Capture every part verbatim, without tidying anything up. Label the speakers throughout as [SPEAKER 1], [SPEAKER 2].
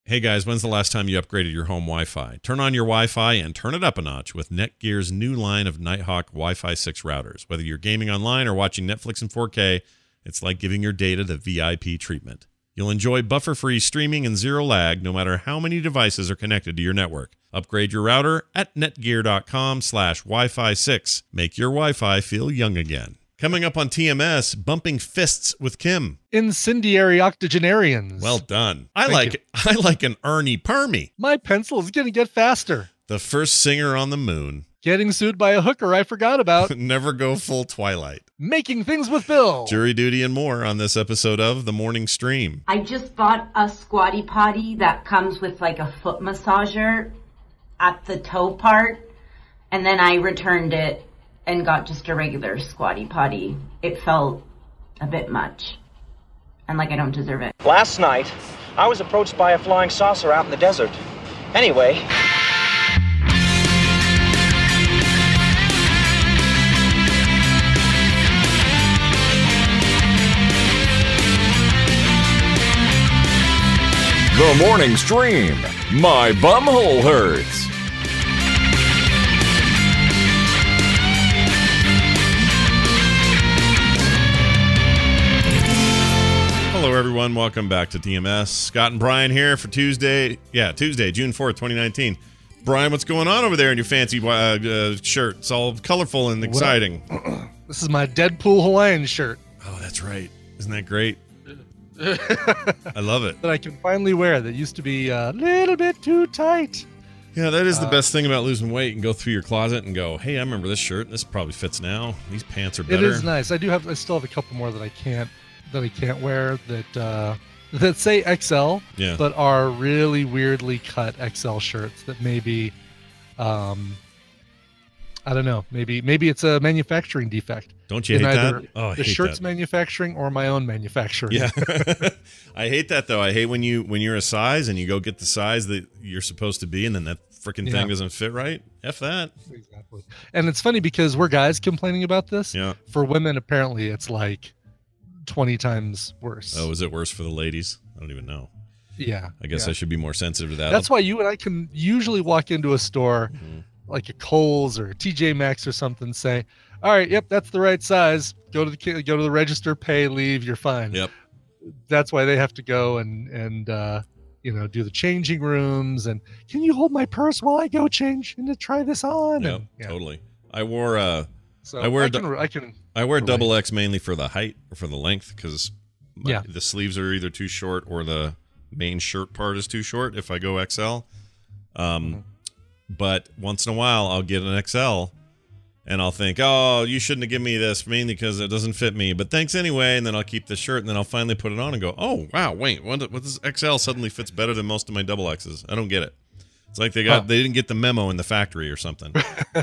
[SPEAKER 1] Hey guys, when's the last time you upgraded your home Wi-Fi? Turn on your Wi-Fi and turn it up a notch with Netgear's new line of Nighthawk Wi-Fi six routers. Whether you're gaming online or watching Netflix in four K, it's like giving your data the V I P treatment. You'll enjoy buffer-free streaming and zero lag no matter how many devices are connected to your network. Upgrade your router at netgear.com slash Wi-Fi 6. Make your Wi-Fi feel young again. Coming up on T M S, bumping fists with Kim.
[SPEAKER 2] Incendiary octogenarians.
[SPEAKER 1] Well done. I
[SPEAKER 2] Thank
[SPEAKER 1] like
[SPEAKER 2] you.
[SPEAKER 1] I like an Ernie Permy.
[SPEAKER 2] My pencil is going to get faster.
[SPEAKER 1] The first singer on the moon.
[SPEAKER 2] Getting sued by a hooker I forgot about.
[SPEAKER 1] Never go full Twilight.
[SPEAKER 2] Making things with Bill.
[SPEAKER 1] Jury duty and more on this episode of The Morning Stream.
[SPEAKER 3] I just bought a squatty potty that comes with like a foot massager at the toe part, and then I returned it and got just a regular squatty potty. It felt a bit much, and like I don't deserve it.
[SPEAKER 4] Last night, I was approached by a flying saucer out in the desert. Anyway...
[SPEAKER 5] The Morning Stream. My bumhole hurts.
[SPEAKER 1] Hello, everyone. Welcome back to T M S. Scott and Brian here for Tuesday. Yeah, Tuesday, June fourth, twenty nineteen. Brian, what's going on over there in your fancy uh, uh, shirt? It's all colorful and exciting.
[SPEAKER 2] This is my Deadpool Hawaiian shirt.
[SPEAKER 1] Oh, that's right. Isn't that great? I love it.
[SPEAKER 2] That I can finally wear. That used to be a little bit too tight.
[SPEAKER 1] Yeah, that is the
[SPEAKER 2] Uh,
[SPEAKER 1] best thing about losing weight. And go through your closet and go, hey, I remember this shirt. This probably fits now. These pants are better.
[SPEAKER 2] It is nice. I do have. I still have a couple more that I can't. That I can't wear. That uh, that say X L.
[SPEAKER 1] Yeah.
[SPEAKER 2] But are really weirdly cut X L shirts. That maybe, um, I don't know. Maybe maybe it's a manufacturing defect.
[SPEAKER 1] Don't you
[SPEAKER 2] in
[SPEAKER 1] hate
[SPEAKER 2] either
[SPEAKER 1] that? Oh, I
[SPEAKER 2] the
[SPEAKER 1] hate
[SPEAKER 2] shirt's
[SPEAKER 1] that.
[SPEAKER 2] manufacturing or my own manufacturing.
[SPEAKER 1] Yeah. I hate that, though. I hate when, you, when you're a size and you go get the size that you're supposed to be and then that freaking
[SPEAKER 2] Yeah.
[SPEAKER 1] thing doesn't fit right. F that.
[SPEAKER 2] Exactly. And it's funny because we're guys complaining about this.
[SPEAKER 1] Yeah.
[SPEAKER 2] For women, apparently, it's like twenty times worse.
[SPEAKER 1] Oh, is it worse for the ladies? I don't even know.
[SPEAKER 2] Yeah.
[SPEAKER 1] I guess
[SPEAKER 2] yeah.
[SPEAKER 1] I should be more sensitive to that.
[SPEAKER 2] That's why you and I can usually walk into a store
[SPEAKER 1] Mhm.
[SPEAKER 2] like a Kohl's or T J Maxx or something, say, all right, yep, that's the right size. Go to the ki- go to the register, pay, leave, you're fine.
[SPEAKER 1] Yep.
[SPEAKER 2] That's why they have to go and and uh, you know, do the changing rooms and can you hold my purse while I go change and to try this on?
[SPEAKER 1] Yep,
[SPEAKER 2] And, yeah.
[SPEAKER 1] totally. I wore uh
[SPEAKER 2] So
[SPEAKER 1] I wear
[SPEAKER 2] I
[SPEAKER 1] du-
[SPEAKER 2] can, I can
[SPEAKER 1] I wear
[SPEAKER 2] relate.
[SPEAKER 1] double X mainly for the height or for the length because
[SPEAKER 2] Yeah.
[SPEAKER 1] the sleeves are either too short or the main shirt part is too short if I go X L. Um,
[SPEAKER 2] Mm-hmm.
[SPEAKER 1] But once in a while I'll get an X L and I'll think, oh, you shouldn't have given me this mainly because it doesn't fit me. But thanks anyway. And then I'll keep the shirt and then I'll finally put it on and go, oh, wow, wait, what, what this X L suddenly fits better than most of my double X's? I don't get it. It's like they got
[SPEAKER 2] Huh.
[SPEAKER 1] they didn't get the memo in the factory or something. I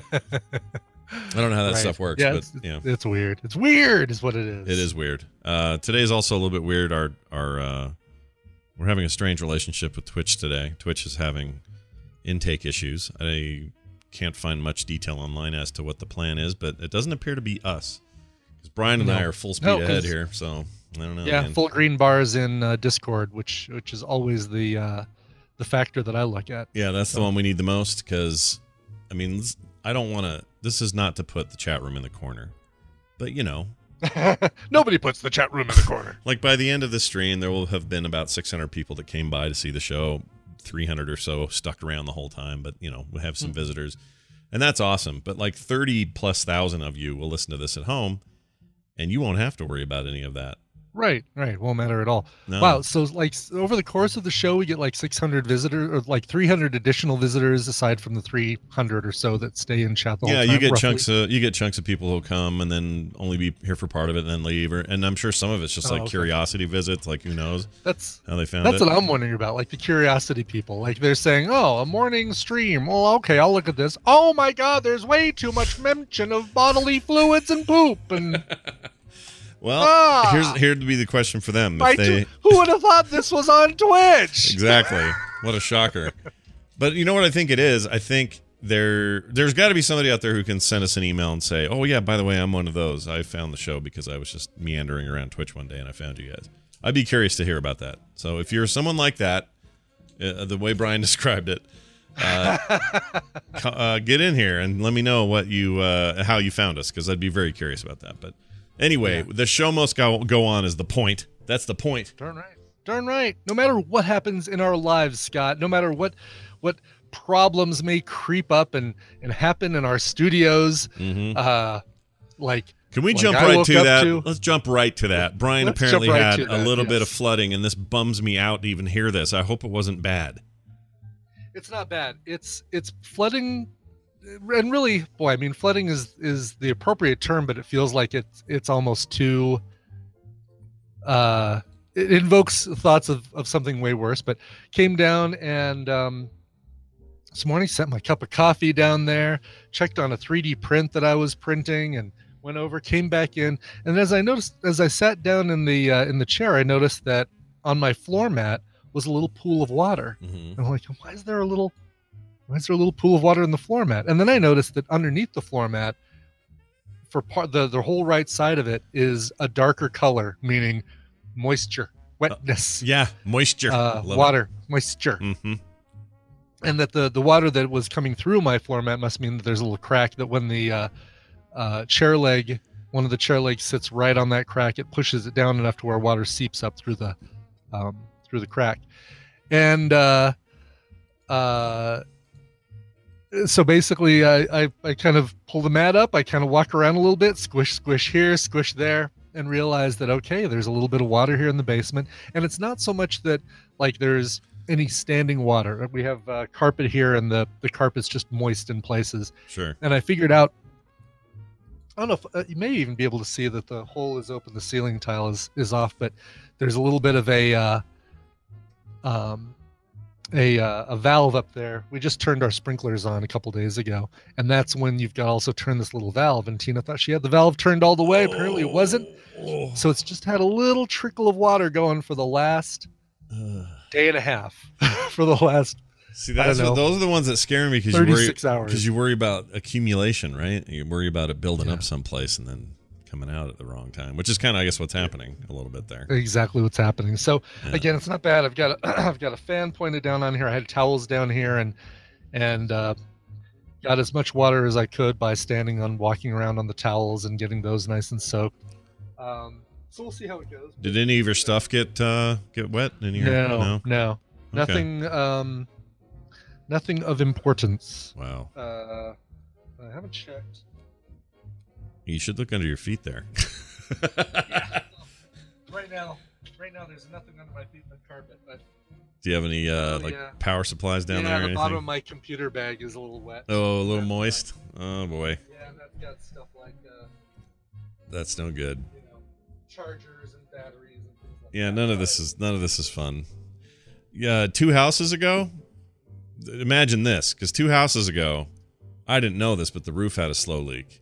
[SPEAKER 1] don't know how that
[SPEAKER 2] Right.
[SPEAKER 1] stuff works,
[SPEAKER 2] Yeah,
[SPEAKER 1] but
[SPEAKER 2] it's,
[SPEAKER 1] yeah.
[SPEAKER 2] it's weird. It's weird, is what it is.
[SPEAKER 1] It is weird. Uh, today's also a little bit weird. Our our uh, we're having a strange relationship with Twitch today. Twitch is having intake issues. I can't find much detail online as to what the plan is, but it doesn't appear to be us. Because Brian and
[SPEAKER 2] No.
[SPEAKER 1] I are full speed
[SPEAKER 2] No,
[SPEAKER 1] ahead
[SPEAKER 2] 'cause-
[SPEAKER 1] here, so I don't know.
[SPEAKER 2] Yeah,
[SPEAKER 1] man.
[SPEAKER 2] full green bars in uh, Discord, which which is always the uh, the factor that I look at.
[SPEAKER 1] Yeah, that's the one we need the most. Because I mean, this- I don't want to. This is not to put the chat room in the corner, but you know.
[SPEAKER 2] Nobody puts the chat room in the corner.
[SPEAKER 1] Like by the end of the stream, there will have been about six hundred people that came by to see the show. three hundred or so stuck around the whole time, but you know, we have some visitors, and that's awesome. But like thirty plus thousand of you will listen to this at home, and you won't have to worry about any of that.
[SPEAKER 2] Right, right. Won't matter at all.
[SPEAKER 1] No.
[SPEAKER 2] Wow. So, like, s- over the course of the show, we get like six hundred visitors, or like three hundred additional visitors, aside from the three hundred or so that stay in chat the whole
[SPEAKER 1] Yeah,
[SPEAKER 2] time.
[SPEAKER 1] you get
[SPEAKER 2] roughly.
[SPEAKER 1] chunks of you get chunks of people who'll come and then only be here for part of it and then leave, or and I'm sure some of it's just
[SPEAKER 2] Oh,
[SPEAKER 1] like
[SPEAKER 2] okay.
[SPEAKER 1] curiosity visits. Like who knows
[SPEAKER 2] That's
[SPEAKER 1] how they found
[SPEAKER 2] that's
[SPEAKER 1] it.
[SPEAKER 2] what I'm wondering about. Like the curiosity people. Like they're saying, "Oh, a morning stream. Well, okay, I'll look at this. Oh my God, there's way too much mention of bodily fluids and poop and."
[SPEAKER 1] Well,
[SPEAKER 2] Ah!
[SPEAKER 1] here's here to be the question for them. If
[SPEAKER 2] Right,
[SPEAKER 1] they
[SPEAKER 2] who would have thought this was on Twitch?
[SPEAKER 1] exactly, what a shocker. But you know what I think it is? I think there there's got to be somebody out there who can send us an email and say, "Oh yeah, by the way, I'm one of those. I found the show because I was just meandering around Twitch one day and I found you guys." I'd be curious to hear about that. So if you're someone like that, uh, the way Brian described it. Uh, co- uh, get in here and let me know what you uh, how you found us, because I'd be very curious about that. But anyway, yeah. The show must go, go on is the point. That's the point.
[SPEAKER 2] Darn right. Darn right. No matter what happens in our lives, Scott, no matter what what problems may creep up and, and happen in our studios, mm-hmm. uh, like
[SPEAKER 1] Can we
[SPEAKER 2] like
[SPEAKER 1] jump
[SPEAKER 2] I
[SPEAKER 1] right to that?
[SPEAKER 2] To,
[SPEAKER 1] Let's jump right to that. Brian apparently right had a little yes. bit of flooding, and this bums me out to even hear this. I hope it wasn't bad.
[SPEAKER 2] It's not bad. It's it's flooding, and really, boy, I mean, flooding is is the appropriate term, but it feels like it's it's almost too. Uh, it invokes thoughts of, of something way worse. But came down and um, this morning set my cup of coffee down there, checked on a three D print that I was printing, and went over, came back in, and as I noticed, as I sat down in the uh, in the chair, I noticed that on my floor mat was a little pool of water. Mm-hmm. I'm like, why is there a little, why is there a little pool of water in the floor mat? And then I noticed that underneath the floor mat, for part the the whole right side of it is a darker color, meaning moisture, wetness.
[SPEAKER 1] Uh, yeah, moisture.
[SPEAKER 2] Uh, water, it. moisture.
[SPEAKER 1] Mm-hmm.
[SPEAKER 2] And that the the water that was coming through my floor mat must mean that there's a little crack. That when the uh, uh, chair leg, one of the chair legs sits right on that crack, it pushes it down enough to where water seeps up through the. Um, through the crack. And uh uh so basically I, I I kind of pull the mat up, I kind of walk around a little bit, squish squish here, squish there, and realize that okay, there's a little bit of water here in the basement. And it's not so much that like there's any standing water. We have uh, carpet here, and the the carpet's just moist in places.
[SPEAKER 1] Sure.
[SPEAKER 2] And I figured out, I don't know if uh, you may even be able to see that the hole is open, the ceiling tile is is off, but there's a little bit of a uh Um, a uh, a valve up there. We just turned our sprinklers on a couple days ago, and that's when you've got to also turn this little valve. And Tina thought she had the valve turned all the way. Apparently, it wasn't. So it's just had a little trickle of water going for the last day and a half. for the last.
[SPEAKER 1] See, that's what, those are the ones that scare me because you worry because you worry about accumulation, right? You worry about it building yeah. up someplace and then coming out at the wrong time, which is kind of, I guess, what's happening a little bit there.
[SPEAKER 2] Exactly what's happening. So yeah. again, it's not bad. I've got a, I've got a fan pointed down on here. I had towels down here, and and uh, got as much water as I could by standing on, walking around on the towels and getting those nice and soaked. Um, so we'll see how it goes.
[SPEAKER 1] Did any of your stuff get uh, get wet? In your,
[SPEAKER 2] no, no, no. Okay. nothing, um, nothing of importance.
[SPEAKER 1] Wow.
[SPEAKER 2] Uh, I haven't checked.
[SPEAKER 1] You should look under your feet there.
[SPEAKER 2] yeah. Right now, right now, there's nothing under my feet but carpet. But
[SPEAKER 1] do you have any uh,
[SPEAKER 2] oh,
[SPEAKER 1] like
[SPEAKER 2] yeah.
[SPEAKER 1] power supplies down
[SPEAKER 2] yeah,
[SPEAKER 1] there?
[SPEAKER 2] Yeah, the
[SPEAKER 1] or
[SPEAKER 2] bottom
[SPEAKER 1] anything?
[SPEAKER 2] of my computer bag is a little wet.
[SPEAKER 1] Oh, a little
[SPEAKER 2] that's
[SPEAKER 1] moist.
[SPEAKER 2] Like,
[SPEAKER 1] oh boy.
[SPEAKER 2] Yeah, and that's got stuff like. Uh,
[SPEAKER 1] that's no good.
[SPEAKER 2] You know, chargers and batteries and things like
[SPEAKER 1] yeah,
[SPEAKER 2] that.
[SPEAKER 1] none of this is none of this is fun. Yeah, two houses ago. Imagine this, because two houses ago, I didn't know this, but the roof had a slow leak.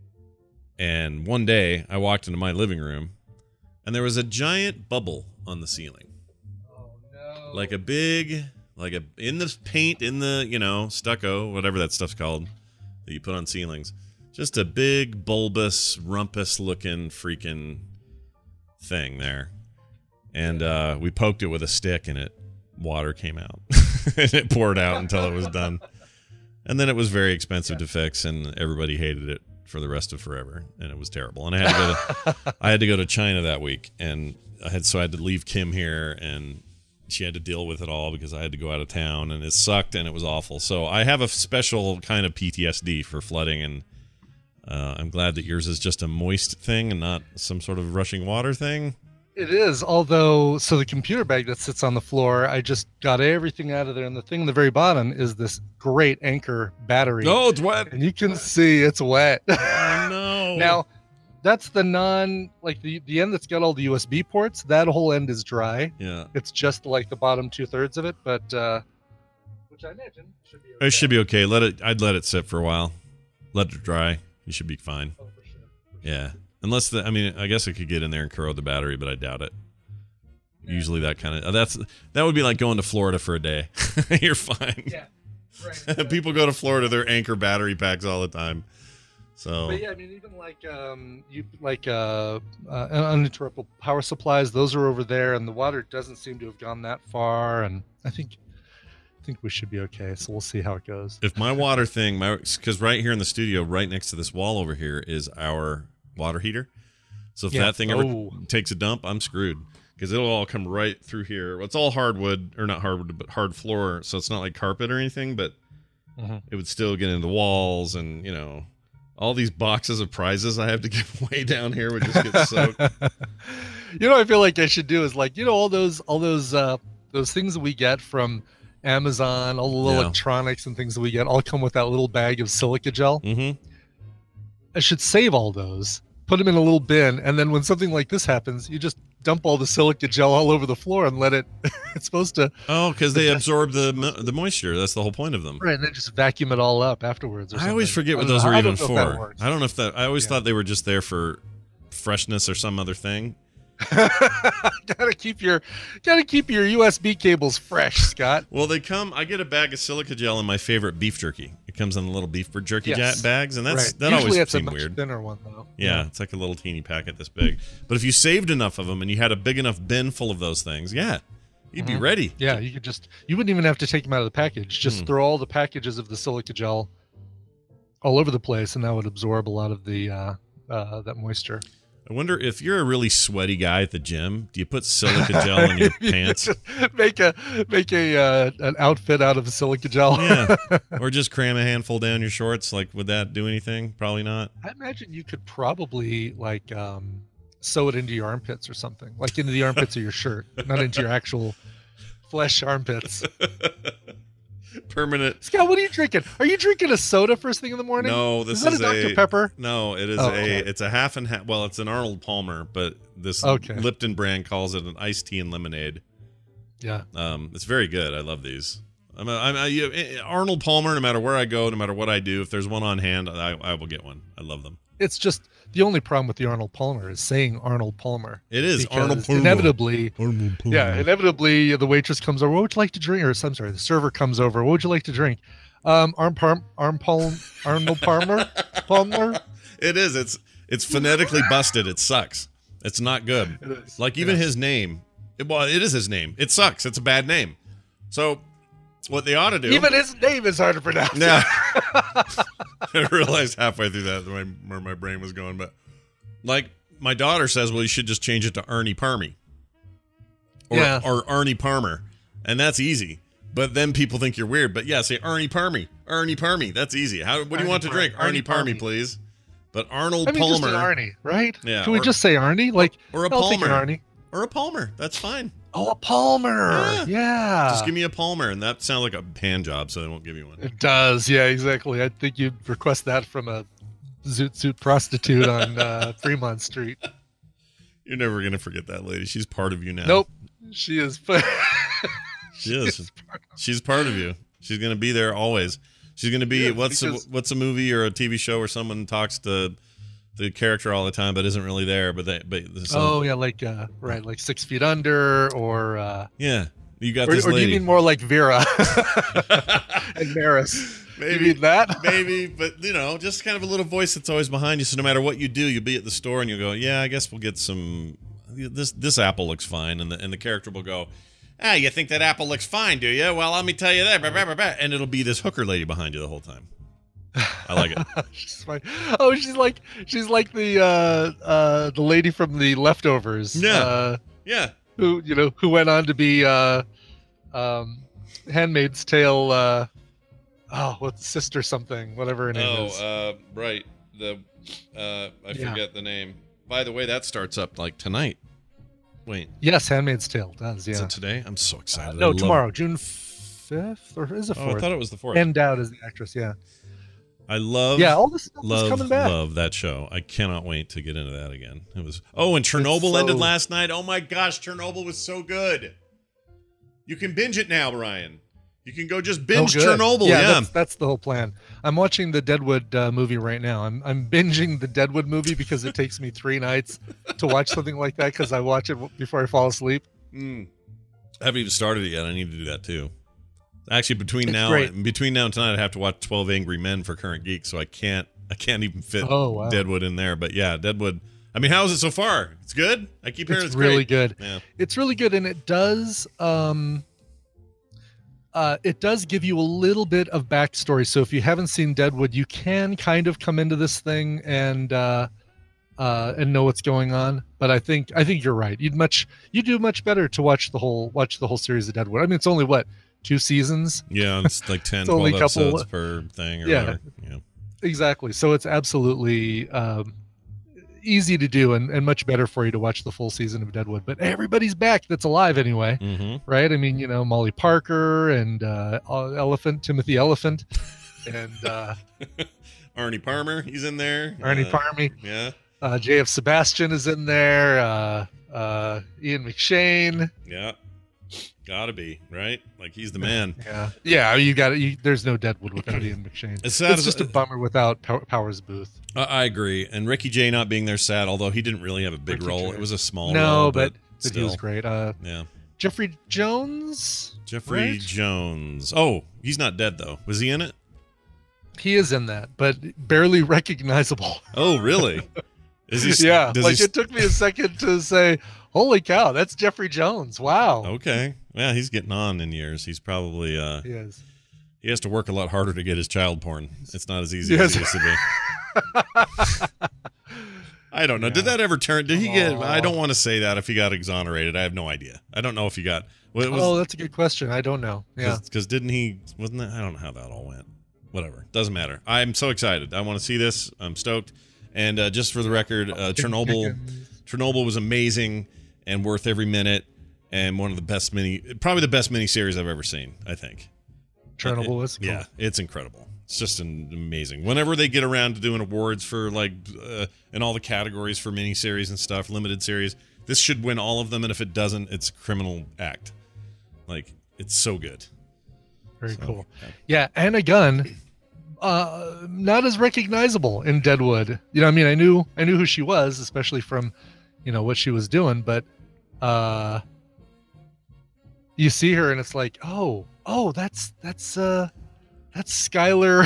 [SPEAKER 1] And one day, I walked into my living room, and there was a giant bubble on the ceiling.
[SPEAKER 2] Oh, no.
[SPEAKER 1] Like a big, like a, in the paint, in the, you know, stucco, whatever that stuff's called, that you put on ceilings. Just a big, bulbous, rumpus-looking freaking thing there. And uh, we poked it with a stick, and it, water came out. And it poured out until it was done. And then it was very expensive to fix, and everybody hated it for the rest of forever, and it was terrible. And I had to go to I had to go to China that week, and I had so I had to leave Kim here, and she had to deal with it all because I had to go out of town, and it sucked and it was awful. So I have a special kind of P T S D for flooding, and uh, I'm glad that yours is just a moist thing and not some sort of rushing water thing.
[SPEAKER 2] It is, although, so the computer bag that sits on the floor, I just got everything out of there, and the thing in the very bottom is this great Anker battery.
[SPEAKER 1] Oh, it's wet.
[SPEAKER 2] And you can see it's wet.
[SPEAKER 1] Oh, no.
[SPEAKER 2] Now, that's the non, like the, the end that's got all the U S B ports, that whole end is dry.
[SPEAKER 1] Yeah.
[SPEAKER 2] It's just like the bottom two-thirds of it, but, uh, which I imagine should be okay.
[SPEAKER 1] It should be okay. Let it, I'd let it sit for a while. Let it dry. You should be fine.
[SPEAKER 2] Oh, for sure. For sure.
[SPEAKER 1] Yeah. Unless the, I mean, I guess it could get in there and corrode the battery, but I doubt it. Yeah. Usually that kind of, that's, that would be like going to Florida for a day. You're fine.
[SPEAKER 2] Yeah. Right. Exactly.
[SPEAKER 1] People go to Florida, they're Anker battery packs all the time. So.
[SPEAKER 2] But yeah, I mean, even like, um, you, like, uh, uh, uninterruptible power supplies, those are over there, and the water doesn't seem to have gone that far. And I think, think we should be okay. So we'll see how it goes.
[SPEAKER 1] If my water thing, my because right here in the studio, right next to this wall over here, is our water heater. So if
[SPEAKER 2] Yeah.
[SPEAKER 1] that thing ever
[SPEAKER 2] Oh.
[SPEAKER 1] takes a dump, I'm screwed because it'll all come right through here. Well, it's all hardwood, or not hardwood, but hard floor. So it's not like carpet or anything, but
[SPEAKER 2] Mhm.
[SPEAKER 1] it would still get into the walls, and you know, all these boxes of prizes I have to give away down here would just get soaked.
[SPEAKER 2] You know what I feel like I should do is like, you know, all those all those uh those things that we get from Amazon, all the little
[SPEAKER 1] Yeah.
[SPEAKER 2] electronics and things that we get all come with that little bag of silica gel.
[SPEAKER 1] Mm-hmm.
[SPEAKER 2] I should save all those, put them in a little bin, and then when something like this happens, you just dump all the silica gel all over the floor and let it it's supposed to
[SPEAKER 1] Oh, because they absorb the mo- the moisture. That's the whole point of them.
[SPEAKER 2] right, and then just vacuum it all up afterwards. Or
[SPEAKER 1] I always
[SPEAKER 2] something.
[SPEAKER 1] forget
[SPEAKER 2] I
[SPEAKER 1] what
[SPEAKER 2] don't
[SPEAKER 1] those
[SPEAKER 2] know.
[SPEAKER 1] are
[SPEAKER 2] I
[SPEAKER 1] even
[SPEAKER 2] don't know if that
[SPEAKER 1] for.
[SPEAKER 2] works.
[SPEAKER 1] I don't know if that. I always
[SPEAKER 2] Yeah.
[SPEAKER 1] thought they were just there for freshness or some other thing.
[SPEAKER 2] gotta keep your gotta keep your U S B cables fresh, Scott.
[SPEAKER 1] Well, they come. I get a bag of silica gel in my favorite beef jerky. It comes in the little beef jerky
[SPEAKER 2] Yes.
[SPEAKER 1] ja- bags, and that's
[SPEAKER 2] right.
[SPEAKER 1] that
[SPEAKER 2] Usually
[SPEAKER 1] always
[SPEAKER 2] it's a
[SPEAKER 1] seemed
[SPEAKER 2] much
[SPEAKER 1] weird.
[SPEAKER 2] thinner one though.
[SPEAKER 1] Yeah, it's like a little teeny packet this big. But if you saved enough of them and you had a big enough bin full of those things, yeah, you'd be
[SPEAKER 2] Mhm.
[SPEAKER 1] ready.
[SPEAKER 2] Yeah, you could just you wouldn't even have to take them out of the package. Just
[SPEAKER 1] Hmm.
[SPEAKER 2] throw all the packages of the silica gel all over the place, and that would absorb a lot of the uh, uh, that moisture.
[SPEAKER 1] I wonder if you're a really sweaty guy at the gym. Do you put silica gel in your
[SPEAKER 2] You
[SPEAKER 1] pants?
[SPEAKER 2] just make a make a uh, an outfit out of silica gel.
[SPEAKER 1] Yeah, or just cram a handful down your shorts. Like, would that do anything? Probably not.
[SPEAKER 2] I imagine you could probably like um, sew it into your armpits or something, like into the armpits of your shirt, not into your actual flesh armpits.
[SPEAKER 1] Permanent.
[SPEAKER 2] Scott, what are you drinking? Are you drinking a soda first thing in the morning?
[SPEAKER 1] No, this
[SPEAKER 2] is that
[SPEAKER 1] is
[SPEAKER 2] a Doctor
[SPEAKER 1] a
[SPEAKER 2] Pepper?
[SPEAKER 1] No, it is
[SPEAKER 2] Oh,
[SPEAKER 1] a.
[SPEAKER 2] okay.
[SPEAKER 1] It's a half and half. Well, it's an Arnold Palmer, but this
[SPEAKER 2] Okay.
[SPEAKER 1] Lipton brand calls it an iced tea and lemonade.
[SPEAKER 2] Yeah.
[SPEAKER 1] Um, it's very good. I love these. I'm, a, I'm a, you, eh, Arnold Palmer. No matter where I go, no matter what I do, if there's one on hand, I, I will get one. I love them.
[SPEAKER 2] It's just the only problem with the Arnold Palmer is saying Arnold Palmer.
[SPEAKER 1] It is
[SPEAKER 2] Because
[SPEAKER 1] Arnold Palmer.
[SPEAKER 2] Inevitably,
[SPEAKER 1] Arnold Palmer.
[SPEAKER 2] yeah, inevitably the waitress comes over. What would you like to drink? Or I'm sorry, the server comes over. What would you like to drink? Um, arm palm, arm palm, Arnold Palmer, Palmer.
[SPEAKER 1] It is. It's it's phonetically busted. It sucks. It's not good.
[SPEAKER 2] It is.
[SPEAKER 1] Like even
[SPEAKER 2] Yeah.
[SPEAKER 1] his name. It, well, it is his name. It sucks. It's a bad name. So what they ought to do.
[SPEAKER 2] Even his name is hard to pronounce.
[SPEAKER 1] Yeah. I realized halfway through that where my, where my brain was going, but like my daughter says, well, you should just change it to Arnie Parmy. Or,
[SPEAKER 2] Yeah.
[SPEAKER 1] or Arnie Palmer. And that's easy. But then people think you're weird. But yeah, say Arnie Parmy. Arnie Parmy. That's easy. How what do you
[SPEAKER 2] Arnie
[SPEAKER 1] want to
[SPEAKER 2] Par-
[SPEAKER 1] drink? Arnie,
[SPEAKER 2] Arnie
[SPEAKER 1] Parmy,
[SPEAKER 2] Parmy.
[SPEAKER 1] please. But Arnold
[SPEAKER 2] I mean, just
[SPEAKER 1] Palmer
[SPEAKER 2] an Arnie, right?
[SPEAKER 1] Yeah,
[SPEAKER 2] Can we
[SPEAKER 1] or-
[SPEAKER 2] just say Arnie? Like,
[SPEAKER 1] or a
[SPEAKER 2] I'll take an
[SPEAKER 1] Palmer.
[SPEAKER 2] Arnie.
[SPEAKER 1] or a Palmer. That's fine.
[SPEAKER 2] Oh, a Palmer.
[SPEAKER 1] Yeah.
[SPEAKER 2] Yeah.
[SPEAKER 1] Just give me a Palmer, and that sounds like a hand job, so they won't give you one.
[SPEAKER 2] It does. Yeah, exactly. I think you'd request that from a zoot suit prostitute on uh, Fremont Street.
[SPEAKER 1] You're never gonna forget that lady. She's part of you now.
[SPEAKER 2] Nope. She is.
[SPEAKER 1] She is. She's part of you. She's gonna be there always. She's gonna be
[SPEAKER 2] Yeah,
[SPEAKER 1] what's a,
[SPEAKER 2] because-
[SPEAKER 1] what's a movie or a T V show where someone talks to the character all the time but isn't really there, but they but so,
[SPEAKER 2] Oh yeah, like uh, right, like Six Feet Under, or uh,
[SPEAKER 1] yeah, you got
[SPEAKER 2] or,
[SPEAKER 1] this
[SPEAKER 2] or do you
[SPEAKER 1] lady.
[SPEAKER 2] mean more like Vera and Maris?
[SPEAKER 1] Maybe
[SPEAKER 2] You mean that?
[SPEAKER 1] maybe, but you know, just kind of a little voice that's always behind you. So no matter what you do, you'll be at the store and you'll go, yeah, I guess we'll get some. This this apple looks fine, and the and the character will go, ah, you think that apple looks fine, do you? Well, let me tell you that, blah, blah, blah, blah. And it'll be this hooker lady behind you the whole time. I like it.
[SPEAKER 2] She's fine. Oh, she's like she's like the uh, uh, the lady from The Leftovers.
[SPEAKER 1] Yeah.
[SPEAKER 2] Uh,
[SPEAKER 1] Yeah,
[SPEAKER 2] who you know who went on to be uh, um, Handmaid's Tale. Uh, oh, what's sister something? Whatever her name is.
[SPEAKER 1] Oh, uh, right. The uh, I
[SPEAKER 2] Yeah.
[SPEAKER 1] forget the name. By the way, that starts up like tonight. Wait,
[SPEAKER 2] Yes, Handmaid's Tale does.
[SPEAKER 1] is
[SPEAKER 2] Yeah.
[SPEAKER 1] it today? I'm so
[SPEAKER 2] Uh,
[SPEAKER 1] excited. I
[SPEAKER 2] no,
[SPEAKER 1] love-
[SPEAKER 2] tomorrow, June fifth, or is it
[SPEAKER 1] Oh, I
[SPEAKER 2] fourth?
[SPEAKER 1] thought it was the fourth.
[SPEAKER 2] Ann Dowd is the actress. Yeah.
[SPEAKER 1] I love.
[SPEAKER 2] Yeah, all this stuff is
[SPEAKER 1] Love,
[SPEAKER 2] coming back.
[SPEAKER 1] love that show. I cannot wait to get into that again. It was. Oh, and Chernobyl
[SPEAKER 2] so-
[SPEAKER 1] ended last night. Oh my gosh, Chernobyl was so good. You can binge it now, Brian. You can go just binge
[SPEAKER 2] Oh, good.
[SPEAKER 1] Chernobyl.
[SPEAKER 2] Yeah,
[SPEAKER 1] Yeah.
[SPEAKER 2] That's, that's the whole plan. I'm watching the Deadwood uh, movie right now. I'm I'm binging the Deadwood movie because it takes me three nights to watch something like that because I watch it w- before I fall asleep.
[SPEAKER 1] Mm. I haven't even started it yet. I need to do that too. Actually, between
[SPEAKER 2] It's
[SPEAKER 1] now
[SPEAKER 2] great.
[SPEAKER 1] between now and tonight, I have to watch twelve Angry Men for Current Geek, so I can't I can't even fit
[SPEAKER 2] Oh, wow.
[SPEAKER 1] Deadwood in there. But yeah, Deadwood. I mean, how is it so far? It's good. I keep hearing
[SPEAKER 2] It's
[SPEAKER 1] it's,
[SPEAKER 2] really
[SPEAKER 1] great.
[SPEAKER 2] good.
[SPEAKER 1] Yeah.
[SPEAKER 2] It's really good, and it does. Um, uh, it does give you a little bit of backstory. So if you haven't seen Deadwood, you can kind of come into this thing and uh, uh, and know what's going on. But I think I think you're right. You'd much you do much better to watch the whole watch the whole series of Deadwood. I mean, it's only what two seasons.
[SPEAKER 1] Yeah, it's like ten,
[SPEAKER 2] It's only
[SPEAKER 1] twelve
[SPEAKER 2] a couple-
[SPEAKER 1] episodes per thing or
[SPEAKER 2] Yeah.
[SPEAKER 1] whatever. Yeah.
[SPEAKER 2] Exactly. So it's absolutely um, easy to do and, and much better for you to watch the full season of Deadwood. But everybody's back that's alive anyway,
[SPEAKER 1] Mm-hmm.
[SPEAKER 2] right? I mean, you know, Molly Parker and uh, Elephant, Timothy Elephant, and uh,
[SPEAKER 1] Arnie Palmer, he's in there.
[SPEAKER 2] Arnie
[SPEAKER 1] Uh,
[SPEAKER 2] Parmy.
[SPEAKER 1] Yeah.
[SPEAKER 2] Uh, J F Sebastian is in there. Uh, uh, Ian McShane.
[SPEAKER 1] Yeah. Gotta be, right? Like he's the man.
[SPEAKER 2] Yeah. Yeah. You got it. You, there's no Deadwood without Ian McShane.
[SPEAKER 1] It's sad
[SPEAKER 2] It's
[SPEAKER 1] as-
[SPEAKER 2] just a bummer without Pow- Powers Booth.
[SPEAKER 1] I, I agree. And Ricky Jay not being there sad, although he didn't really have a big
[SPEAKER 2] Ricky
[SPEAKER 1] role.
[SPEAKER 2] Jay.
[SPEAKER 1] It was a small
[SPEAKER 2] No,
[SPEAKER 1] role,
[SPEAKER 2] but,
[SPEAKER 1] but,
[SPEAKER 2] but he
[SPEAKER 1] still.
[SPEAKER 2] was great. Uh,
[SPEAKER 1] Yeah.
[SPEAKER 2] Jeffrey Jones.
[SPEAKER 1] Jeffrey
[SPEAKER 2] Right?
[SPEAKER 1] Jones. Oh, he's not dead though. Was he in it?
[SPEAKER 2] He is in that, but barely recognizable.
[SPEAKER 1] Oh, really? Is he?
[SPEAKER 2] Yeah,
[SPEAKER 1] Does
[SPEAKER 2] like
[SPEAKER 1] he,
[SPEAKER 2] it took me a second to say, "Holy cow, that's Jeffrey Jones!" Wow,
[SPEAKER 1] Okay. Yeah, he's getting on in years. He's probably uh
[SPEAKER 2] he is.
[SPEAKER 1] he has to work a lot harder to get his child porn. It's not as easy
[SPEAKER 2] Yes.
[SPEAKER 1] as it used to be. I don't know. Did that ever turn? Did he get? I don't want to say that if he got exonerated. I have no idea. I don't know if he got. Well, it was,
[SPEAKER 2] Oh, that's a good question. I don't know. Yeah,
[SPEAKER 1] Because didn't he? Wasn't that? I don't know how that all went. Whatever. Doesn't matter. I'm so excited. I want to see this. I'm stoked. And uh, just for the record, uh, Chernobyl. Chernobyl was amazing and worth every minute, and one of the best mini, probably the best miniseries I've ever seen. I think.
[SPEAKER 2] Chernobyl
[SPEAKER 1] It-
[SPEAKER 2] was. Cool.
[SPEAKER 1] Yeah, it's incredible. It's just an amazing. Whenever they get around to doing awards for like uh, in all the categories for miniseries and stuff, limited series, this should win all of them. And if it doesn't, it's a criminal act. Like it's so good.
[SPEAKER 2] Very
[SPEAKER 1] So,
[SPEAKER 2] cool.
[SPEAKER 1] yeah.
[SPEAKER 2] Yeah, Anna Gunn, uh, not as recognizable in Deadwood. You know, I mean, I knew I knew who she was, especially from, you know, what she was doing, but uh, you see her and it's like, oh, oh, that's that's uh, that's Skylar,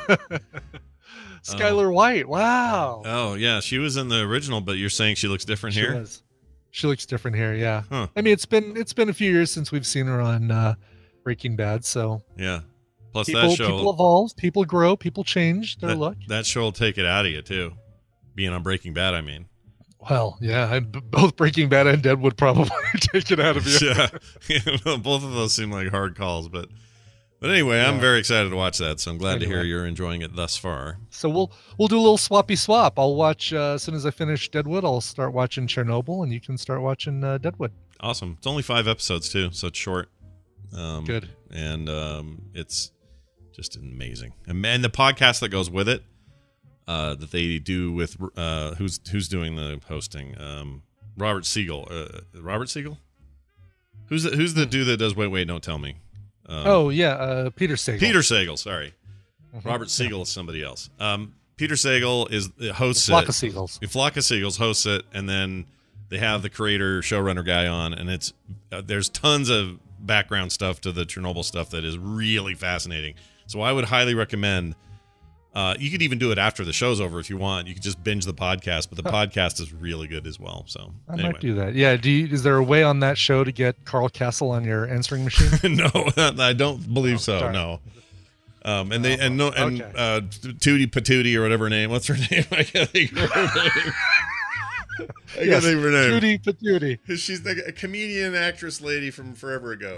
[SPEAKER 2] Skylar White. Wow.
[SPEAKER 1] Oh yeah, she was in the original, but you're saying she looks different
[SPEAKER 2] She
[SPEAKER 1] here?
[SPEAKER 2] was. She looks different here. Yeah.
[SPEAKER 1] Huh.
[SPEAKER 2] I mean, it's been it's been a few years since we've seen her on uh, Breaking Bad, so
[SPEAKER 1] Yeah. Plus
[SPEAKER 2] people
[SPEAKER 1] that show,
[SPEAKER 2] people evolve, people grow, people change their
[SPEAKER 1] that,
[SPEAKER 2] look.
[SPEAKER 1] that show will take it out of you too. Being on Breaking Bad, I mean.
[SPEAKER 2] Well, yeah, and b- both Breaking Bad and Deadwood probably take it out of you.
[SPEAKER 1] Yeah. Yeah, both of those seem like hard calls, but but anyway, I'm
[SPEAKER 2] Yeah.
[SPEAKER 1] very excited to watch that. So I'm glad to hear
[SPEAKER 2] Anyway.
[SPEAKER 1] you're enjoying it thus far.
[SPEAKER 2] So we'll we'll do a little swappy swap. I'll watch uh, as soon as I finish Deadwood. I'll start watching Chernobyl, and you can start watching uh, Deadwood.
[SPEAKER 1] Awesome. It's only five episodes too, so it's short. Um,
[SPEAKER 2] Good.
[SPEAKER 1] And um, it's just amazing. And, and the podcast that goes with it, uh, that they do with uh, who's who's doing the hosting? Um, Robert Siegel. Uh, Robert Siegel. Who's the, who's the dude that does Wait Wait Don't Tell Me? Um,
[SPEAKER 2] Oh yeah, uh, Peter Sagal.
[SPEAKER 1] Peter Sagal. Sorry,
[SPEAKER 2] Mhm.
[SPEAKER 1] Robert Siegel is somebody else. Um, Peter Sagal is hosts
[SPEAKER 2] Flock
[SPEAKER 1] it.
[SPEAKER 2] of Seagulls.
[SPEAKER 1] A flock of seagulls hosts it, and then they have the creator showrunner guy on, and it's uh, there's tons of background stuff to the Chernobyl stuff that is really fascinating. So I would highly recommend. Uh, you could even do it after the show's over if you want. You could just binge the podcast, but the podcast is really good as well. So
[SPEAKER 2] I
[SPEAKER 1] anyway.
[SPEAKER 2] might do that. Yeah. Do you, is there a way on that show to get Carl Castle on your answering machine?
[SPEAKER 1] No, I don't believe so.
[SPEAKER 2] darn.
[SPEAKER 1] No. Um, and they and no and
[SPEAKER 2] Okay.
[SPEAKER 1] uh, Tootie Patootie or whatever her name. What's her name? I can't think of her name. I can't
[SPEAKER 2] Yes,
[SPEAKER 1] think of her name.
[SPEAKER 2] Judy Patootie.
[SPEAKER 1] She's the a comedian actress lady from forever ago.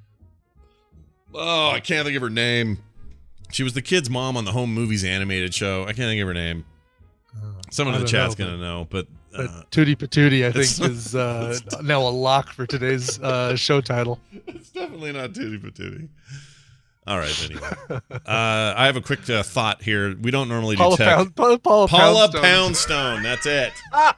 [SPEAKER 1] Oh, I can't think of her name. She was the kid's mom on the Home Movies animated show. I can't think of her name. Someone
[SPEAKER 2] I
[SPEAKER 1] in the
[SPEAKER 2] don't
[SPEAKER 1] chat's
[SPEAKER 2] know,
[SPEAKER 1] gonna know, but,
[SPEAKER 2] But
[SPEAKER 1] uh,
[SPEAKER 2] Tootie Patootie, I
[SPEAKER 1] it's-
[SPEAKER 2] think, is uh, now a lock for today's uh, show title.
[SPEAKER 1] it's definitely not Tootie Patootie. All right, anyway. uh, I have a quick uh, thought here. We don't normally do
[SPEAKER 2] Paula,
[SPEAKER 1] tech.
[SPEAKER 2] Pound, Paula, Paula,
[SPEAKER 1] Paula
[SPEAKER 2] Poundstone.
[SPEAKER 1] Poundstone. That's it.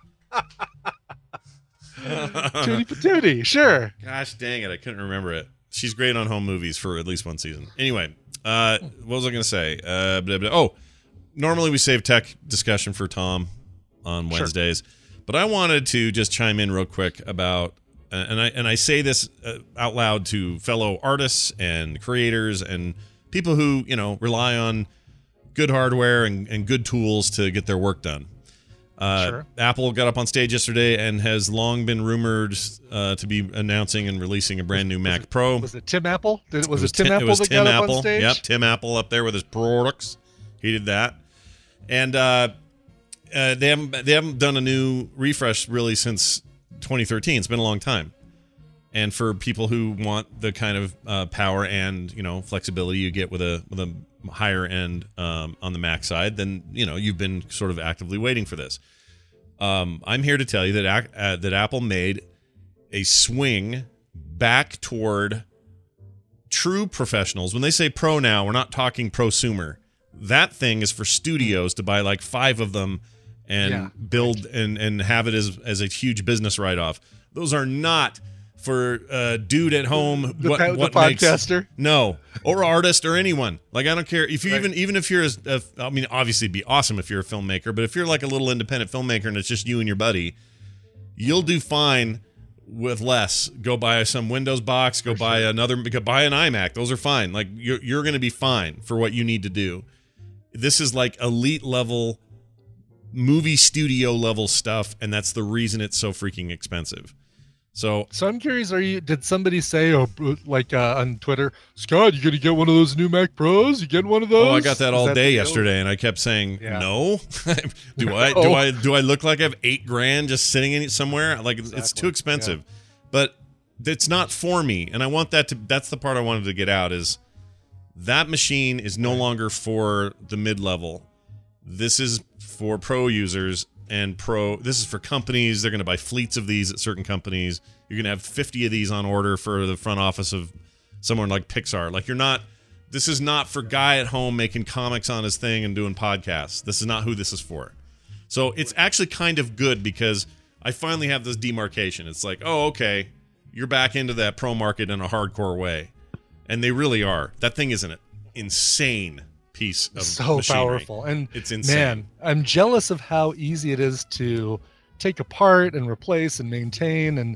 [SPEAKER 2] Tootie Patootie, sure.
[SPEAKER 1] Gosh dang it, I couldn't remember it. She's great on Home Movies for at least one season. Anyway, uh, what was I going to say? Uh, blah, blah. Oh, normally we save tech discussion for Tom on
[SPEAKER 2] Sure.
[SPEAKER 1] Wednesdays, but I wanted to just chime in real quick about, uh, and I and I say this uh, out loud to fellow artists and creators and people who you know rely on good hardware and, and good tools to get their work done. Uh,
[SPEAKER 2] Sure.
[SPEAKER 1] Apple got up on stage yesterday and has long been rumored uh, to be announcing and releasing a brand new Mac
[SPEAKER 2] it-
[SPEAKER 1] Pro.
[SPEAKER 2] Was it Tim Apple? Did, was
[SPEAKER 1] It
[SPEAKER 2] it, Tim
[SPEAKER 1] Ti-
[SPEAKER 2] Apple
[SPEAKER 1] was
[SPEAKER 2] that
[SPEAKER 1] Tim
[SPEAKER 2] got
[SPEAKER 1] Apple.
[SPEAKER 2] up on stage?
[SPEAKER 1] Yep, Tim Apple up there with his products. He did that, and uh, uh, they haven't they haven't done a new refresh really since twenty thirteen. It's been a long time, and for people who want the kind of uh, power and you know flexibility you get with a with a higher end um, on the Mac side, then you know you've been sort of actively waiting for this. Um, I'm here to tell you that ac- uh, that Apple made a swing back toward true professionals. When they say pro now, we're not talking prosumer. That thing is for studios to buy like five of them and
[SPEAKER 2] Yeah,
[SPEAKER 1] build and, and have it as, as a huge business write-off. Those are not for a dude at home.
[SPEAKER 2] The,
[SPEAKER 1] what,
[SPEAKER 2] pa-
[SPEAKER 1] what
[SPEAKER 2] the
[SPEAKER 1] makes,
[SPEAKER 2] podcaster?
[SPEAKER 1] no, or artist or anyone. Like I don't care if you
[SPEAKER 2] Right.
[SPEAKER 1] even even if you're a, a, I mean, obviously it'd be awesome if you're a filmmaker, but if you're like a little independent filmmaker and it's just you and your buddy, you'll do fine with less. Go buy some Windows box. Go
[SPEAKER 2] For
[SPEAKER 1] buy
[SPEAKER 2] sure.
[SPEAKER 1] another. Go buy an iMac. Those are fine. Like you're you're going to be fine for what you need to do. This is like elite level, movie studio level stuff, and that's the reason it's so freaking expensive. So
[SPEAKER 2] So I'm curious, are you? Did somebody say, oh, like uh, on Twitter, Scott, you gonna get one of those new Mac Pros? You getting one of those?
[SPEAKER 1] oh, I got that
[SPEAKER 2] Is
[SPEAKER 1] all
[SPEAKER 2] the
[SPEAKER 1] day
[SPEAKER 2] deal?
[SPEAKER 1] yesterday, and I kept saying
[SPEAKER 2] Yeah.
[SPEAKER 1] no. do I do
[SPEAKER 2] No.
[SPEAKER 1] I do I look like I have eight grand just sitting in it somewhere? Like it's- it's too
[SPEAKER 2] Exactly.
[SPEAKER 1] expensive, but it's not for me, and I want that to. That's the part I wanted to get out is that machine is no longer for the mid level. This is for pro users and pro. This is for companies. They're going to buy fleets of these at certain companies. You're going to have fifty of these on order for the front office of someone like Pixar. Like you're not. This is not for guy at home making comics on his thing and doing podcasts. This is not who this is for. So it's actually kind of good because I finally have this demarcation. It's like, oh, okay, you're back into that pro market in a hardcore way. And they really are. That thing is an insane piece of
[SPEAKER 2] So
[SPEAKER 1] machinery.
[SPEAKER 2] powerful, and
[SPEAKER 1] It's insane.
[SPEAKER 2] man, I'm jealous of how easy it is to take apart and replace and maintain and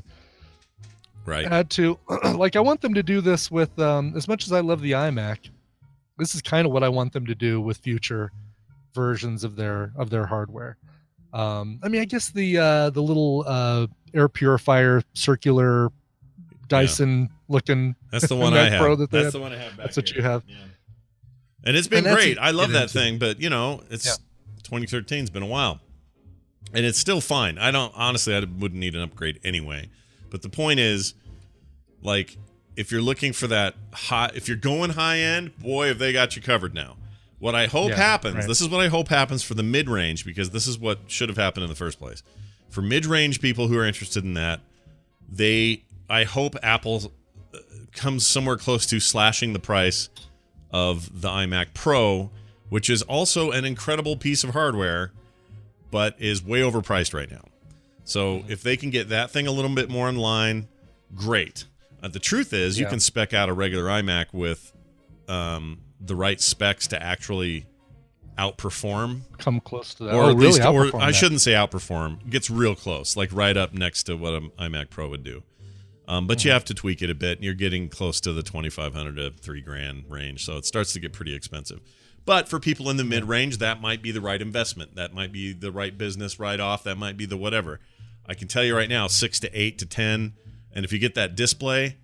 [SPEAKER 1] Right.
[SPEAKER 2] add to. Like I want them to do this with, um, as much as I love the iMac, this is kind of what I want them to do with future versions of their of their hardware. Um, I mean, I guess the uh, the little uh, air purifier circular Dyson looking.
[SPEAKER 1] That's the one
[SPEAKER 2] Mac
[SPEAKER 1] I have.
[SPEAKER 2] Pro that they
[SPEAKER 1] That's
[SPEAKER 2] have.
[SPEAKER 1] the one I have back
[SPEAKER 2] That's what
[SPEAKER 1] here.
[SPEAKER 2] you have.
[SPEAKER 1] Yeah. And it's been
[SPEAKER 2] And that's
[SPEAKER 1] great.
[SPEAKER 2] a-
[SPEAKER 1] I love
[SPEAKER 2] get
[SPEAKER 1] that
[SPEAKER 2] into.
[SPEAKER 1] thing, but you know, it's
[SPEAKER 2] Yeah.
[SPEAKER 1] twenty thirteen's been a while. And it's still fine. I don't honestly I wouldn't need an upgrade anyway. But the point is like if you're looking for that high if you're going high end, boy, have they got you covered now. What I hope
[SPEAKER 2] Yeah,
[SPEAKER 1] happens,
[SPEAKER 2] right.
[SPEAKER 1] this is what I hope happens for the mid-range because this is what should have happened in the first place. For mid-range people who are interested in that, they I hope Apple uh, comes somewhere close to slashing the price of the iMac Pro, which is also an incredible piece of hardware, but is way overpriced right now. So if they can get that thing a little bit more in line, great. Uh, the truth is, you
[SPEAKER 2] Yeah.
[SPEAKER 1] can spec out a regular iMac with um, the right specs to actually outperform,
[SPEAKER 2] Come close to that.
[SPEAKER 1] or
[SPEAKER 2] oh,
[SPEAKER 1] at
[SPEAKER 2] really?
[SPEAKER 1] least, or
[SPEAKER 2] Outperform
[SPEAKER 1] I
[SPEAKER 2] that.
[SPEAKER 1] shouldn't say outperform. Gets real close, like right up next to what an iMac Pro would do. Um, but you have to tweak it a bit, and you're getting close to the twenty-five hundred to three grand range, so it starts to get pretty expensive. But for people in the mid range, that might be the right investment. That might be the right business write off. That might be the whatever. I can tell you right now, six to eight to ten, and if you get that display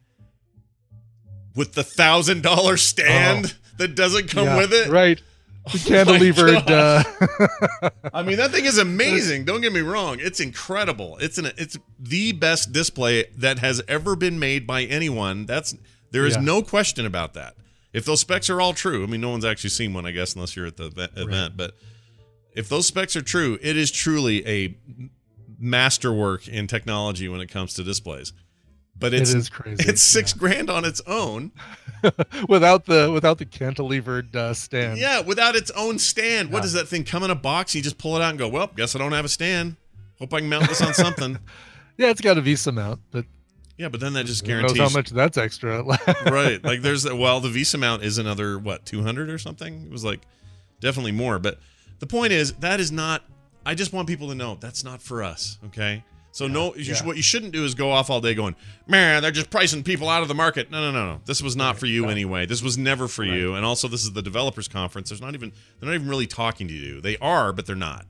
[SPEAKER 1] with the thousand dollar stand that doesn't come
[SPEAKER 2] Yeah,
[SPEAKER 1] with it,
[SPEAKER 2] right? The
[SPEAKER 1] Oh my
[SPEAKER 2] cantilevered.
[SPEAKER 1] gosh.
[SPEAKER 2] uh,
[SPEAKER 1] I mean, that thing is amazing. Don't get me wrong; it's incredible. It's an it's the best display that has ever been made by anyone. That's there is
[SPEAKER 2] Yeah.
[SPEAKER 1] no question about that. If those specs are all true, I mean, no one's actually seen one, I guess, unless you're at the event. event, But if those specs are true, it is truly a masterwork in technology when it comes to displays. But it's
[SPEAKER 2] it is crazy.
[SPEAKER 1] it's six grand on its own.
[SPEAKER 2] without the without the cantilevered uh, stand.
[SPEAKER 1] Yeah, without its own stand. What
[SPEAKER 2] Yeah.
[SPEAKER 1] does that thing come in a box? You just pull it out and go, well, guess I don't have a stand. Hope I can mount this on something.
[SPEAKER 2] Yeah, it's got a Visa mount, but
[SPEAKER 1] Yeah, but then that just
[SPEAKER 2] who knows
[SPEAKER 1] guarantees.
[SPEAKER 2] how much that's extra.
[SPEAKER 1] Right. Like there's, well, the Visa mount is another, what, two hundred or something? It was like definitely more. But the point is, that is not, I just want people to know that's not for us. Okay. So no, you
[SPEAKER 2] yeah.
[SPEAKER 1] sh- what you shouldn't do is go off all day going, man, they're just pricing people out of the market. No, no, no, no. This was not for you anyway. This was never for you. And also, this is the developers conference. There's not even they're not even really talking to you. They are, but they're not.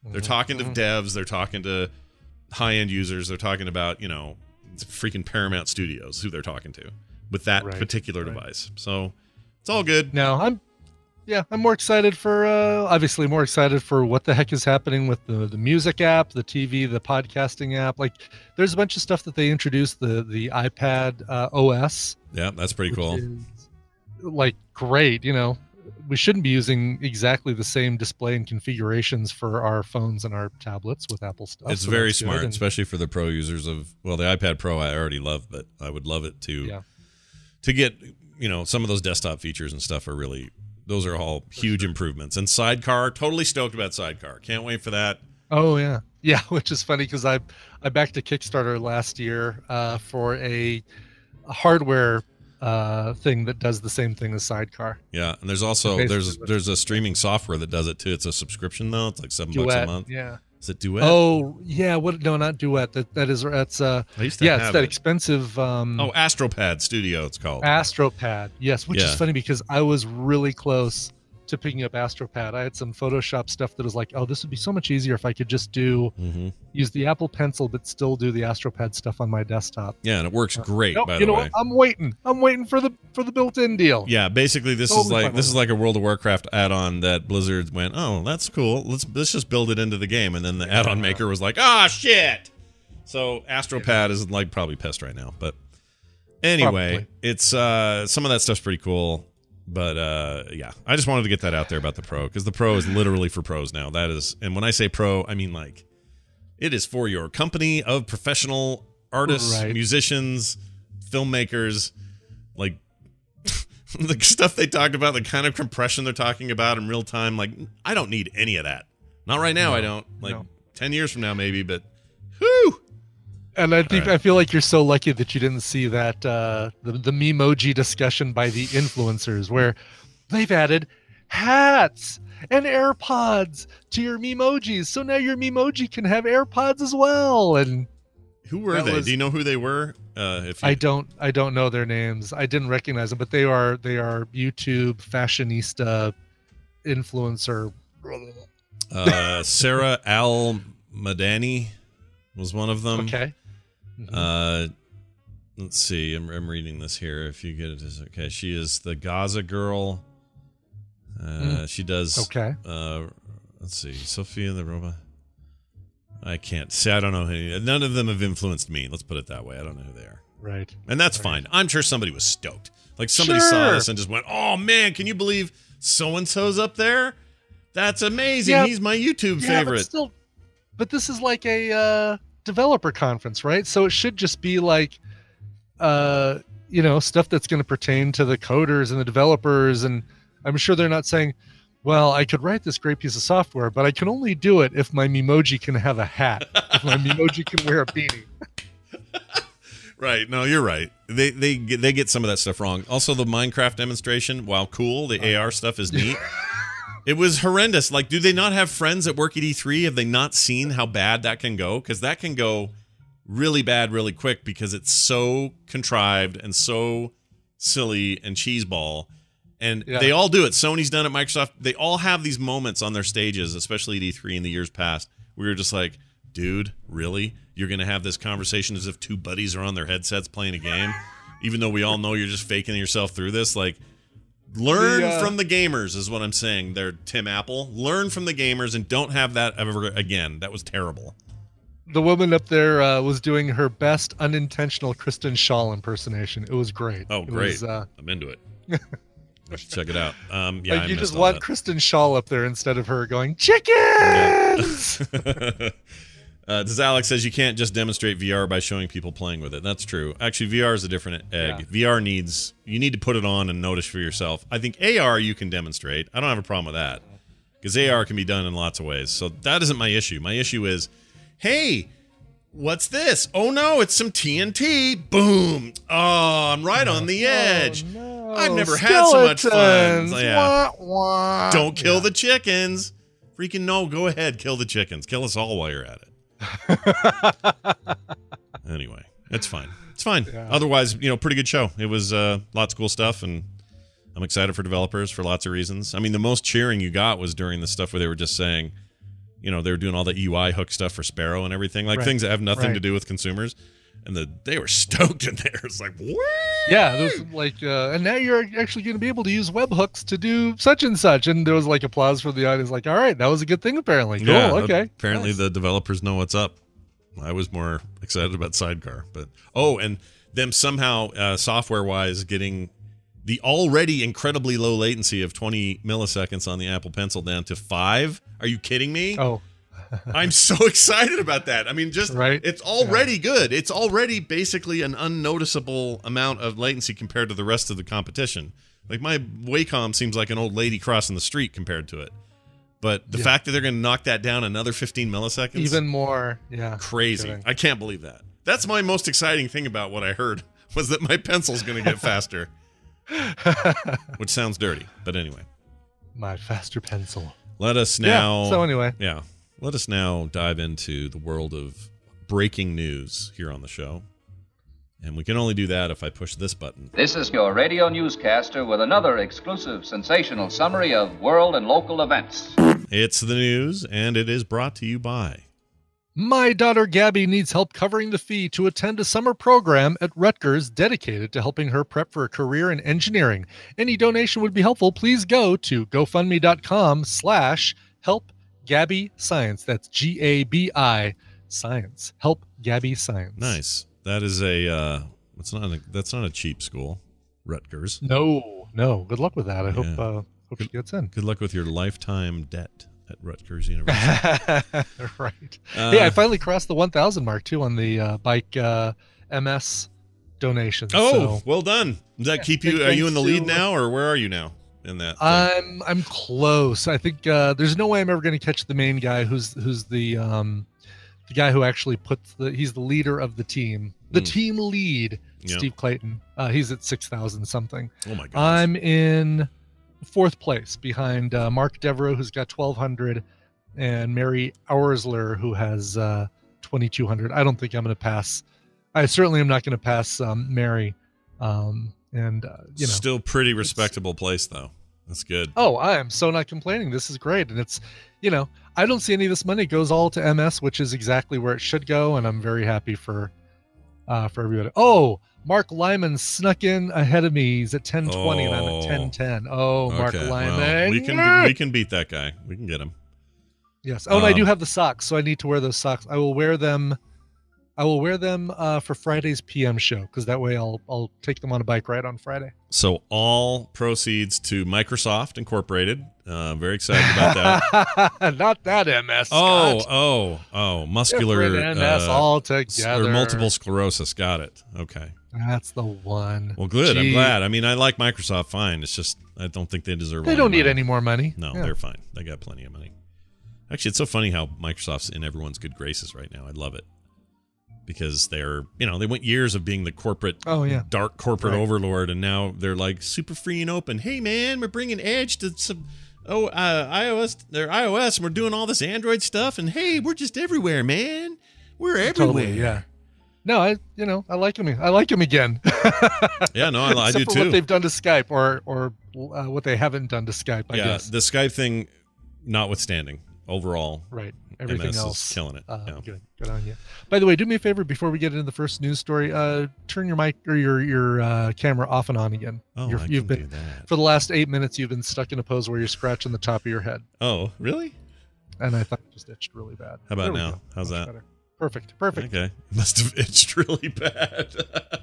[SPEAKER 1] They're talking to devs. They're talking to high-end users. They're talking about, you know, freaking Paramount Studios, who they're talking to with that
[SPEAKER 2] Right,
[SPEAKER 1] particular
[SPEAKER 2] right.
[SPEAKER 1] device. So it's all good.
[SPEAKER 2] Now I'm, yeah, I'm more excited for, uh, obviously more excited for what the heck is happening with the, the music app, the T V, the podcasting app. Like there's a bunch of stuff that they introduced, the, the iPad uh, O S.
[SPEAKER 1] Yeah, that's pretty
[SPEAKER 2] which
[SPEAKER 1] cool.
[SPEAKER 2] is, like great, you know, we shouldn't be using exactly the same display and configurations for our phones and our tablets with Apple stuff.
[SPEAKER 1] It's
[SPEAKER 2] so
[SPEAKER 1] very
[SPEAKER 2] that's good.
[SPEAKER 1] smart,
[SPEAKER 2] And-
[SPEAKER 1] especially for the pro users of, well, the iPad Pro I already love, but I would love it to
[SPEAKER 2] Yeah.
[SPEAKER 1] to get, you know, some of those desktop features and stuff are really, those are all huge improvements. And Sidecar, totally stoked about Sidecar. Can't wait for that.
[SPEAKER 2] Oh yeah, yeah. Which is funny because I I backed a Kickstarter last year uh, for a, a hardware uh, thing that does the same thing as Sidecar.
[SPEAKER 1] Yeah, and there's also
[SPEAKER 2] Basically
[SPEAKER 1] there's
[SPEAKER 2] what-
[SPEAKER 1] there's a streaming software that does it too. It's a subscription though. It's like seven bucks a
[SPEAKER 2] Duet,
[SPEAKER 1] month.
[SPEAKER 2] yeah.
[SPEAKER 1] Is it Duet?
[SPEAKER 2] Oh yeah, what? No, not Duet. That that is that's uh
[SPEAKER 1] I used to
[SPEAKER 2] yeah, it's
[SPEAKER 1] have
[SPEAKER 2] that
[SPEAKER 1] it.
[SPEAKER 2] expensive um
[SPEAKER 1] Oh, Astropad Studio. It's called.
[SPEAKER 2] Astropad. Yes, which
[SPEAKER 1] Yeah.
[SPEAKER 2] is funny because I was really close to picking up Astropad. I had some Photoshop stuff that was like, oh, this would be so much easier if I could just do
[SPEAKER 1] hmm
[SPEAKER 2] use the Apple Pencil but still do the Astropad stuff on my desktop.
[SPEAKER 1] Yeah, and it works great.
[SPEAKER 2] Nope,
[SPEAKER 1] by
[SPEAKER 2] you
[SPEAKER 1] the
[SPEAKER 2] know
[SPEAKER 1] way.
[SPEAKER 2] what? I'm waiting. I'm waiting for the for the built-in deal.
[SPEAKER 1] Yeah, basically this is
[SPEAKER 2] Totally
[SPEAKER 1] like
[SPEAKER 2] fine
[SPEAKER 1] this
[SPEAKER 2] with
[SPEAKER 1] is like a World of Warcraft add-on that Blizzard went, oh, that's cool. Let's let's just build it into the game, and then the add-on maker was like, ah, shit. So Astropad is like probably pissed right now, but anyway,
[SPEAKER 2] Probably.
[SPEAKER 1] it's uh some of that stuff's pretty cool. But uh yeah, I just wanted to get that out there about the Pro because the Pro is literally for pros now. That is, and when I say pro, I mean like it is for your company of professional artists,
[SPEAKER 2] Right.
[SPEAKER 1] musicians, filmmakers, like the stuff they talked about, the kind of compression they're talking about in real time. Like, I don't need any of that. Not right now.
[SPEAKER 2] No,
[SPEAKER 1] I don't. Like
[SPEAKER 2] no.
[SPEAKER 1] ten years from now, maybe. But whoo,
[SPEAKER 2] And I think
[SPEAKER 1] All right.
[SPEAKER 2] I feel like you're so lucky that you didn't see that uh, the the Memoji discussion by the influencers, where they've added hats and AirPods to your Memojis, so now your Memoji can have AirPods as well. And
[SPEAKER 1] who were
[SPEAKER 2] That
[SPEAKER 1] they?
[SPEAKER 2] was-
[SPEAKER 1] Do you know who they were? Uh, if you,
[SPEAKER 2] I don't I don't know their names. I didn't recognize them, but they are they are YouTube fashionista influencer.
[SPEAKER 1] uh, Sarah Al Madani was one of them.
[SPEAKER 2] Okay.
[SPEAKER 1] Uh, let's see. I'm, I'm reading this here. If you get it, is okay. She is the Gaza girl. Uh,
[SPEAKER 2] Mm.
[SPEAKER 1] She does.
[SPEAKER 2] Okay.
[SPEAKER 1] Uh, let's see. Sophia the robot. I can't see. I don't know. Who, none of them have influenced me. Let's put it that way. I don't know who they are,
[SPEAKER 2] Right.
[SPEAKER 1] and that's fine. I'm sure somebody was stoked. Like somebody saw
[SPEAKER 2] Sure.
[SPEAKER 1] this and just went, "Oh man, can you believe so and so's up there? That's amazing.
[SPEAKER 2] Yeah.
[SPEAKER 1] He's my YouTube
[SPEAKER 2] Yeah,
[SPEAKER 1] favorite."
[SPEAKER 2] But still, but this is like a uh, developer conference, right? So it should just be like, uh, you know, stuff that's going to pertain to the coders and the developers. And I'm sure they're not saying, well, I could write this great piece of software, but I can only do it if my Memoji can have a hat, if my Memoji can wear a beanie.
[SPEAKER 1] Right. No, you're right. They they get, they get some of that stuff wrong. Also, the Minecraft demonstration, while cool, the A R stuff is neat. It was horrendous. Like, do they not have friends that work at E three? Have they not seen how bad that can go? Because that can go really bad really quick because it's so contrived and so silly and cheeseball. And
[SPEAKER 2] Yeah.
[SPEAKER 1] they all do it. Sony's done it. Microsoft. They all have these moments on their stages, especially at E three in the years past. We were just like, dude, really? You're going to have this conversation as if two buddies are on their headsets playing a game? Even though we all know you're just faking yourself through this? Like, learn
[SPEAKER 2] The, uh,
[SPEAKER 1] from the gamers is what I'm saying there, Tim Apple. Learn from the gamers and don't have that ever again. That was terrible.
[SPEAKER 2] The woman up there uh, was doing her best unintentional Kristen Shaw impersonation. It was great.
[SPEAKER 1] Oh,
[SPEAKER 2] It
[SPEAKER 1] great.
[SPEAKER 2] was, uh,
[SPEAKER 1] I'm into it. I should check it out. Um, yeah,
[SPEAKER 2] like
[SPEAKER 1] I
[SPEAKER 2] you
[SPEAKER 1] missed
[SPEAKER 2] just
[SPEAKER 1] all
[SPEAKER 2] want
[SPEAKER 1] that.
[SPEAKER 2] Kristen Shaw up there instead of her going chickens.
[SPEAKER 1] uh, does Alex says you can't just demonstrate V R by showing people playing with it. That's true. Actually, V R is a different egg.
[SPEAKER 2] Yeah.
[SPEAKER 1] V R needs you need to put it on and notice for yourself. I think A R you can demonstrate. I don't have a problem with that because A R can be done in lots of ways. So that isn't my issue. My issue is, hey, what's this? Oh no, it's some T N T. Boom! Oh, I'm right on the edge.
[SPEAKER 2] Oh, no.
[SPEAKER 1] I've never had so much fun.
[SPEAKER 2] Skeletons.
[SPEAKER 1] Yeah.
[SPEAKER 2] Wah, wah.
[SPEAKER 1] Don't kill
[SPEAKER 2] Yeah.
[SPEAKER 1] the chickens. Freaking no, go ahead, kill the chickens. Kill us all while you're at it. Anyway, it's fine. It's fine.
[SPEAKER 2] Yeah.
[SPEAKER 1] Otherwise, you know, pretty good show. It was uh, lots of cool stuff, and I'm excited for developers for lots of reasons. I mean, the most cheering you got was during the stuff where they were just saying, you know, they were doing all the E U I hook stuff for Sparrow and everything, like
[SPEAKER 2] Right.
[SPEAKER 1] things that have nothing
[SPEAKER 2] Right.
[SPEAKER 1] to do with consumers. And the they were stoked in there. It's like, what?
[SPEAKER 2] Yeah, there's like, uh, and now you're actually going to be able to use webhooks to do such and such. And there was like applause for the audience, like, all right, that was a good thing, apparently. Cool,
[SPEAKER 1] Yeah,
[SPEAKER 2] okay.
[SPEAKER 1] Apparently
[SPEAKER 2] nice.
[SPEAKER 1] the developers know what's up. I was more excited about Sidecar, but oh, and them somehow uh, software-wise getting the already incredibly low latency of twenty milliseconds on the Apple Pencil down to five. Are you kidding me?
[SPEAKER 2] Oh,
[SPEAKER 1] I'm so excited about that. I mean, just
[SPEAKER 2] Right?
[SPEAKER 1] it's already good. It's already basically an unnoticeable amount of latency compared to the rest of the competition. Like my Wacom seems like an old lady crossing the street compared to it. But the
[SPEAKER 2] Yeah.
[SPEAKER 1] fact that they're going to knock that down another fifteen milliseconds,
[SPEAKER 2] even more. Yeah.
[SPEAKER 1] crazy.
[SPEAKER 2] Kidding.
[SPEAKER 1] I can't believe that. That's my most exciting thing about what I heard was that my pencil's going to get faster, which sounds dirty. But anyway,
[SPEAKER 2] My faster pencil.
[SPEAKER 1] let us now.
[SPEAKER 2] Yeah, so anyway.
[SPEAKER 1] Yeah. Let us now dive into the world of breaking news here on the show. And we can only do that if I push this button.
[SPEAKER 6] This is your radio newscaster with another exclusive sensational summary of world and local events.
[SPEAKER 1] It's the news, and it is brought to you by.
[SPEAKER 2] My daughter Gabby needs help covering the fee to attend a summer program at Rutgers dedicated to helping her prep for a career in engineering. Any donation would be helpful. Please go to gofundme.com slash help Gabby Science. That's G A B I Science. Help Gabby Science.
[SPEAKER 1] Nice. That is a. Uh, it's not. A, that's not a cheap school, Rutgers.
[SPEAKER 2] No, no. Good luck with that. I hope
[SPEAKER 1] Yeah.
[SPEAKER 2] uh, hope she gets in.
[SPEAKER 1] Good luck with your lifetime debt at Rutgers University.
[SPEAKER 2] Right.
[SPEAKER 1] Uh,
[SPEAKER 2] Hey, I finally crossed the one thousand mark too on the uh, bike uh, M S donations.
[SPEAKER 1] Oh,
[SPEAKER 2] so
[SPEAKER 1] well done. Does that
[SPEAKER 2] Yeah,
[SPEAKER 1] keep
[SPEAKER 2] big
[SPEAKER 1] you? Are you in the lead
[SPEAKER 2] thanks to-
[SPEAKER 1] now, or where are you now in that? thing?
[SPEAKER 2] I'm I'm close. I think uh, there's no way I'm ever going to catch the main guy who's who's the um, the guy who actually puts the he's the leader of the team, the
[SPEAKER 1] Mm.
[SPEAKER 2] team lead,
[SPEAKER 1] Yeah.
[SPEAKER 2] Steve Clayton. Uh, he's at six thousand something.
[SPEAKER 1] Oh my god.
[SPEAKER 2] I'm in fourth place behind uh, Mark Devereaux, who's got twelve hundred, and Mary Auersler, who has uh, twenty-two hundred. I don't think I'm going to pass. I certainly am not going to pass um, Mary. Um, and, uh, you know.
[SPEAKER 1] Still pretty respectable place though. That's good.
[SPEAKER 2] Oh, I am so not complaining. This is great. And it's, you know, I don't see any of this money goes all to M S, which is exactly where it should go. And I'm very happy for uh, for everybody. Oh, Mark Lyman snuck in ahead of me. He's at ten twenty and I'm
[SPEAKER 1] Oh.
[SPEAKER 2] at ten ten. Oh, Mark
[SPEAKER 1] Okay,
[SPEAKER 2] Lyman.
[SPEAKER 1] well, we can we can beat that guy. We can get him.
[SPEAKER 2] Yes. Oh, and I do
[SPEAKER 1] Um,
[SPEAKER 2] have the socks, so I need to wear those socks. I will wear them. I will wear them uh, for Friday's P M show because that way I'll I'll take them on a bike ride on Friday.
[SPEAKER 1] So all proceeds to Microsoft Incorporated. Uh, very excited about that.
[SPEAKER 2] Not that M S.
[SPEAKER 1] oh,
[SPEAKER 2] Scott.
[SPEAKER 1] oh, oh, muscular
[SPEAKER 2] Different M S
[SPEAKER 1] uh,
[SPEAKER 2] all
[SPEAKER 1] s-
[SPEAKER 2] together.
[SPEAKER 1] or multiple sclerosis. Got it. Okay.
[SPEAKER 2] That's the one.
[SPEAKER 1] Well, good. I'm
[SPEAKER 2] Gee.
[SPEAKER 1] glad. I mean, I like Microsoft fine. It's just I don't think they deserve.
[SPEAKER 2] They
[SPEAKER 1] all
[SPEAKER 2] don't
[SPEAKER 1] the
[SPEAKER 2] need
[SPEAKER 1] money.
[SPEAKER 2] any more money.
[SPEAKER 1] No,
[SPEAKER 2] Yeah.
[SPEAKER 1] they're fine. They got plenty of money. Actually, it's so funny how Microsoft's in everyone's good graces right now. I love it because they're, you know, they went years of being the corporate,
[SPEAKER 2] Oh yeah.
[SPEAKER 1] dark corporate
[SPEAKER 2] Right.
[SPEAKER 1] overlord, and now they're like super free and open. Hey, man, we're bringing Edge to some oh uh, iOS, their iOS, and we're doing all this Android stuff. And hey, we're just everywhere, man. We're everywhere.
[SPEAKER 2] Totally. Yeah. No, I you know I like him. I like him again.
[SPEAKER 1] Yeah, no, I, I
[SPEAKER 2] Except
[SPEAKER 1] do
[SPEAKER 2] for
[SPEAKER 1] too.
[SPEAKER 2] what they've done to Skype, or or uh, what they haven't done to Skype. I
[SPEAKER 1] yeah,
[SPEAKER 2] guess.
[SPEAKER 1] the Skype thing, notwithstanding, overall,
[SPEAKER 2] Right. Everything
[SPEAKER 1] M S is
[SPEAKER 2] else
[SPEAKER 1] killing it.
[SPEAKER 2] Uh,
[SPEAKER 1] Yeah.
[SPEAKER 2] Good. Good on you. By the way, do me a favor before we get into the first news story. Uh, turn your mic or your your uh, camera off and on again.
[SPEAKER 1] Oh,
[SPEAKER 2] You're,
[SPEAKER 1] I
[SPEAKER 2] you've
[SPEAKER 1] can
[SPEAKER 2] been
[SPEAKER 1] do that.
[SPEAKER 2] for the last eight minutes. You've been stuck in a pose where you're scratching the top of your head,
[SPEAKER 1] Oh, really?
[SPEAKER 2] and I thought it just itched really bad.
[SPEAKER 1] How about
[SPEAKER 2] There we
[SPEAKER 1] now?
[SPEAKER 2] go.
[SPEAKER 1] How's
[SPEAKER 2] Much
[SPEAKER 1] that?
[SPEAKER 2] better. Perfect. Perfect.
[SPEAKER 1] Okay. Must have itched really bad.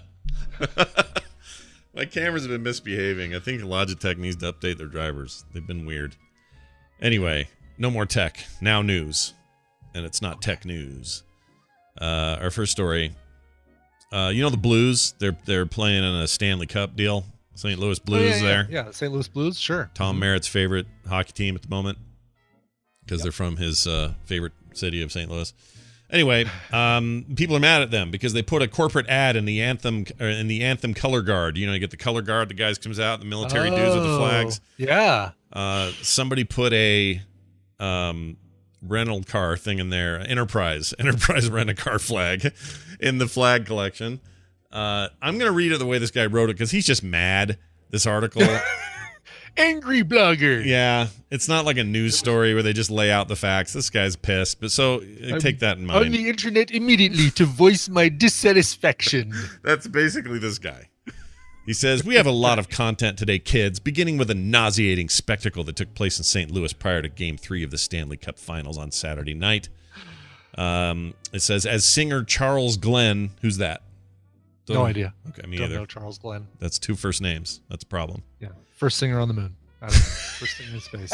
[SPEAKER 1] My cameras have been misbehaving. I think Logitech needs to update their drivers. They've been weird. Anyway, no more tech. Now news. And it's not tech news. Uh, our first story. Uh, you know the Blues? They're they're playing in a Stanley Cup deal. Saint Louis
[SPEAKER 2] Oh,
[SPEAKER 1] Blues
[SPEAKER 2] yeah, yeah,
[SPEAKER 1] there.
[SPEAKER 2] Yeah, Saint Louis Blues. Sure.
[SPEAKER 1] Tom Merritt's favorite hockey team at the moment because
[SPEAKER 2] Yep.
[SPEAKER 1] they're from his uh, favorite city of Saint Louis. Anyway, um, people are mad at them because they put a corporate ad in the anthem uh, in the anthem color guard. You know, you get the color guard. The guys comes out, the military dudes with the flags.
[SPEAKER 2] Oh, Yeah.
[SPEAKER 1] Uh, somebody put a um, rental car thing in there, Enterprise Enterprise rent a car flag in the flag collection. Uh, I'm gonna read it the way this guy wrote it because he's just mad. This article.
[SPEAKER 2] angry blogger.
[SPEAKER 1] Yeah, it's not like a news story where they just lay out the facts. This guy's pissed, but so uh, take that in mind.
[SPEAKER 2] On the internet immediately to voice my dissatisfaction.
[SPEAKER 1] That's basically this guy. He says, we have a lot of content today, kids, beginning with a nauseating spectacle that took place in Saint Louis prior to Game three of the Stanley Cup Finals on Saturday night. Um, it says, as singer Charles Glenn, who's that? Don't
[SPEAKER 2] no
[SPEAKER 1] know.
[SPEAKER 2] idea.
[SPEAKER 1] Okay, me
[SPEAKER 2] Don't
[SPEAKER 1] either.
[SPEAKER 2] know Charles Glenn.
[SPEAKER 1] That's two first names. That's a problem.
[SPEAKER 2] Yeah, first singer on the moon. I don't know. First thing in space.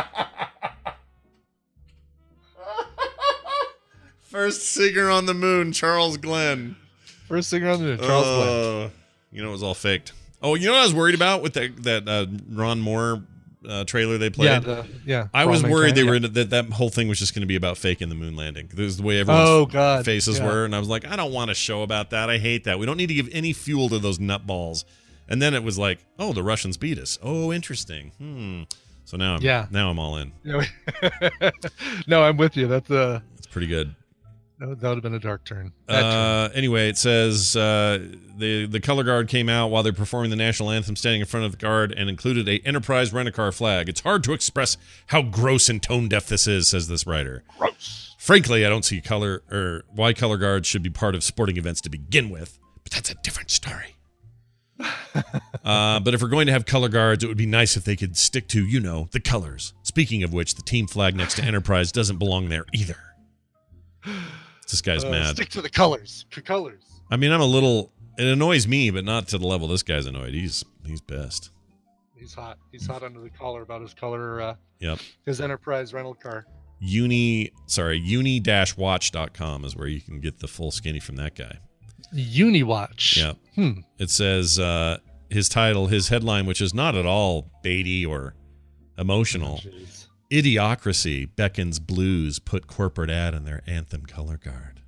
[SPEAKER 1] First singer on the moon, Charles Glenn.
[SPEAKER 2] First singer on the moon, Charles
[SPEAKER 1] uh,
[SPEAKER 2] Glenn.
[SPEAKER 1] You know, it was all faked. Oh, you know what I was worried about with that that uh, Ron Moore uh, trailer they played?
[SPEAKER 2] Yeah, the, yeah.
[SPEAKER 1] I was
[SPEAKER 2] Ron
[SPEAKER 1] worried they
[SPEAKER 2] Mankind,
[SPEAKER 1] were
[SPEAKER 2] yeah.
[SPEAKER 1] that that whole thing was just going to be about faking the moon landing. This is the way everyone's
[SPEAKER 2] Oh, God.
[SPEAKER 1] faces
[SPEAKER 2] Yeah.
[SPEAKER 1] were, and I was like, I don't want a show about that. I hate that. We don't need to give any fuel to those nutballs. And then it was like, oh, the Russians beat us. Oh, interesting. Hmm. So now I'm
[SPEAKER 2] Yeah.
[SPEAKER 1] now I'm all in.
[SPEAKER 2] No, I'm with you. That's uh,
[SPEAKER 1] It's pretty good.
[SPEAKER 2] that would have been a dark turn. Bad turn.
[SPEAKER 1] Uh, anyway, it says uh, the the color guard came out while they're performing the national anthem, standing in front of the guard, and included a Enterprise rent-a-car flag. It's hard to express how gross and tone deaf this is, says this writer. Gross. Frankly, I don't see color or why color guards should be part of sporting events to begin with, but that's a different story. uh, but if we're going to have color guards, it would be nice if they could stick to, you know, the colors. Speaking of which, the team flag next to Enterprise doesn't belong there either. This guy's
[SPEAKER 2] Uh,
[SPEAKER 1] mad.
[SPEAKER 2] Stick to the colors. To colors.
[SPEAKER 1] I mean, I'm a little. It annoys me, but not to the level this guy's annoyed. He's he's pissed.
[SPEAKER 2] He's hot. He's hot under the collar about his color. Uh,
[SPEAKER 1] Yep.
[SPEAKER 2] his Enterprise rental car.
[SPEAKER 1] Uni, sorry, uni dash watch dot com is where you can get the full skinny from that guy.
[SPEAKER 2] Uniwatch.
[SPEAKER 1] Yeah.
[SPEAKER 2] Hmm.
[SPEAKER 1] It says uh, his title, his headline, which is not at all baity or emotional.
[SPEAKER 2] Oh, jeez.
[SPEAKER 1] Idiocracy beckons blues put corporate ad in their anthem color guard.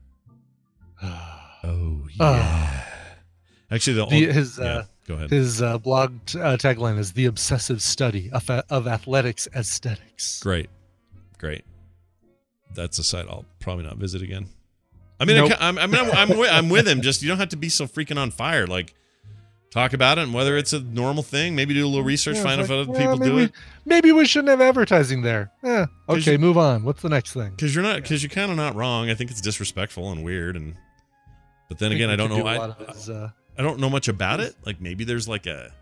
[SPEAKER 1] Oh yeah. Actually, the,
[SPEAKER 2] The-
[SPEAKER 1] only,
[SPEAKER 2] his
[SPEAKER 1] yeah,
[SPEAKER 2] uh,
[SPEAKER 1] go ahead.
[SPEAKER 2] his uh, blog t- uh, tagline is the obsessive study of, of athletics aesthetics.
[SPEAKER 1] Great, great. That's a site I'll probably not visit again. I mean,
[SPEAKER 2] Nope.
[SPEAKER 1] I, I'm, I mean, I'm, I'm, with, I'm with him. Just you don't have to be so freaking on fire. Like, talk about it and whether it's a normal thing. Maybe do a little research,
[SPEAKER 2] Yeah,
[SPEAKER 1] find out
[SPEAKER 2] it's
[SPEAKER 1] if
[SPEAKER 2] like,
[SPEAKER 1] other
[SPEAKER 2] well,
[SPEAKER 1] people
[SPEAKER 2] maybe
[SPEAKER 1] do
[SPEAKER 2] we,
[SPEAKER 1] it.
[SPEAKER 2] Maybe we shouldn't have advertising there. Yeah.
[SPEAKER 1] 'Cause
[SPEAKER 2] Okay,
[SPEAKER 1] you-
[SPEAKER 2] move on. What's the next thing?
[SPEAKER 1] Because you're not, because you're kind of not wrong. I think it's disrespectful and weird. And but then again, I don't know. I,
[SPEAKER 2] His, uh,
[SPEAKER 1] I don't know much about it. Like maybe there's like a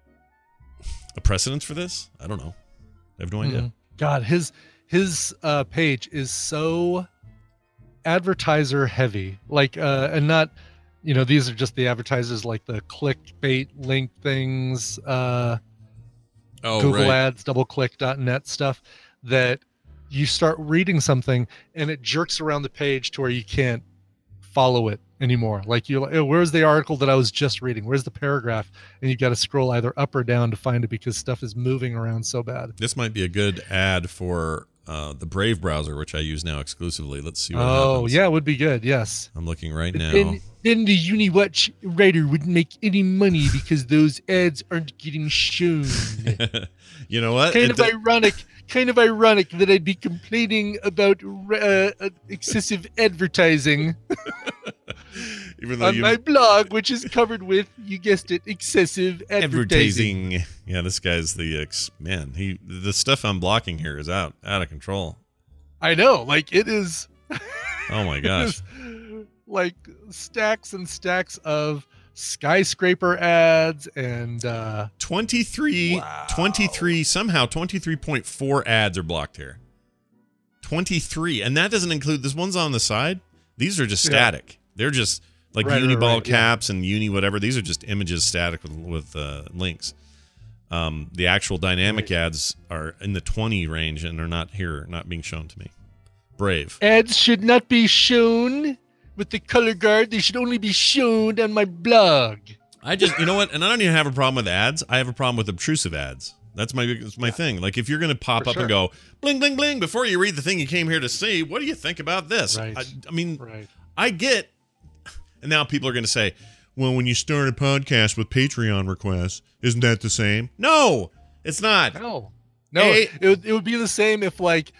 [SPEAKER 1] a precedence for this. I don't know. I have no idea.
[SPEAKER 2] mhm. God, his his uh, page is so advertiser heavy. Like, uh, and not, you know, these are just the advertisers, like the clickbait link things, uh,
[SPEAKER 1] Oh,
[SPEAKER 2] Google
[SPEAKER 1] right.
[SPEAKER 2] Ads, DoubleClick dot net stuff that you start reading something and it jerks around the page to where you can't follow it anymore. Like you, like, where's the article that I was just reading? Where's the paragraph? And you got to scroll either up or down to find it because stuff is moving around so bad.
[SPEAKER 1] This might be a good ad for uh, the Brave browser, which I use now exclusively. Let's see what
[SPEAKER 2] Oh,
[SPEAKER 1] happens.
[SPEAKER 2] yeah, it would be good. Yes.
[SPEAKER 1] I'm looking right now.
[SPEAKER 2] Then, then the Uniwatch writer wouldn't make any money because those ads aren't getting shown.
[SPEAKER 1] You know what?
[SPEAKER 2] kind
[SPEAKER 1] It
[SPEAKER 2] of
[SPEAKER 1] do-
[SPEAKER 2] ironic. Kind of ironic that I'd be complaining about uh, uh, excessive advertising
[SPEAKER 1] even though
[SPEAKER 2] on
[SPEAKER 1] you
[SPEAKER 2] my blog, which is covered with, you guessed it, excessive advertising.
[SPEAKER 1] advertising. Yeah, this guy's the ex man. He the stuff I'm blocking here is out out of control.
[SPEAKER 2] I know, like it is.
[SPEAKER 1] Oh my
[SPEAKER 2] it
[SPEAKER 1] gosh.
[SPEAKER 2] is like stacks and stacks of skyscraper ads and uh,
[SPEAKER 1] twenty-three,
[SPEAKER 2] Wow.
[SPEAKER 1] twenty-three, somehow twenty-three point four ads are blocked here. twenty-three. And that doesn't include, this one's on the side. These are just
[SPEAKER 2] Yeah.
[SPEAKER 1] static. They're just like
[SPEAKER 2] Right,
[SPEAKER 1] uni
[SPEAKER 2] right,
[SPEAKER 1] ball
[SPEAKER 2] right, yeah.
[SPEAKER 1] caps and uni whatever. These are just images static with, with uh, links. Um, the actual dynamic
[SPEAKER 2] Right.
[SPEAKER 1] ads are in the twenty range and they're not here, not being shown to me. Brave.
[SPEAKER 2] ads should not be shown with the color guard. They should only be shown on my blog.
[SPEAKER 1] I just, you know what? And I don't even have a problem with ads. I have a problem with obtrusive ads. That's my that's my thing. Like if you're going to pop
[SPEAKER 2] For
[SPEAKER 1] up and
[SPEAKER 2] sure.
[SPEAKER 1] go bling bling bling before you read the thing you came here to see, what do you think about this?
[SPEAKER 2] Right.
[SPEAKER 1] I, I mean,
[SPEAKER 2] Right.
[SPEAKER 1] I get. And now people are going to say, "Well, when you start a podcast with Patreon requests, isn't that the same?" No, it's not.
[SPEAKER 2] No. No,
[SPEAKER 1] A-
[SPEAKER 2] it, would, it would be the same if like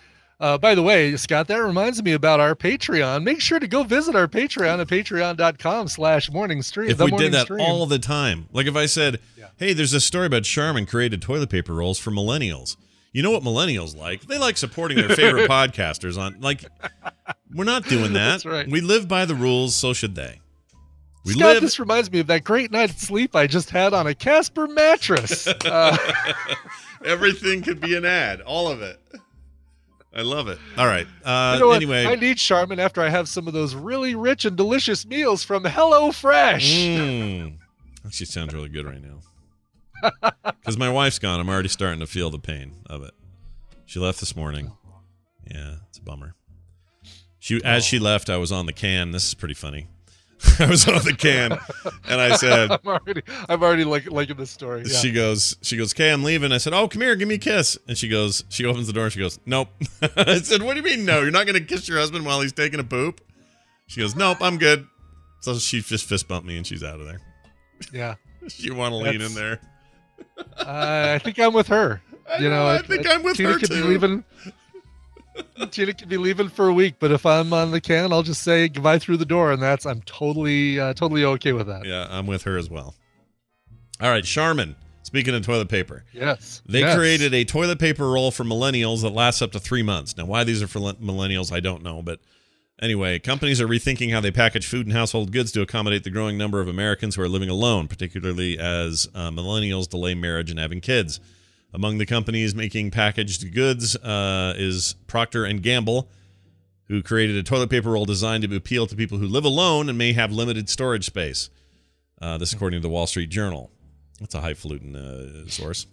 [SPEAKER 2] Uh, by the way, Scott, that reminds me about our Patreon. Make sure to go visit our Patreon at patreon.com slash morning stream.
[SPEAKER 1] If
[SPEAKER 2] the
[SPEAKER 1] we
[SPEAKER 2] morning
[SPEAKER 1] did that
[SPEAKER 2] stream.
[SPEAKER 1] all the time, like if I said,
[SPEAKER 2] Yeah.
[SPEAKER 1] hey, there's a story about Charmin created toilet paper rolls for millennials. You know what millennials like? They like supporting their favorite podcasters on, like, we're not doing that.
[SPEAKER 2] That's right.
[SPEAKER 1] We live by the rules, so should they. We
[SPEAKER 2] Scott,
[SPEAKER 1] live.
[SPEAKER 2] this reminds me of that great night's sleep I just had on a Casper mattress. Uh,
[SPEAKER 1] Everything could be an ad, all of it. I love it. All right. Uh,
[SPEAKER 2] you know what?
[SPEAKER 1] anyway.
[SPEAKER 2] I need Charmin after I have some of those really rich and delicious meals from HelloFresh.
[SPEAKER 1] Mm. She sounds really good right now. Because my wife's gone, I'm already starting to feel the pain of it. She left this morning. Yeah, it's a bummer. She, as she left, I was on the can. This is pretty funny. I was on the can, and I said,
[SPEAKER 2] I'm already, I'm already like liking this story. Yeah.
[SPEAKER 1] She goes, she goes, "Okay, I'm leaving." I said, "Oh, come here, give me a kiss." And she goes, she opens the door, and she goes, "Nope." I said, "What do you mean, no? You're not going to kiss your husband while he's taking a poop?" She goes, "Nope, I'm good." So she just fist bumped me, and she's out of there.
[SPEAKER 2] Yeah.
[SPEAKER 1] You want to lean
[SPEAKER 2] That's-
[SPEAKER 1] in there?
[SPEAKER 2] Uh, I think I'm with her.
[SPEAKER 1] I
[SPEAKER 2] You know,
[SPEAKER 1] know, I
[SPEAKER 2] it-
[SPEAKER 1] think
[SPEAKER 2] it-
[SPEAKER 1] I'm with
[SPEAKER 2] Tina
[SPEAKER 1] her,
[SPEAKER 2] could be
[SPEAKER 1] too.
[SPEAKER 2] leaving. Tina could be leaving for a week, but if I'm on the can, I'll just say goodbye through the door, and that's I'm totally, uh, totally okay with that.
[SPEAKER 1] Yeah, I'm with her as well. All right, Charmin. Speaking of toilet paper,
[SPEAKER 2] Yes.
[SPEAKER 1] they
[SPEAKER 2] Yes.
[SPEAKER 1] created a toilet paper roll for millennials that lasts up to three months. Now, why these are for le- millennials, I don't know. But anyway, companies are rethinking how they package food and household goods to accommodate the growing number of Americans who are living alone, particularly as uh, millennials delay marriage and having kids. Among the companies making packaged goods uh, is Procter and Gamble, who created a toilet paper roll designed to appeal to people who live alone and may have limited storage space. Uh, this according to the Wall Street Journal. That's a highfalutin uh, source.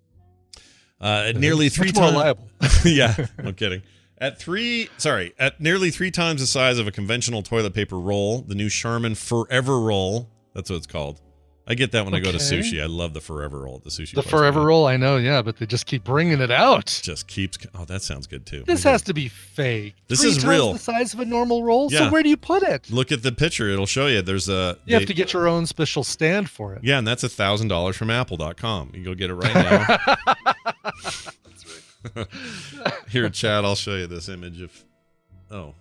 [SPEAKER 1] Uh, at nearly three
[SPEAKER 2] Much more
[SPEAKER 1] times,
[SPEAKER 2] reliable.
[SPEAKER 1] yeah, no kidding. At three, sorry, at nearly three times the size of a conventional toilet paper roll, the new Charmin Forever Roll. That's what it's called. I get that when I go to
[SPEAKER 2] Okay.
[SPEAKER 1] sushi. I love the Forever Roll at the sushi.
[SPEAKER 2] The
[SPEAKER 1] place.
[SPEAKER 2] Forever Roll, I know, yeah, but they just keep bringing it out.
[SPEAKER 1] Just keeps. Oh, that sounds good too.
[SPEAKER 2] This
[SPEAKER 1] Okay.
[SPEAKER 2] has to be fake.
[SPEAKER 1] This
[SPEAKER 2] Three
[SPEAKER 1] is
[SPEAKER 2] times
[SPEAKER 1] real.
[SPEAKER 2] The size of a normal roll.
[SPEAKER 1] Yeah.
[SPEAKER 2] So where do you put it?
[SPEAKER 1] Look at the picture. It'll show you. There's a.
[SPEAKER 2] You have
[SPEAKER 1] they-
[SPEAKER 2] to get your own special stand for it.
[SPEAKER 1] Yeah, and that's a thousand dollars from Apple dot com. You can go get it right now. Here, Chad, I'll show you this image. If oh,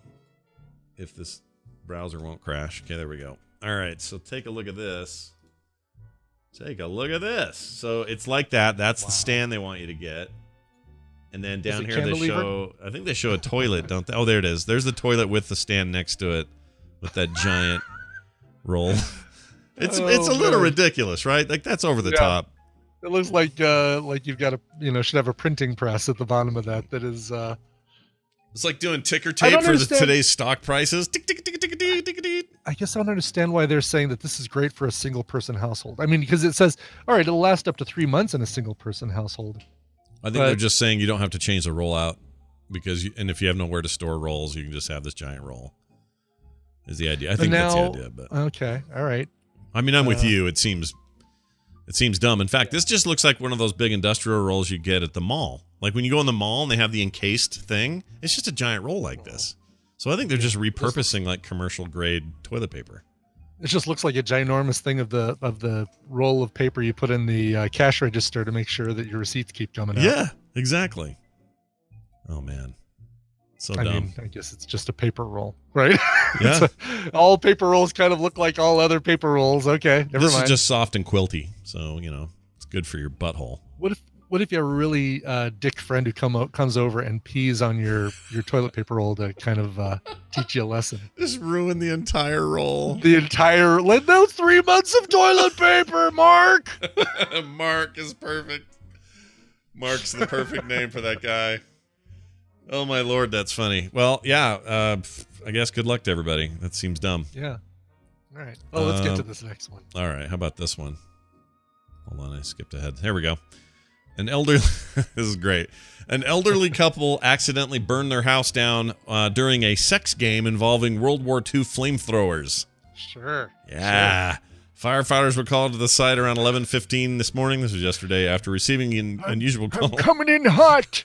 [SPEAKER 1] if this browser won't crash. Okay, there we go. All right, so take a look at this. Take a look at this. So it's like that. That's the stand they want you to get. And then down
[SPEAKER 2] it
[SPEAKER 1] here they
[SPEAKER 2] cantilever?
[SPEAKER 1] show. I think they show a toilet, don't they? Oh, there it is. There's the toilet with the stand next to it, with that giant roll. It's
[SPEAKER 2] Oh,
[SPEAKER 1] it's a little
[SPEAKER 2] man.
[SPEAKER 1] ridiculous, right? Like that's over the
[SPEAKER 2] Yeah.
[SPEAKER 1] top.
[SPEAKER 2] It looks like uh like you've got a you know should have a printing press at the bottom of that. That is uh
[SPEAKER 1] It's like doing ticker
[SPEAKER 2] I
[SPEAKER 1] tape
[SPEAKER 2] don't
[SPEAKER 1] for the,
[SPEAKER 2] understand-
[SPEAKER 1] today's stock prices. Tick, tick, tick, tick, tick, tick, tick.
[SPEAKER 2] I guess I don't understand why they're saying that this is great for a single person household. I mean, because it says, all right, it'll last up to three months in a single person household.
[SPEAKER 1] I think
[SPEAKER 2] But-
[SPEAKER 1] they're just saying you don't have to change the rollout because, you, and if you have nowhere to store rolls, you can just have this giant roll. Is the idea? I think
[SPEAKER 2] now,
[SPEAKER 1] that's the idea. But
[SPEAKER 2] okay, all right.
[SPEAKER 1] I mean, I'm with
[SPEAKER 2] uh,
[SPEAKER 1] you. It seems, it seems dumb. In fact, this just looks like one of those big industrial rolls you get at the mall. Like when you go in the mall and they have the encased thing, it's just a giant roll like this. So I think they're just repurposing like commercial grade toilet paper.
[SPEAKER 2] It just looks like a ginormous thing of the of the roll of paper you put in the uh, cash register to make sure that your receipts keep coming out.
[SPEAKER 1] Yeah, exactly. Oh man, so
[SPEAKER 2] I
[SPEAKER 1] dumb.
[SPEAKER 2] mean, I guess it's just a paper roll, right?
[SPEAKER 1] Yeah.
[SPEAKER 2] It's a- all paper rolls kind of look like all other paper rolls. Okay, never
[SPEAKER 1] this
[SPEAKER 2] mind.
[SPEAKER 1] is just soft and quilty, so you know it's good for your butthole.
[SPEAKER 2] What if what if you have a really uh, dick friend who come o- comes over and pees on your your toilet paper roll to kind of uh, teach you a lesson?
[SPEAKER 1] Just ruin the entire roll.
[SPEAKER 2] The entire let those three months of toilet paper, Mark.
[SPEAKER 1] Mark is perfect. Mark's the perfect name for that guy. Oh my lord, that's funny. Well, yeah, uh, I guess good luck to everybody. That seems dumb.
[SPEAKER 2] Yeah. All right. Well, let's get to
[SPEAKER 1] Um,
[SPEAKER 2] this next one.
[SPEAKER 1] All right, how about this one? Hold on, I skipped ahead. Here we go. An elderly, this is great. An elderly couple accidentally burned their house down uh, during a sex game involving World War Two flamethrowers.
[SPEAKER 2] Sure.
[SPEAKER 1] Yeah. Firefighters were called to the site around eleven fifteen this morning. This was yesterday after receiving an unusual call.
[SPEAKER 2] Coming in hot.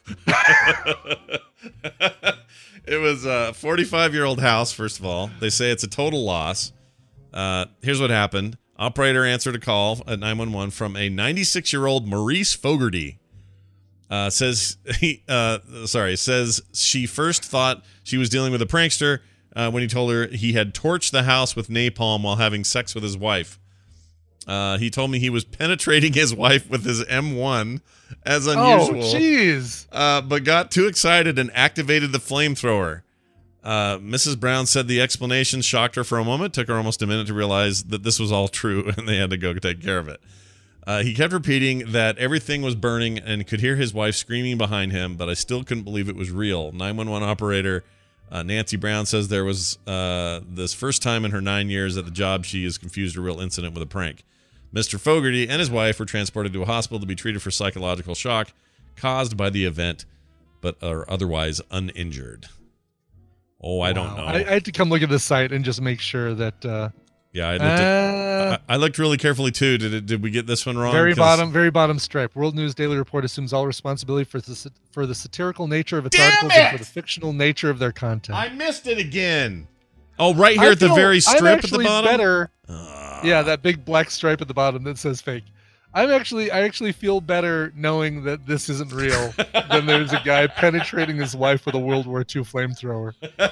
[SPEAKER 1] It was a forty-five-year-old house, first of all. They say it's a total loss. Uh, here's what happened. Operator answered a call at nine one one from a ninety-six-year-old Maurice Fogarty. Uh, says he, uh, sorry, says she first thought she was dealing with a prankster uh, when he told her he had torched the house with napalm while having sex with his wife. Uh, he told me he was penetrating his wife with his M one as unusual.
[SPEAKER 2] Oh, jeez.
[SPEAKER 1] Uh, but got too excited and activated the flamethrower. Uh, Missus Brown said the explanation shocked her for a moment. Took her almost a minute to realize that this was all true, and they had to go take care of it. Uh, he kept repeating that everything was burning and could hear his wife screaming behind him, but I still couldn't believe it was real. nine one one operator uh, Nancy Brown says there was uh, this first time in her nine years at the job she has confused a real incident with a prank. Mister Fogarty and his wife were transported to a hospital to be treated for psychological shock caused by the event, but are otherwise uninjured. Oh, I don't know.
[SPEAKER 2] I, I had to come look at this site and just make sure that... Uh,
[SPEAKER 1] Yeah, I looked, at, I, I looked really carefully too. Did it? Did we get this one wrong?
[SPEAKER 2] Very bottom, very bottom stripe. World News Daily Report assumes all responsibility for the for the satirical nature of its
[SPEAKER 1] Damn
[SPEAKER 2] articles
[SPEAKER 1] it!
[SPEAKER 2] and for the fictional nature of their content.
[SPEAKER 1] I missed it again. Oh, right here
[SPEAKER 2] I
[SPEAKER 1] at the
[SPEAKER 2] feel-
[SPEAKER 1] very
[SPEAKER 2] I'm
[SPEAKER 1] strip at the
[SPEAKER 2] actually
[SPEAKER 1] bottom.
[SPEAKER 2] Better.
[SPEAKER 1] Uh,
[SPEAKER 2] Yeah, that big black stripe at the bottom that says fake. I'm actually, I actually feel better knowing that this isn't real than there's a guy penetrating his wife with a World War Two flamethrower.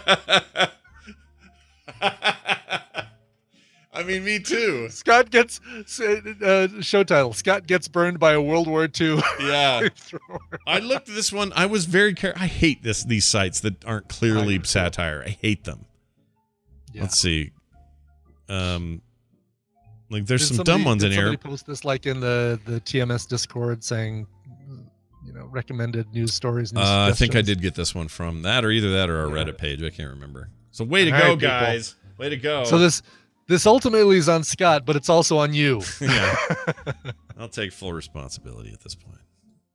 [SPEAKER 1] I mean, me too.
[SPEAKER 2] Scott gets uh, show title. Scott gets burned by a World War Two
[SPEAKER 1] Yeah.
[SPEAKER 2] flamethrower.
[SPEAKER 1] I looked at this one. I was very careful. I hate this. These sites that aren't clearly
[SPEAKER 2] I
[SPEAKER 1] satire. I hate them.
[SPEAKER 2] Yeah.
[SPEAKER 1] Let's see. Um, like there's
[SPEAKER 2] Did
[SPEAKER 1] some
[SPEAKER 2] somebody-
[SPEAKER 1] dumb ones
[SPEAKER 2] did
[SPEAKER 1] in here.
[SPEAKER 2] Somebody post this like in the the T M S Discord saying, you know, recommended news stories. News
[SPEAKER 1] Uh, I think I
[SPEAKER 2] suggestions.
[SPEAKER 1] did get this one from that, or either that, or our
[SPEAKER 2] Yeah.
[SPEAKER 1] Reddit page. I can't remember. So way to
[SPEAKER 2] All
[SPEAKER 1] go,
[SPEAKER 2] right, people.
[SPEAKER 1] guys! Way to go!
[SPEAKER 2] So this this ultimately is on Scott, but it's also on you.
[SPEAKER 1] Yeah. I'll take full responsibility at this point.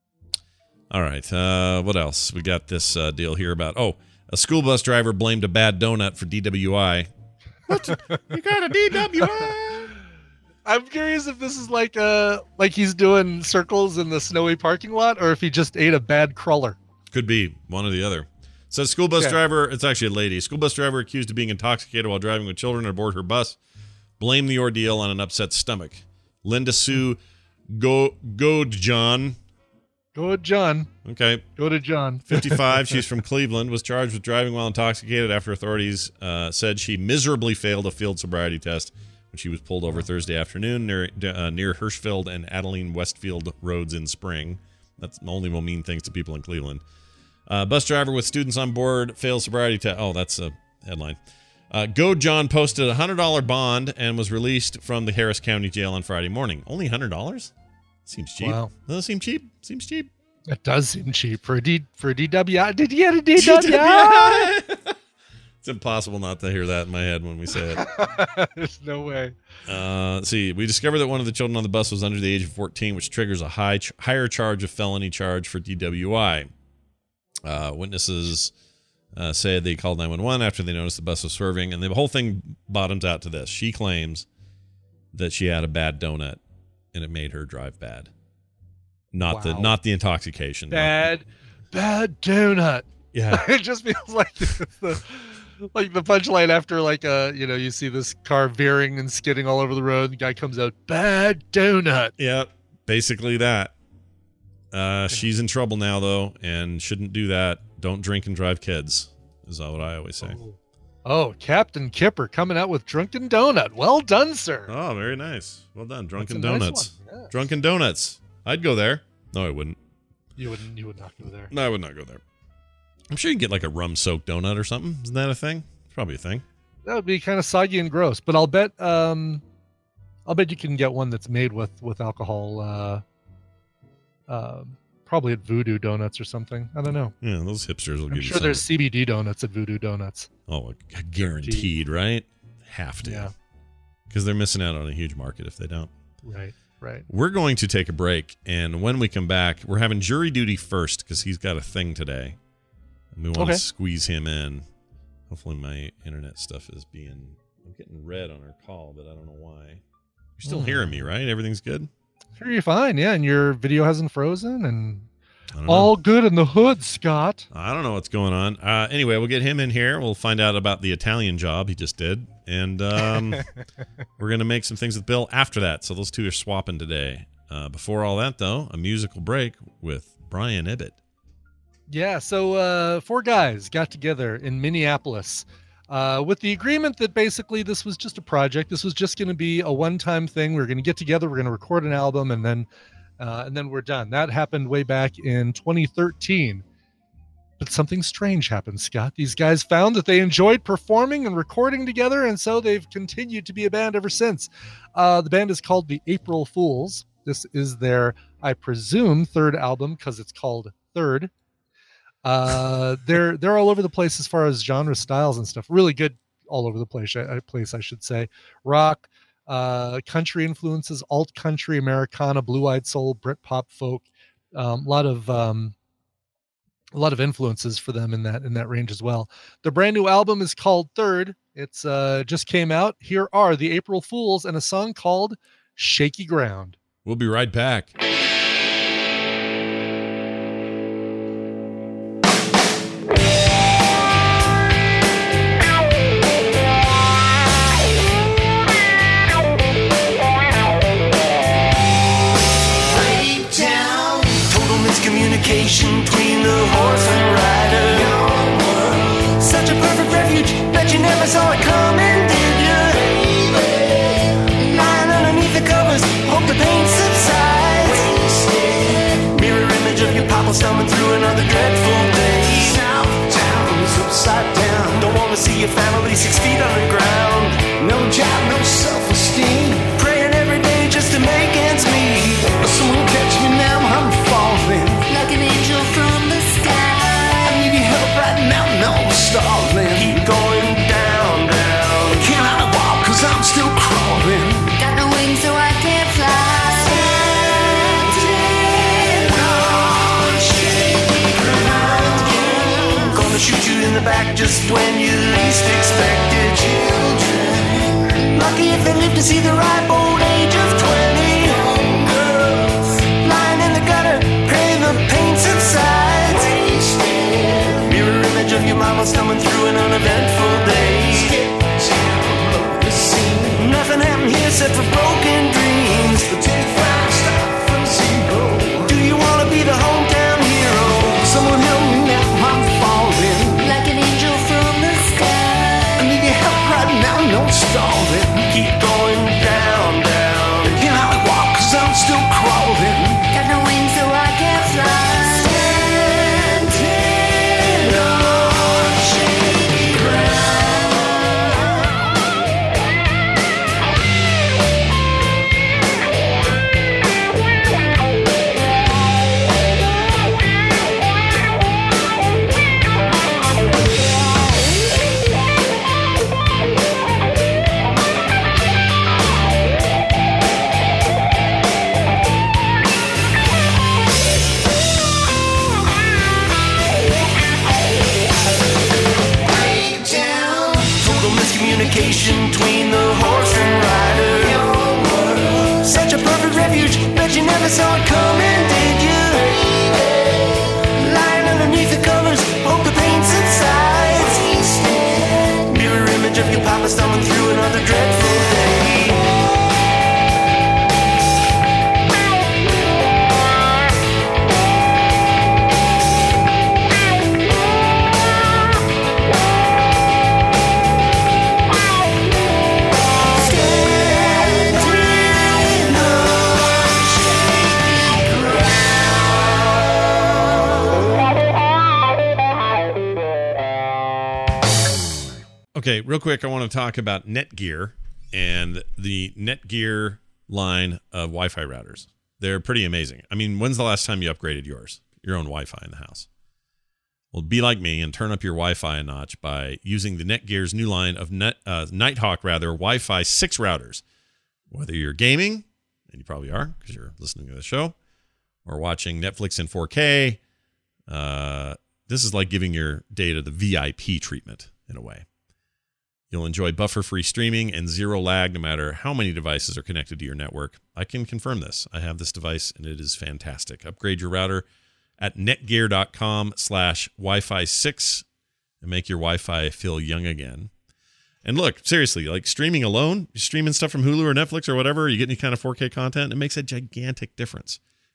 [SPEAKER 1] All right. Uh, what else? We got this uh, deal here about, oh, a school bus driver blamed a bad donut for D W I. What? You got a D W I?
[SPEAKER 2] I'm curious if this is like uh like he's doing circles in the snowy parking lot, or if he just ate a bad cruller.
[SPEAKER 1] Could be one or the other. Says school bus
[SPEAKER 2] Okay.
[SPEAKER 1] driver, it's actually a lady. School bus driver accused of being intoxicated while driving with children aboard her bus. Blamed the ordeal on an upset stomach. Linda Sue Go Godjohn.
[SPEAKER 2] Go to John.
[SPEAKER 1] Okay.
[SPEAKER 2] Go to John.
[SPEAKER 1] fifty-five, she's from Cleveland, was charged with driving while intoxicated after authorities uh, said she miserably failed a field sobriety test when she was pulled over Thursday afternoon near, uh, near Hirschfeld and Adeline Westfield roads in Spring. That's only will mean things to people in Cleveland. Uh, bus driver with students on board failed sobriety test. Oh, that's a headline. Uh, Go John posted a one hundred dollars bond and was released from the Harris County Jail on Friday morning. Only one hundred dollars? Seems cheap.
[SPEAKER 2] Wow.
[SPEAKER 1] Doesn't seem cheap? Seems cheap.
[SPEAKER 2] That does seem cheap for a D for a D W I. Did you get a D W I?
[SPEAKER 1] It's impossible not to hear that in my head when we say it.
[SPEAKER 2] There's no way.
[SPEAKER 1] Uh, let's see. We discovered that one of the children on the bus was under the age of fourteen, which triggers a high ch- higher charge of felony charge for D W I. Uh, witnesses uh, say they called nine one one after they noticed the bus was swerving, and the whole thing bottoms out to this. She claims that she had a bad donut, and it made her drive bad. Not the
[SPEAKER 2] Wow.
[SPEAKER 1] not the intoxication. not-
[SPEAKER 2] Bad, bad donut.
[SPEAKER 1] yeah.
[SPEAKER 2] It just feels like the like the punchline after like uh you know you see this car veering and skidding all over the road. The guy comes out, bad donut.
[SPEAKER 1] Yeah. Basically that. Uh, she's in trouble now though, and shouldn't do that. Don't drink and drive kids. Is what I always say.
[SPEAKER 2] Oh, Captain Kipper coming out with Drunken Donut. Well done, sir.
[SPEAKER 1] Oh, very nice. Well done. Drunken
[SPEAKER 2] That's a nice
[SPEAKER 1] Donuts.
[SPEAKER 2] one, yes.
[SPEAKER 1] Drunken Donuts. I'd go there. No, I wouldn't.
[SPEAKER 2] You wouldn't. You would not go there.
[SPEAKER 1] No, I would not go there. I'm sure you can get like a rum soaked donut or something. Isn't that a thing? It's probably a thing.
[SPEAKER 2] That would be kind of soggy and gross. But I'll bet. Um, I'll bet you can get one that's made with with alcohol. Uh, uh, probably at Voodoo Donuts or something. I don't know.
[SPEAKER 1] Yeah, those hipsters will
[SPEAKER 2] I'm
[SPEAKER 1] give you
[SPEAKER 2] sure
[SPEAKER 1] some.
[SPEAKER 2] there's C B D donuts at Voodoo Donuts.
[SPEAKER 1] Oh, guaranteed, right? Have to.
[SPEAKER 2] Yeah.
[SPEAKER 1] Because they're missing out on a huge market if they don't.
[SPEAKER 2] Right. Right.
[SPEAKER 1] We're going to take a break, and when we come back, we're having jury duty first because he's got a thing today, and we want
[SPEAKER 2] Okay.
[SPEAKER 1] to squeeze him in. Hopefully, my internet stuff is being. I'm getting red on our call, but I don't know why. You're still
[SPEAKER 2] Hmm.
[SPEAKER 1] hearing me, right? Everything's good.
[SPEAKER 2] Sure, you're fine. Yeah, and your video hasn't frozen, and
[SPEAKER 1] I don't know.
[SPEAKER 2] all good in the hood, Scott.
[SPEAKER 1] I don't know what's going on. Uh, anyway, we'll get him in here. We'll find out about the Italian job he just did, and um, we're going to make some things with Bill after that. So those two are swapping today. Uh, before all that, though, a musical break with Brian Ibbett.
[SPEAKER 2] Yeah, so uh, four guys got together in Minneapolis uh, with the agreement that basically this was just a project. This was just going to be a one-time thing. We we're going to get together, we're going to record an album, and then uh, and then we're done. That happened way back in twenty thirteen. But something strange happened, Scott. These guys found that they enjoyed performing and recording together, and so they've continued to be a band ever since. Uh, the band is called the April Fools. This is their, I presume, third album because it's called Third. Uh, they're they're all over the place as far as genre styles and stuff. Really good all over the place. I, place I should say. Rock, uh, country influences, alt country, Americana, blue-eyed soul, Britpop, folk. Um, a lot of um, a lot of influences for them in that in that range as well. The brand new album is called Third. It's uh, just came out. Here are the April Fools and a song called Shaky Ground.
[SPEAKER 1] We'll be right back.
[SPEAKER 7] Between the horse and rider, such a perfect refuge, bet you never saw it coming, did you? Lying underneath the covers, hope the pain subsides. Mirror image of your papa stumbling through another dreadful day. Southtown's upside down. Don't want to see your family six feet underground. No job, no self-esteem. Praying every day just to make ends meet. Someone catch me now, I'm falling.
[SPEAKER 8] Like an angel from the sky.
[SPEAKER 7] I need your help right now, no stalling. Keep going down, down. Can't I walk cause I'm still crawling.
[SPEAKER 8] Got no wings so I can't fly.
[SPEAKER 7] Standing on shaky ground. Gonna shoot you in the back just when you least expect it. Children, lucky if they live to see the ripe old age of twenty. Mirror image of your mama stumbling through an uneventful day. Nothing happened here except for broken dreams. Take five, stop from zero. Do you want to be the hometown hero? Someone help me now, I'm falling.
[SPEAKER 8] Like an angel from the sky.
[SPEAKER 7] I need your help right now, no stalling. Keep going down, down. Can I walk cause I'm still crawling.
[SPEAKER 8] Got no wings so I can't fly.
[SPEAKER 7] Between the horse and rider, such a perfect refuge, bet you never saw it coming, did you? Lying underneath the covers, hope the pain subsides. Mirror image of your papa stumbling through another dreadful day.
[SPEAKER 1] Okay, real quick, I want to talk about Netgear and the Netgear line of Wi-Fi routers. They're pretty amazing. I mean, when's the last time you upgraded yours, your own Wi-Fi in the house? Well, be like me and turn up your Wi-Fi a notch by using the Netgear's new line of Net, uh, Nighthawk rather Wi-Fi six routers. Whether you're gaming, and you probably are because you're listening to the show, or watching Netflix in four K, uh, this is like giving your data the V I P treatment in a way. You'll enjoy buffer-free streaming and zero lag no matter how many devices are connected to your network. I can confirm this. I have this device, and it is fantastic. Upgrade your router at netgear.com slash Wi-Fi 6 and make your Wi-Fi feel young again. And look, seriously, like streaming alone, you're streaming stuff from Hulu or Netflix or whatever, you get any kind of four K content, it makes a gigantic difference.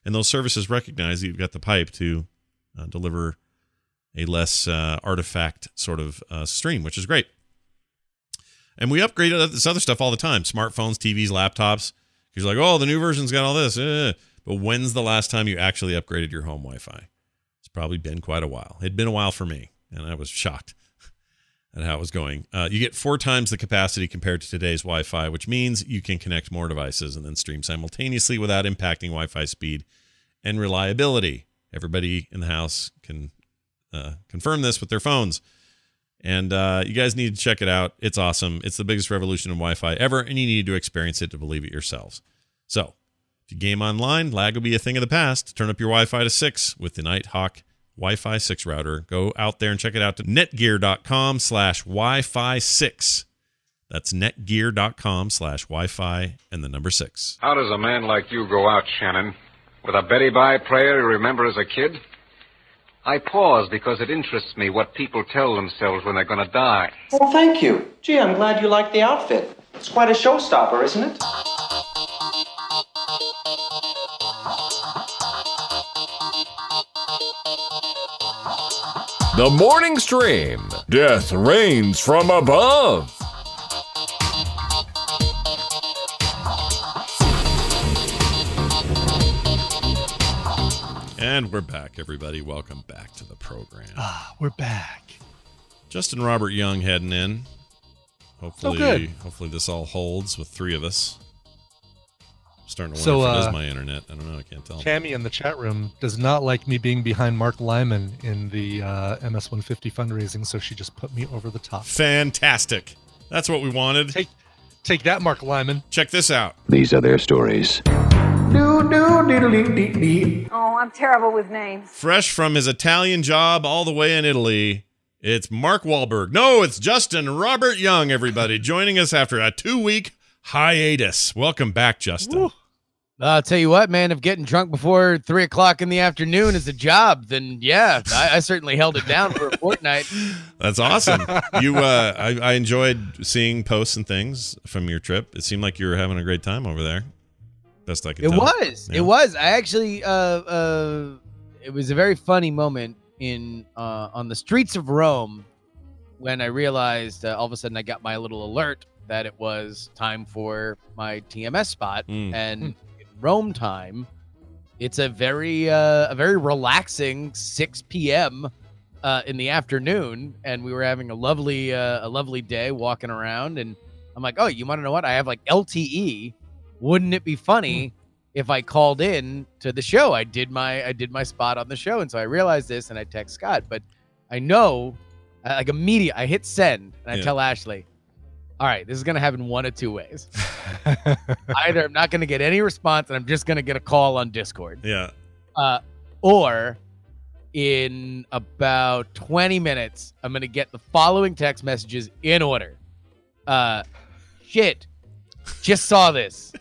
[SPEAKER 1] And those services recognize that you've got the pipe to uh, deliver a less uh, artifact sort of uh, stream, which is great. And we upgrade this other stuff all the time. Smartphones, T Vs, laptops. You're like, oh, the new version's got all this. Eh. But when's the last time you actually upgraded your home Wi-Fi? It's probably been quite a while. It'd been a while for me, and I was shocked at how it was going. Uh, you get four times the capacity compared to today's Wi-Fi, which means you can connect more devices and then stream simultaneously without impacting Wi-Fi speed and reliability. Everybody in the house can uh, confirm this with their phones. And uh, you guys need to check it out. It's awesome. It's the biggest revolution in Wi-Fi ever, and you need to experience it to believe it yourselves. So, if you game online, lag will be a thing of the past. Turn up your Wi-Fi to six with the Nighthawk Wi-Fi six router. Go out there and check it out to netgear.com slash Wi-Fi six. That's netgear.com slash Wi-Fi and the number six.
[SPEAKER 9] How does a man like you go out, Shannon? With a Betty Bye prayer you remember as a kid? I pause because it interests me what people tell themselves when they're going to die.
[SPEAKER 10] Well, thank you. Gee, I'm glad you like the outfit. It's quite a showstopper, isn't it?
[SPEAKER 5] The Morning Stream. Death reigns from above.
[SPEAKER 1] And we're back, everybody. Welcome back to the program.
[SPEAKER 2] Ah, we're back.
[SPEAKER 1] Justin Robert Young heading in. Hopefully,
[SPEAKER 2] Oh, good.
[SPEAKER 1] hopefully this all holds with three of us. I'm starting to
[SPEAKER 2] So,
[SPEAKER 1] wonder if it
[SPEAKER 2] uh,
[SPEAKER 1] is my internet. I don't know. I can't tell.
[SPEAKER 2] Tammy in the chat room does not like me being behind Mark Lyman in the uh, M S one fifty fundraising, so she just put me over the top.
[SPEAKER 1] Fantastic. That's what we wanted.
[SPEAKER 2] Take, take that, Mark Lyman.
[SPEAKER 1] Check this out.
[SPEAKER 11] These are their stories.
[SPEAKER 12] Oh, I'm terrible with names.
[SPEAKER 1] Fresh from his Italian job all the way in Italy, it's Mark Wahlberg. No, it's Justin Robert Young, everybody, joining us after a two-week hiatus. Welcome back, Justin.
[SPEAKER 13] Woo. I'll tell you what, man, if getting drunk before three o'clock in the afternoon is a job, then yeah, I, I certainly held it down for a fortnight.
[SPEAKER 1] That's awesome. You, uh, I, I enjoyed seeing posts and things from your trip. It seemed like you were having a great time over there. Best I could
[SPEAKER 13] It
[SPEAKER 1] tell.
[SPEAKER 13] was.
[SPEAKER 1] Yeah.
[SPEAKER 13] It was. I actually, uh, uh, it was a very funny moment in uh, on the streets of Rome when I realized uh, all of a sudden I got my little alert that it was time for my T M S spot.
[SPEAKER 1] Mm.
[SPEAKER 13] And in Rome time, it's a very, uh, a very relaxing six p.m. Uh, in the afternoon, and we were having a lovely, uh, a lovely day walking around. And I'm like, oh, you want to know what? I have like L T E. Wouldn't it be funny if I called in to the show? I did my I did my spot on the show, and so I realized this, and I text Scott. But I know, uh, like immediate, I hit send, and I
[SPEAKER 1] Yeah.
[SPEAKER 13] tell Ashley, "All right, this is gonna happen one of two ways. Either I'm not gonna get any response, and I'm just gonna get a call on Discord,
[SPEAKER 1] Yeah.
[SPEAKER 13] uh, or in about twenty minutes, I'm gonna get the following text messages in order. Uh, shit." Just saw this.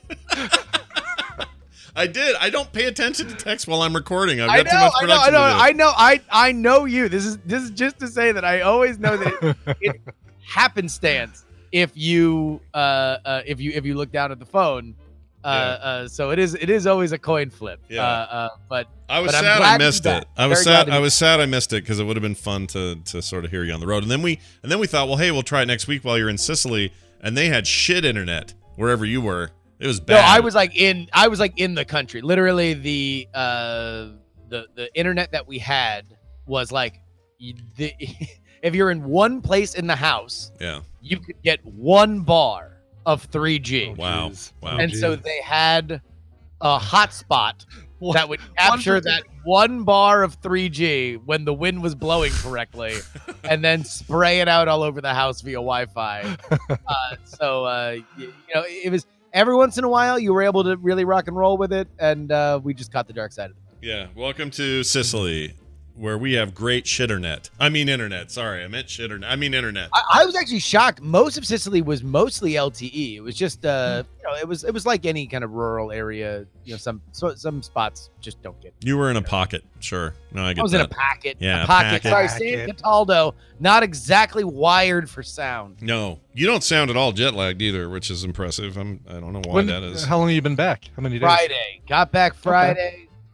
[SPEAKER 1] I did. I don't pay attention to text while I'm recording. I've got
[SPEAKER 13] I know,
[SPEAKER 1] too much
[SPEAKER 13] I know, I
[SPEAKER 1] production
[SPEAKER 13] know,
[SPEAKER 1] to do.
[SPEAKER 13] I know, I I know you. This is this is just to say that I always know that it, it happenstance if you uh, uh if you if you look down at the phone. Uh,
[SPEAKER 1] Yeah.
[SPEAKER 13] uh so it is it is always a coin flip.
[SPEAKER 1] Yeah.
[SPEAKER 13] Uh, uh but
[SPEAKER 1] I was
[SPEAKER 13] but I'm
[SPEAKER 1] sad
[SPEAKER 13] glad
[SPEAKER 1] I
[SPEAKER 13] to be
[SPEAKER 1] missed
[SPEAKER 13] back.
[SPEAKER 1] it. I was
[SPEAKER 13] Very glad
[SPEAKER 1] sad
[SPEAKER 13] to be
[SPEAKER 1] I was sad I missed it because it would have been fun to to sort of hear you on the road. And then we and then we thought, well, hey, we'll try it next week while you're in Sicily, and they had shit internet wherever you were. It was bad.
[SPEAKER 13] No, I was like in I was like in the country. Literally the uh the the internet that we had was like you- the, if you're in one place in the house,
[SPEAKER 1] Yeah.
[SPEAKER 13] you could get one bar of three G.
[SPEAKER 1] Wow. Wow.
[SPEAKER 13] And so they had a hotspot that would capture that one bar of three G when the wind was blowing correctly and then spray it out all over the house via Wi-Fi. Uh, so, uh, you, you know, it was every once in a while you were able to really rock and roll with it, and uh, we just caught the dark side of it.
[SPEAKER 1] Yeah. Welcome to Sicily, where we have great shitternet. I mean internet. Sorry, I meant shitternet. I mean internet.
[SPEAKER 13] I, I was actually shocked. Most of Sicily was mostly L T E. It was just, uh, you know, it was it was like any kind of rural area. You know, some so, some spots just don't get.
[SPEAKER 1] You were in a pocket. Sure. No, I get
[SPEAKER 13] I was
[SPEAKER 1] that.
[SPEAKER 13] in a packet.
[SPEAKER 1] Yeah,
[SPEAKER 13] a pocket.
[SPEAKER 1] packet.
[SPEAKER 13] Sorry, San Cataldo, not exactly wired for sound.
[SPEAKER 1] No, you don't sound at all jet lagged either, which is impressive. I'm. I don't know why
[SPEAKER 2] When-
[SPEAKER 1] that is.
[SPEAKER 2] How long have you been back? How many days?
[SPEAKER 13] Friday. Got back Friday.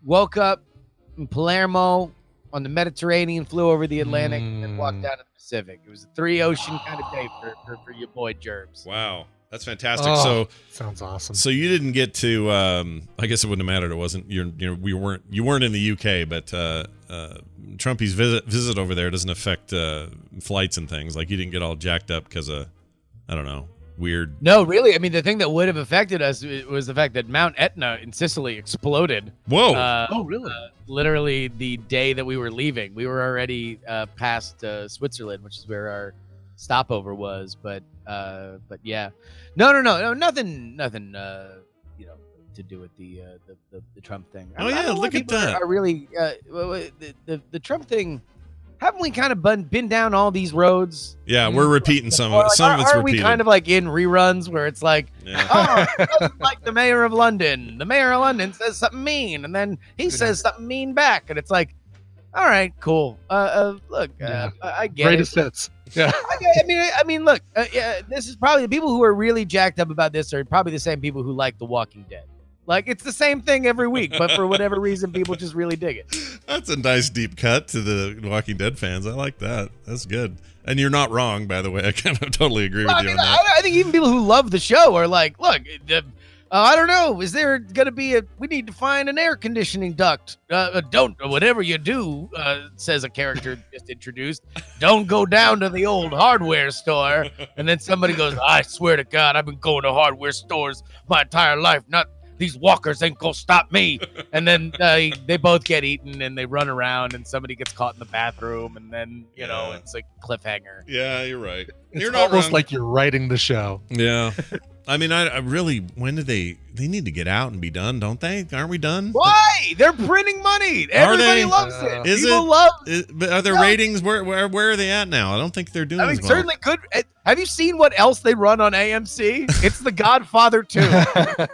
[SPEAKER 13] woke up in Palermo on the Mediterranean, flew over the Atlantic,
[SPEAKER 2] Mm.
[SPEAKER 13] and walked down to the Pacific. It was a three ocean kind of day for, for, for your boy Gerbs.
[SPEAKER 1] Wow. That's fantastic.
[SPEAKER 2] Oh,
[SPEAKER 1] so
[SPEAKER 2] sounds awesome.
[SPEAKER 1] So you didn't get to. Um, I guess it wouldn't have mattered. It wasn't. You're. You know, we weren't. You weren't in the U K, but uh, uh, Trumpy's visit visit over there doesn't affect uh, flights and things. Like you didn't get all jacked up because of, I don't know, weird.
[SPEAKER 13] No, really. I mean, the thing that would have affected us was the fact that Mount Etna in Sicily exploded.
[SPEAKER 1] Whoa.
[SPEAKER 13] Uh,
[SPEAKER 2] oh, really?
[SPEAKER 13] Uh, literally the day that we were leaving. We were already uh, past uh, Switzerland, which is where our stopover was. But uh, but yeah, no, no, no, no, nothing, nothing. Uh, you know, to do with the uh, the, the the Trump thing.
[SPEAKER 1] Oh
[SPEAKER 13] I,
[SPEAKER 1] yeah,
[SPEAKER 13] I don't know
[SPEAKER 1] look
[SPEAKER 13] why
[SPEAKER 1] at
[SPEAKER 13] people
[SPEAKER 1] that.
[SPEAKER 13] Are, are really uh, the, the the Trump thing. Haven't we kind of been, been down all these roads?
[SPEAKER 1] Yeah, we're repeating some of
[SPEAKER 13] Or
[SPEAKER 1] it.
[SPEAKER 13] like,
[SPEAKER 1] Some of it's
[SPEAKER 13] aren't we
[SPEAKER 1] repeated.
[SPEAKER 13] kind of like in reruns where it's like,
[SPEAKER 1] Yeah.
[SPEAKER 13] oh, doesn't like the mayor of London. The mayor of London says something mean, and then he says something mean back, and it's like, all right, cool. Uh, uh look, uh, I, I get
[SPEAKER 2] Greatest
[SPEAKER 13] it.
[SPEAKER 2] hits. Yeah.
[SPEAKER 13] I, I mean, I mean, look, uh, yeah, this is probably the people who are really jacked up about this are probably the same people who like The Walking Dead. Like, it's the same thing every week, but for whatever reason, people just really dig it.
[SPEAKER 1] That's a nice deep cut to the Walking Dead fans. I like that. That's good. And you're not wrong, by the way. I kind of totally agree with
[SPEAKER 13] I,
[SPEAKER 1] you
[SPEAKER 13] mean,
[SPEAKER 1] on that.
[SPEAKER 13] I, I think even people who love the show are like, look, uh, uh, I don't know. Is there going to be a, we need to find an air conditioning duct. Uh, uh, don't, whatever you do, uh, says a character just introduced, don't go down to the old hardware store. And then somebody goes, I swear to God, I've been going to hardware stores my entire life. Not these walkers ain't gonna stop me. And then uh, they both get eaten and they run around and somebody gets caught in the bathroom. And then, you know, it's a cliffhanger.
[SPEAKER 1] Yeah, you're right.
[SPEAKER 2] It's
[SPEAKER 1] You're not
[SPEAKER 2] almost
[SPEAKER 1] wrong.
[SPEAKER 2] like you're writing the show.
[SPEAKER 1] Yeah. I mean, I, I really, when do they, they need to get out and be done, don't they? Aren't we done?
[SPEAKER 13] Why? They're printing money. Everybody
[SPEAKER 1] they?
[SPEAKER 13] loves
[SPEAKER 2] Uh,
[SPEAKER 13] it.
[SPEAKER 1] Is
[SPEAKER 13] People
[SPEAKER 1] it?
[SPEAKER 13] love
[SPEAKER 1] Is, but are their
[SPEAKER 13] No.
[SPEAKER 1] ratings, where, where where are they at now? I don't think they're doing
[SPEAKER 13] I mean,
[SPEAKER 1] as well.
[SPEAKER 13] certainly good. eh, Have you seen what else they run on A M C? It's The Godfather two. That's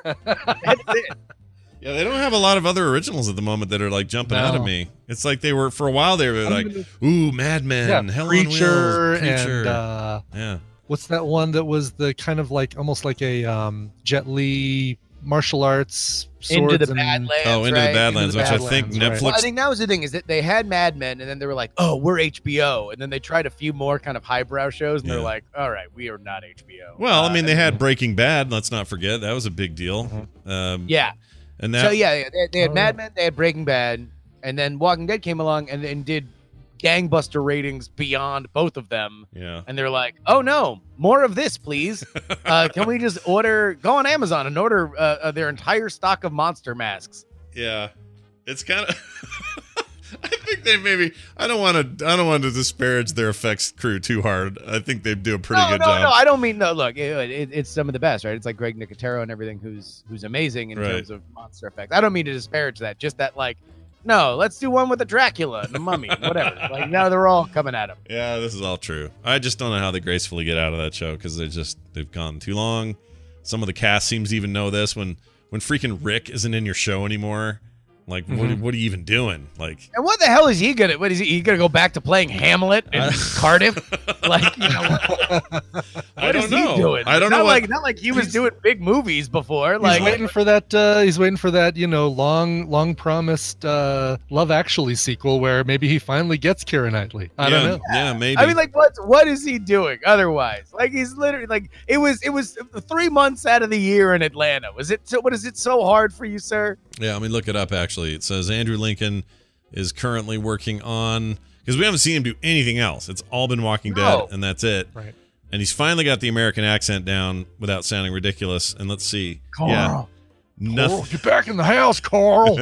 [SPEAKER 13] it.
[SPEAKER 1] Yeah, they don't have a lot of other originals at the moment that are like jumping out of
[SPEAKER 2] No.
[SPEAKER 1] me. It's like they were, for a while they were like, ooh, Mad Men,
[SPEAKER 2] Yeah,
[SPEAKER 1] Hell
[SPEAKER 2] Preacher,
[SPEAKER 1] on Wheels, Preacher.
[SPEAKER 2] and uh,
[SPEAKER 1] yeah.
[SPEAKER 2] what's that one that was the kind of like almost like a um, Jet Li martial arts swords
[SPEAKER 13] Into the
[SPEAKER 2] and
[SPEAKER 13] Badlands.
[SPEAKER 1] Oh, Into
[SPEAKER 13] right?
[SPEAKER 1] the Badlands,
[SPEAKER 2] Into the
[SPEAKER 1] which I think
[SPEAKER 2] Badlands, right.
[SPEAKER 1] Netflix.
[SPEAKER 13] Well, I think that was the thing is that they had Mad Men, and then they were like, "Oh, we're H B O," and then they tried a few more kind of highbrow shows, and
[SPEAKER 1] Yeah.
[SPEAKER 13] they're like, "All right, we are not H B O."
[SPEAKER 1] Well, I
[SPEAKER 13] Uh,
[SPEAKER 1] mean, they had Breaking Bad. Let's not forget that was a big deal. Um,
[SPEAKER 13] yeah.
[SPEAKER 1] and that
[SPEAKER 13] So yeah, yeah, they, they had
[SPEAKER 2] Oh.
[SPEAKER 13] Mad Men, they had Breaking Bad, and then Walking Dead came along and, and did gangbuster ratings beyond both of them.
[SPEAKER 1] yeah.
[SPEAKER 13] And they're like, "Oh no, more of this, please! Uh, can we just order? Go on Amazon and order uh, uh, their entire stock of monster masks."
[SPEAKER 1] Yeah, it's kind of. I think they maybe. I don't want to. I don't want to disparage their effects crew too hard. I think they do a pretty
[SPEAKER 13] no,
[SPEAKER 1] good
[SPEAKER 13] no,
[SPEAKER 1] job.
[SPEAKER 13] no, I don't mean no. Look, it, it, it's some of the best, right? It's like Greg Nicotero and everything, who's who's amazing in
[SPEAKER 1] Right.
[SPEAKER 13] terms of monster effects. I don't mean to disparage that. Just that, like, no, let's do one with the Dracula and the Mummy, whatever. Like now they're all coming at him.
[SPEAKER 1] Yeah, this is all true. I just don't know how they gracefully get out of that show because they just they've gone too long. Some of the cast seems to even know this when when freaking Rick isn't in your show anymore. Like, what,
[SPEAKER 2] Mhm.
[SPEAKER 1] what are you even doing? Like,
[SPEAKER 13] And what the hell is he gonna? What is he? He gonna go back to playing Hamlet in Cardiff? Like, you know, what,
[SPEAKER 1] I
[SPEAKER 13] what
[SPEAKER 1] don't
[SPEAKER 13] is
[SPEAKER 1] know.
[SPEAKER 13] he doing?
[SPEAKER 1] I don't
[SPEAKER 13] not
[SPEAKER 1] know.
[SPEAKER 13] Like,
[SPEAKER 1] What,
[SPEAKER 13] not like he was doing big movies before.
[SPEAKER 2] He's
[SPEAKER 13] Like,
[SPEAKER 2] waiting for that. Uh, he's waiting for that. You know, long, long promised uh, Love Actually sequel where maybe he finally gets Keira Knightley. I
[SPEAKER 1] yeah,
[SPEAKER 2] don't know.
[SPEAKER 1] Yeah, maybe.
[SPEAKER 13] I mean, like, what? What is he doing otherwise? Like, he's literally like, it was, it was three months out of the year in Atlanta. Was it? So, what is it so hard for you, sir?
[SPEAKER 1] Yeah, I mean, look it up, actually. It says Andrew Lincoln is currently working on, because we haven't seen him do anything else. It's all been Walking
[SPEAKER 13] No.
[SPEAKER 1] Dead, and that's it.
[SPEAKER 2] Right.
[SPEAKER 1] And he's finally got the American accent down without sounding ridiculous. And let's see.
[SPEAKER 2] Carl.
[SPEAKER 1] Yeah.
[SPEAKER 2] Carl,
[SPEAKER 1] Nothing.
[SPEAKER 2] get back in the house, Carl.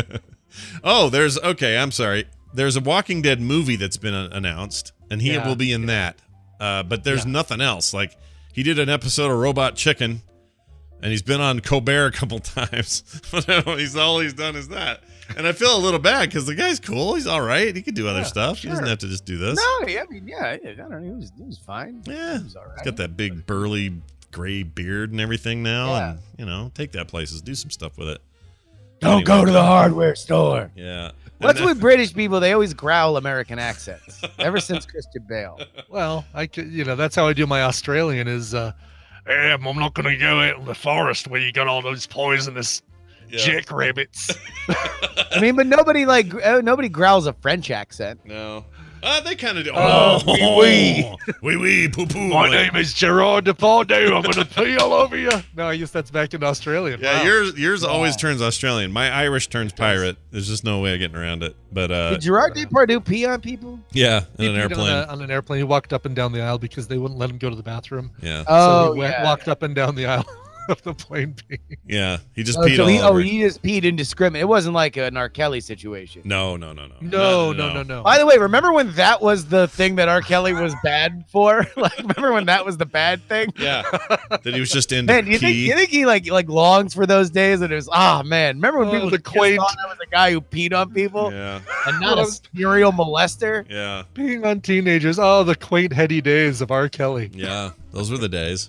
[SPEAKER 1] Oh, there's, okay, I'm sorry. There's a Walking Dead movie that's been uh, announced, and he
[SPEAKER 2] Yeah.
[SPEAKER 1] will be in that. Uh, but there's
[SPEAKER 2] Yeah.
[SPEAKER 1] nothing else. Like, he did an episode of Robot Chicken, and he's been on Colbert a couple times. But he's all he's done is that. And I feel a little bad because the guy's cool. He's all right. He could do other
[SPEAKER 2] Yeah,
[SPEAKER 1] stuff. He doesn't
[SPEAKER 13] sure.
[SPEAKER 1] have to just do this.
[SPEAKER 13] No, yeah, I mean, yeah, I don't know. He was, he was fine.
[SPEAKER 1] Yeah.
[SPEAKER 13] he was all right.
[SPEAKER 1] He's got that big burly gray beard and everything now.
[SPEAKER 13] Yeah.
[SPEAKER 1] And, you know, take that places. Do some stuff with it.
[SPEAKER 13] Don't
[SPEAKER 1] Anyway.
[SPEAKER 13] go to the hardware store.
[SPEAKER 1] Yeah.
[SPEAKER 13] What's
[SPEAKER 1] And
[SPEAKER 13] with British people? They always growl American accents. Ever since Christian Bale.
[SPEAKER 2] Well, I could, you know, that's how I do my Australian is, uh, um, I'm not going to go out in the forest where you got all those poisonous Jackrabbits.
[SPEAKER 13] I mean, but nobody like uh, nobody growls a French accent.
[SPEAKER 1] No. Uh, they kind of do.
[SPEAKER 2] Oh,
[SPEAKER 1] Oh,
[SPEAKER 2] wee
[SPEAKER 1] wee wee, poo poo.
[SPEAKER 2] My name is Gerard Depardieu. I'm gonna pee all over you. No, I guess that's back in Australian.
[SPEAKER 1] Yeah,
[SPEAKER 2] Wow.
[SPEAKER 1] yours yours always turns Australian. My Irish turns pirate. There's just no way of getting around it. But uh,
[SPEAKER 13] Did Gerard Depardieu pee on people?
[SPEAKER 1] yeah,
[SPEAKER 2] He
[SPEAKER 1] in an
[SPEAKER 2] peed
[SPEAKER 1] airplane.
[SPEAKER 2] On, a, on an airplane. He walked up and down the aisle because they wouldn't let him go to the bathroom.
[SPEAKER 1] Yeah.
[SPEAKER 13] Oh,
[SPEAKER 2] so he went,
[SPEAKER 13] yeah.
[SPEAKER 2] walked up and down the aisle of the plane peeing.
[SPEAKER 1] Yeah, he just
[SPEAKER 13] Oh,
[SPEAKER 1] peed
[SPEAKER 13] so
[SPEAKER 1] all
[SPEAKER 13] he, oh,
[SPEAKER 1] over.
[SPEAKER 13] he just peed indiscriminate. It wasn't like an R. Kelly situation.
[SPEAKER 1] No, no, no, no.
[SPEAKER 2] No, no, no, no.
[SPEAKER 13] By the way, remember when that was the thing that R. Kelly was bad for? Like, remember when that was the bad thing?
[SPEAKER 1] Yeah, that he was just into
[SPEAKER 13] Man, do you think,
[SPEAKER 1] pee.
[SPEAKER 13] you think he like like longs for those days? And it was, ah, man. Remember when
[SPEAKER 2] Oh,
[SPEAKER 13] people
[SPEAKER 2] the
[SPEAKER 13] just
[SPEAKER 2] quaint-
[SPEAKER 13] thought I was a guy who peed on people
[SPEAKER 1] Yeah,
[SPEAKER 13] and not a serial molester?
[SPEAKER 1] yeah,
[SPEAKER 2] Peeing on teenagers. Oh, the quaint, heady days of R. Kelly.
[SPEAKER 1] yeah. Those were the days.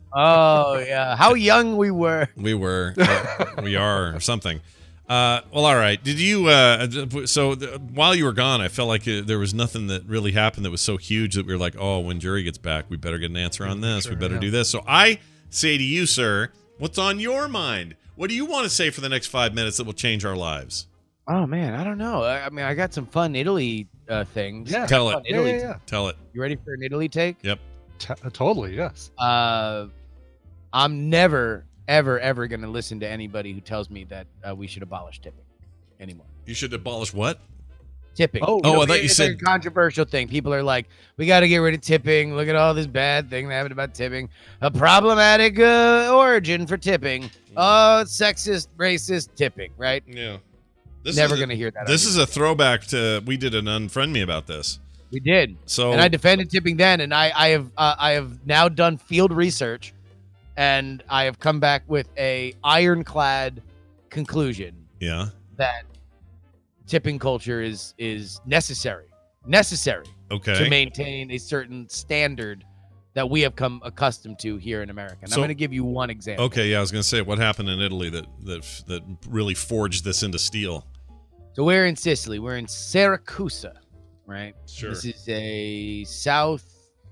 [SPEAKER 13] Oh yeah, how young we were.
[SPEAKER 1] We were, uh, we are, or something. Uh, well, all right. Did you? Uh, so th- while you were gone, I felt like uh, there was nothing that really happened that was so huge that we were like, oh, when Jury gets back, we better get an answer on this.
[SPEAKER 2] Sure,
[SPEAKER 1] we better
[SPEAKER 2] yeah.
[SPEAKER 1] do this. So I say to you, sir, what's on your mind? What do you want to say for the next five minutes that will change our lives?
[SPEAKER 13] Oh man, I don't know. I, I mean, I got some fun Italy uh, things.
[SPEAKER 2] Yeah.
[SPEAKER 1] Tell
[SPEAKER 13] Fun
[SPEAKER 1] it.
[SPEAKER 2] Yeah,
[SPEAKER 13] Italy.
[SPEAKER 2] yeah, yeah.
[SPEAKER 1] Tell it.
[SPEAKER 13] You ready for an Italy take?
[SPEAKER 1] Yep.
[SPEAKER 2] T- uh, totally, yes.
[SPEAKER 13] Uh, I'm never, ever, ever going to listen to anybody who tells me that uh, we should abolish tipping anymore.
[SPEAKER 1] You should abolish what?
[SPEAKER 13] Tipping.
[SPEAKER 2] Oh,
[SPEAKER 1] Oh, I thought you
[SPEAKER 13] it's
[SPEAKER 1] said-
[SPEAKER 13] a controversial thing. People are like, we got to get rid of tipping. Look at all this bad thing that happened about tipping. A problematic uh, origin for tipping. Oh, sexist, racist tipping, right?
[SPEAKER 1] Yeah. This
[SPEAKER 13] Never
[SPEAKER 1] is a-
[SPEAKER 13] going to hear that.
[SPEAKER 1] This is a throwback to we did an unfriend me about this.
[SPEAKER 13] We did.
[SPEAKER 1] So
[SPEAKER 13] And I defended tipping then, and I, I have uh, I have now done field research, and I have come back with a ironclad conclusion
[SPEAKER 1] yeah.
[SPEAKER 13] that tipping culture is is necessary, necessary
[SPEAKER 1] Okay.
[SPEAKER 13] to maintain a certain standard that we have come accustomed to here in America. And
[SPEAKER 1] So-
[SPEAKER 13] I'm going to give you one example.
[SPEAKER 1] Okay, yeah, I was going to say what happened in Italy that that that really forged this into steel.
[SPEAKER 13] So we're in Sicily. We're in Syracuse, right?
[SPEAKER 1] Sure.
[SPEAKER 13] This is a south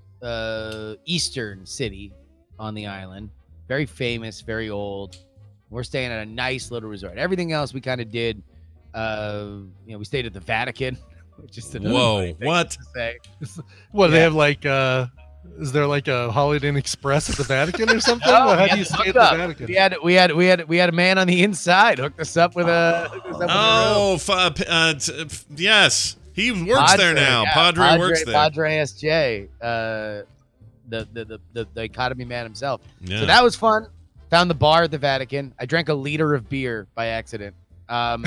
[SPEAKER 13] uh, eastern city on the island. Very famous, very old. We're staying at a nice little resort. Everything else we kind of did, uh, you know, we stayed at the Vatican, which is another
[SPEAKER 1] Whoa,
[SPEAKER 13] funny thing
[SPEAKER 1] what?
[SPEAKER 13] to say.
[SPEAKER 2] What, they
[SPEAKER 13] Yeah.
[SPEAKER 2] have like, uh, is there like a Holiday Inn Express at the Vatican or something?
[SPEAKER 13] No,
[SPEAKER 2] Well,
[SPEAKER 13] we
[SPEAKER 2] how
[SPEAKER 13] had
[SPEAKER 2] do you
[SPEAKER 13] to
[SPEAKER 2] stay
[SPEAKER 13] hook
[SPEAKER 2] at the
[SPEAKER 13] up.
[SPEAKER 2] Vatican?
[SPEAKER 13] We had we had we had we had a man on the inside hooked us up with a. hooked us up with a room.
[SPEAKER 1] Oh, f- uh, p- uh, t- f- yes, he works there now.
[SPEAKER 13] yeah,
[SPEAKER 1] Padre,
[SPEAKER 13] Padre
[SPEAKER 1] works there.
[SPEAKER 13] Padre S J, uh, the, the the the the economy man himself.
[SPEAKER 1] Yeah.
[SPEAKER 13] So that was fun. Found the bar at the Vatican. I drank a liter of beer by accident. Um,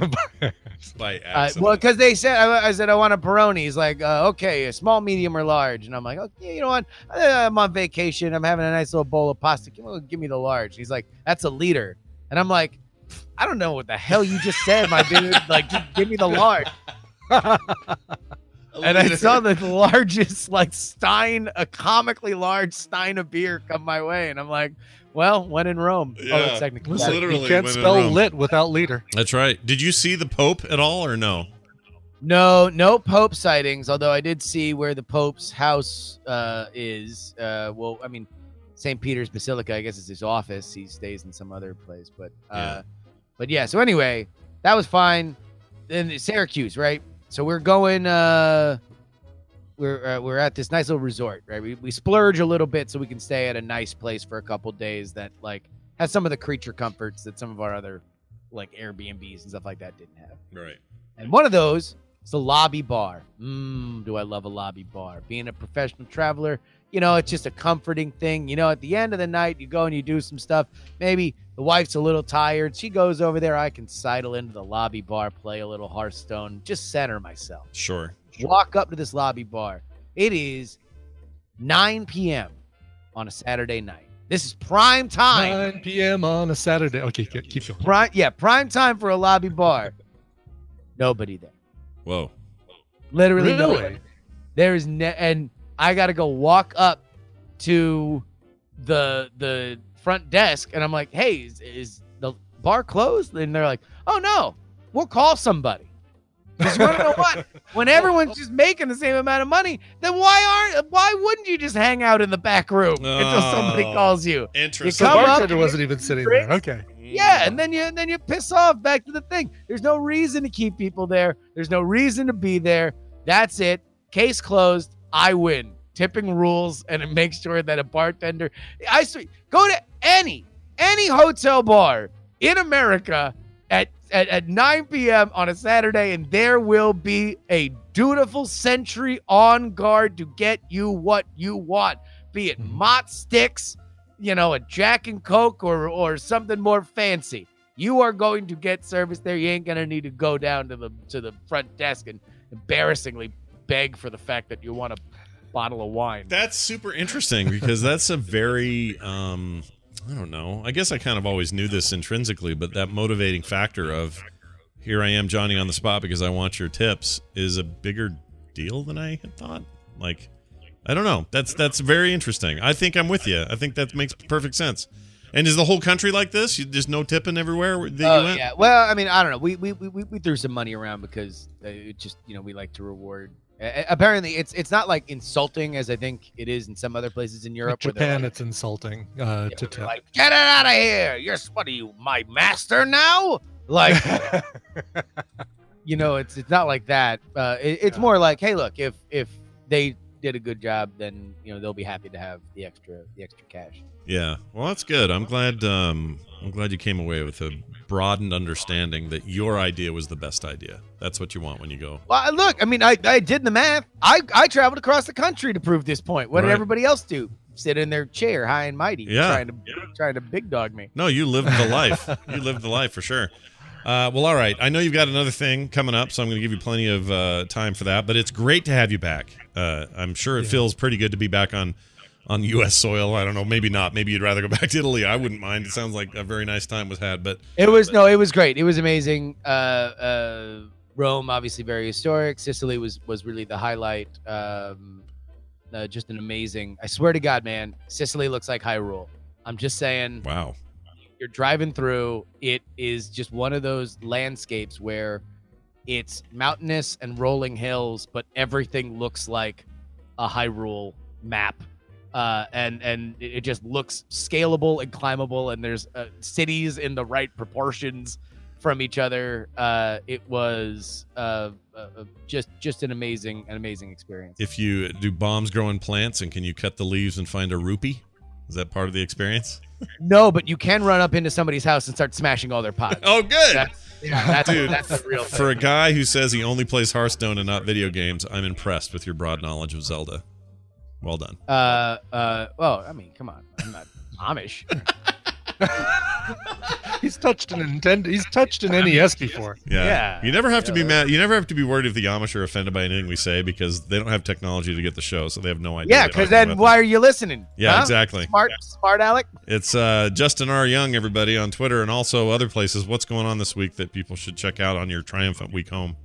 [SPEAKER 1] By
[SPEAKER 13] uh,
[SPEAKER 1] accident.
[SPEAKER 13] well, because they said I, I said I want a Peroni. He's like, uh, okay, a small, medium, or large. And I'm like, okay, you know what? I- I'm on vacation. I'm having a nice little bowl of pasta. Give me, give me the large. He's like, that's a liter. And I'm like, I don't know what the hell you just said, my dude. Like, just give me the large. And I saw the largest, like, stein, a comically large stein of beer come my way. And I'm like, well, when in Rome. Oh,
[SPEAKER 1] Yeah.
[SPEAKER 13] that's technically
[SPEAKER 2] Listen,
[SPEAKER 1] Literally
[SPEAKER 2] you can't
[SPEAKER 1] when in
[SPEAKER 2] spell
[SPEAKER 1] Rome.
[SPEAKER 2] lit without liter.
[SPEAKER 1] That's right. Did you see the Pope at all, or no?
[SPEAKER 13] No, no Pope sightings, although I did see where the Pope's house uh, is. Uh, well, I mean, Saint Peter's Basilica, I guess, is his office. He stays in some other place. But, uh,
[SPEAKER 1] Yeah.
[SPEAKER 13] but yeah, so anyway, that was fine. Then Syracuse, right? So we're going, uh, we're uh, we're at this nice little resort, right? We, we splurge a little bit so we can stay at a nice place for a couple days that, like, has some of the creature comforts that some of our other, like, Airbnbs and stuff like that didn't have.
[SPEAKER 1] Right.
[SPEAKER 13] And one of those is the lobby bar. Mmm, do I love a lobby bar. Being a professional traveler, you know, it's just a comforting thing. You know, at the end of the night, you go and you do some stuff. Maybe the wife's a little tired. She goes over there. I can sidle into the lobby bar, play a little Hearthstone, just center myself.
[SPEAKER 1] Sure.
[SPEAKER 13] Walk up to this lobby bar. It is nine p.m. on a Saturday night. This is prime time.
[SPEAKER 2] nine p.m. on a Saturday. Okay, keep keep going.
[SPEAKER 13] Prime, yeah, prime time for a lobby bar. Nobody there.
[SPEAKER 1] Whoa.
[SPEAKER 13] Literally
[SPEAKER 2] Really?
[SPEAKER 13] nobody. There is ne- and I got to go walk up to the the front desk, and I'm like, "Hey, is, is the bar closed?" And they're like, "Oh no, we'll call somebody." Because you want to know what? When everyone's just making the same amount of money, then why aren't? Why wouldn't you just hang out in the back room until somebody
[SPEAKER 1] Oh,
[SPEAKER 13] calls you?
[SPEAKER 1] Interesting.
[SPEAKER 2] The
[SPEAKER 13] Come up
[SPEAKER 2] bartender
[SPEAKER 13] and
[SPEAKER 2] wasn't
[SPEAKER 13] get
[SPEAKER 2] even
[SPEAKER 13] some
[SPEAKER 2] sitting
[SPEAKER 13] drinks.
[SPEAKER 2] there. Okay.
[SPEAKER 13] Yeah, and then you and then you piss off. Back to the thing. There's no reason to keep people there. There's no reason to be there. That's it. Case closed. I win. Tipping rules, and it makes sure that a bartender. I swear, go to any any hotel bar in America at at, at nine p.m. on a Saturday, and there will be a dutiful sentry on guard to get you what you want, be it Mott Sticks, you know, a Jack and Coke, or or something more fancy. You are going to get service there. You ain't gonna need to go down to the to the front desk and embarrassingly beg for the fact that you want a bottle of wine.
[SPEAKER 1] That's super interesting because that's a very um I don't know. I guess I kind of always knew this intrinsically, but that motivating factor of here I am, Johnny, on the spot because I want your tips is a bigger deal than I had thought. Like, I don't know. That's that's very interesting. I think I'm with you. I think that makes perfect sense. And is the whole country like this? You just no tipping everywhere that
[SPEAKER 13] Oh
[SPEAKER 1] you went?
[SPEAKER 13] yeah. Well, I mean, I don't know. We we we we threw some money around because uh, it just you know we like to reward. Uh, apparently, it's it's not like insulting as I think it is in some other places in Europe.
[SPEAKER 2] In
[SPEAKER 13] where they're
[SPEAKER 2] Japan,
[SPEAKER 13] like,
[SPEAKER 2] it's insulting uh, to tip.
[SPEAKER 13] like, get it out of here! You're what are you, my master now? Like, you know, it's it's not like that. Uh, it, it's more like, hey, look, if if they did a good job, then you know they'll be happy to have the extra the extra cash.
[SPEAKER 1] Yeah. Well, that's good. I'm glad. Um, I'm glad you came away with a broadened understanding that your idea was the best idea. That's what you want when you go.
[SPEAKER 13] Well, look, I mean, I, I did the math. I, I traveled across the country to prove this point. What
[SPEAKER 1] Right.
[SPEAKER 13] did everybody else do? Sit in their chair, high and mighty,
[SPEAKER 1] Yeah.
[SPEAKER 13] trying to trying to big dog me.
[SPEAKER 1] No, you lived the life. You lived the life for sure. Uh, well, all right. I know you've got another thing coming up, so I'm going to give you plenty of uh, time for that. But it's great to have you back. Uh, I'm sure it
[SPEAKER 2] Yeah.
[SPEAKER 1] feels pretty good to be back on on U S soil. I don't know. Maybe not. Maybe you'd rather go back to Italy. I wouldn't mind. It sounds like a very nice time was had. But
[SPEAKER 13] It was no, it was great. It was amazing. Uh, uh, Rome, obviously very historic. Sicily was was really the highlight. Um, uh, just an amazing. I swear to God, man, Sicily looks like Hyrule. I'm just saying.
[SPEAKER 1] Wow.
[SPEAKER 13] You're driving through. It is just one of those landscapes where it's mountainous and rolling hills, but everything looks like a Hyrule map. Uh, and and it just looks scalable and climbable, and there's uh, cities in the right proportions from each other. Uh, it was uh, uh, just just an amazing an amazing experience.
[SPEAKER 1] if you do bombs grow in plants, and can you cut the leaves and find a rupee? Is that part of the experience?
[SPEAKER 13] No, but you can run up into somebody's house and start smashing all their pots.
[SPEAKER 1] Oh, good.
[SPEAKER 13] That's, yeah, that's,
[SPEAKER 1] Dude,
[SPEAKER 13] that's a real thing.
[SPEAKER 1] for a guy who says he only plays Hearthstone and not video games, I'm impressed with your broad knowledge of Zelda. Well done.
[SPEAKER 13] Uh, uh, well, I mean, come on, I'm not Amish.
[SPEAKER 2] He's touched an Nintendo. He's touched an N E S before.
[SPEAKER 1] Yeah.
[SPEAKER 13] Yeah.
[SPEAKER 1] You never have to be mad. You never have to be worried if the Amish are offended by anything we say because they don't have technology to get the show, so they have no idea.
[SPEAKER 13] Yeah,
[SPEAKER 1] what we're
[SPEAKER 13] because
[SPEAKER 1] talking
[SPEAKER 13] then
[SPEAKER 1] about.
[SPEAKER 13] why are you listening?
[SPEAKER 1] Yeah,
[SPEAKER 13] Huh?
[SPEAKER 1] exactly.
[SPEAKER 13] Smart, smart Alec.
[SPEAKER 1] It's uh, Justin R. Young, everybody, on Twitter and also other places. What's going on this week that people should check out on your triumphant week home?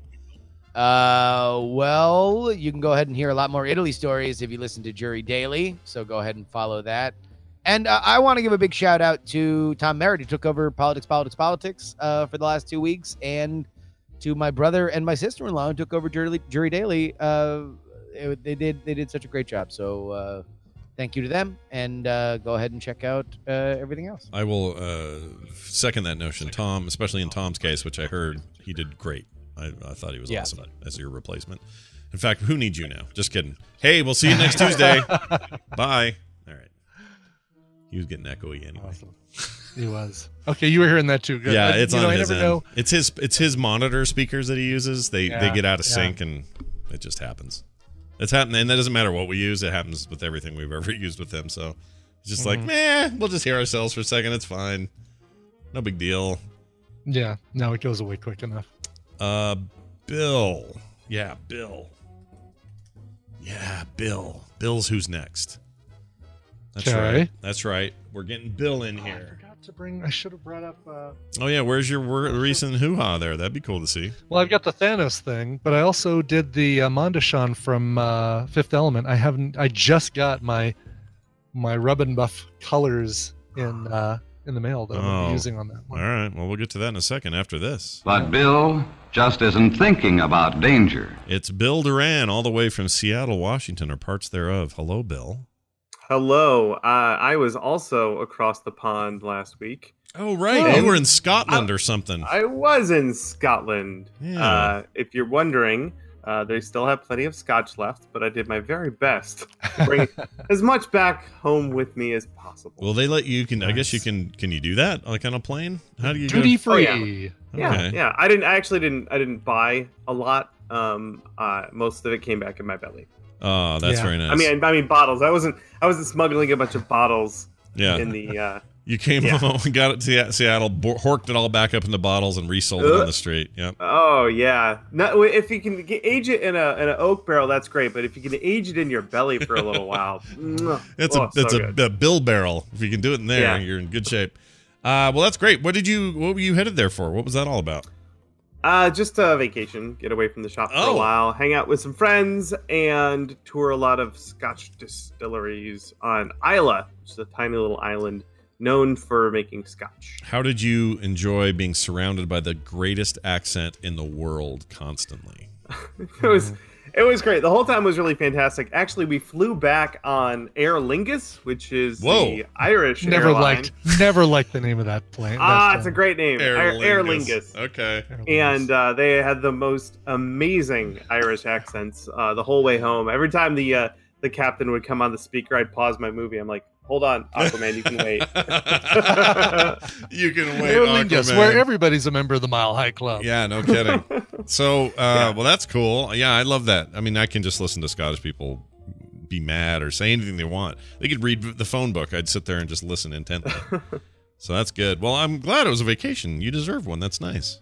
[SPEAKER 13] Uh, well, you can go ahead and hear a lot more Italy stories if you listen to Jury Daily. So go ahead and follow that. And uh, I want to give a big shout out to Tom Merritt, who took over Politics, Politics, Politics uh, for the last two weeks, and to my brother and my sister-in-law who took over Jury, Jury Daily. Uh, it- they did they did such a great job. So uh, thank you to them, and uh, go ahead and check out uh, everything else.
[SPEAKER 1] I will uh, second that notion. Tom, especially in Tom's case, which I heard he did great. I, I thought he was
[SPEAKER 13] Yeah.
[SPEAKER 1] awesome as your replacement. In fact, who needs you now? Just kidding. Hey, we'll see you next Tuesday. Bye. All right. He was getting echoey anyway.
[SPEAKER 2] Awesome. He was. Okay, you were hearing that too. Good.
[SPEAKER 1] Yeah,
[SPEAKER 2] I-
[SPEAKER 1] it's
[SPEAKER 2] you know,
[SPEAKER 1] on
[SPEAKER 2] I
[SPEAKER 1] his
[SPEAKER 2] never
[SPEAKER 1] end.
[SPEAKER 2] know.
[SPEAKER 1] It's his it's his monitor speakers that he uses. They they
[SPEAKER 2] Yeah,
[SPEAKER 1] get out of
[SPEAKER 2] yeah.
[SPEAKER 1] sync and it just happens. It's happening, and that doesn't matter what we use. It happens with everything we've ever used with him. So it's just like,
[SPEAKER 2] Mhm.
[SPEAKER 1] meh, we'll just hear ourselves for a second. It's fine. No big deal.
[SPEAKER 2] Yeah, no, it goes away quick enough.
[SPEAKER 1] Uh, Bill. Yeah, Bill. Yeah, Bill. Bill's who's next. That's
[SPEAKER 2] Okay.
[SPEAKER 1] right. That's right. We're getting Bill in here.
[SPEAKER 2] I forgot to bring. I should have brought up. Uh,
[SPEAKER 1] Oh yeah, where's your wor- recent hoo-ha there? That'd be cool to see.
[SPEAKER 2] well, I've got the Thanos thing, but I also did the uh, Mondashan from uh, Fifth Element. I haven't. I just got my my rub and buff colors in uh, in the mail that I'm gonna
[SPEAKER 1] Oh.
[SPEAKER 2] be using on that
[SPEAKER 1] All
[SPEAKER 2] one.
[SPEAKER 1] right. Well, we'll get to that in a second after this.
[SPEAKER 6] But Bill just isn't thinking about danger.
[SPEAKER 1] It's Bill Duran, all the way from Seattle, Washington, or parts thereof. Hello, Bill.
[SPEAKER 11] Hello. Uh, I was also across the pond last week.
[SPEAKER 1] Oh, right.
[SPEAKER 11] Oh.
[SPEAKER 1] You were in Scotland or something.
[SPEAKER 11] I was in Scotland.
[SPEAKER 1] Yeah.
[SPEAKER 11] Uh, if you're wondering, uh, they still have plenty of scotch left, but I did my very best to bring as much back home with me as possible.
[SPEAKER 1] Will they let you? Can I guess you
[SPEAKER 2] Nice.
[SPEAKER 1] can? Can you do that like on a plane? How do you
[SPEAKER 2] Duty
[SPEAKER 1] go?
[SPEAKER 2] free.
[SPEAKER 11] Oh, yeah. Yeah,
[SPEAKER 1] Okay.
[SPEAKER 11] yeah. I didn't. I actually didn't. I didn't buy a lot. Um, uh, most of it came back in my belly.
[SPEAKER 1] Oh, that's
[SPEAKER 2] Yeah.
[SPEAKER 1] very nice.
[SPEAKER 11] I mean, I, I mean bottles. I wasn't. I wasn't smuggling a bunch of bottles
[SPEAKER 1] yeah.
[SPEAKER 11] in the. Uh,
[SPEAKER 1] You came
[SPEAKER 11] Yeah.
[SPEAKER 1] home and got it to Seattle, bo- horked it all back up in the bottles, and resold it on the street. Yep.
[SPEAKER 11] Oh yeah. No, if you can get, age it in a in an oak barrel, that's great. But if you can age it in your belly for a little while, mwah,
[SPEAKER 1] It's
[SPEAKER 11] oh,
[SPEAKER 1] a it's
[SPEAKER 11] so
[SPEAKER 1] a,
[SPEAKER 11] good.
[SPEAKER 1] a bill barrel. If you can do it in there,
[SPEAKER 11] Yeah.
[SPEAKER 1] you're in good shape. Uh, well, that's great. What did you? What were you headed there for? What was that all about?
[SPEAKER 11] Uh, just a vacation, get away from the shop for
[SPEAKER 1] Oh.
[SPEAKER 11] a while, hang out with some friends, and tour a lot of Scotch distilleries on Isla, which is a tiny little island known for making Scotch.
[SPEAKER 1] How did you enjoy being surrounded by the greatest accent in the world constantly?
[SPEAKER 11] It was it was great. The whole time was really fantastic. Actually, we flew back on Aer Lingus, which is
[SPEAKER 1] Whoa.
[SPEAKER 11] the Irish
[SPEAKER 2] Never
[SPEAKER 11] airline.
[SPEAKER 2] liked, never liked the name of that plane.
[SPEAKER 11] Ah,
[SPEAKER 2] that
[SPEAKER 11] it's a
[SPEAKER 2] plane.
[SPEAKER 11] great name,
[SPEAKER 1] Aer
[SPEAKER 11] Aer, Aer
[SPEAKER 1] Lingus.
[SPEAKER 11] Lingus.
[SPEAKER 1] Okay.
[SPEAKER 2] Aer Lingus.
[SPEAKER 11] And uh, they had the most amazing Irish accents uh, the whole way home. Every time the uh, the captain would come on the speaker, I'd pause my movie. I'm like, "Hold on, Aquaman, you can wait."
[SPEAKER 1] You can wait,
[SPEAKER 2] Aer Lingus,
[SPEAKER 1] Aquaman.
[SPEAKER 2] where everybody's a member of the Mile High Club.
[SPEAKER 1] Yeah, no kidding. So, uh, well, that's cool. Yeah, I love that. I mean, I can just listen to Scottish people be mad or say anything they want. They could read the phone book. I'd sit there and just listen intently. So that's good. Well, I'm glad it was a vacation. You deserve one. That's nice.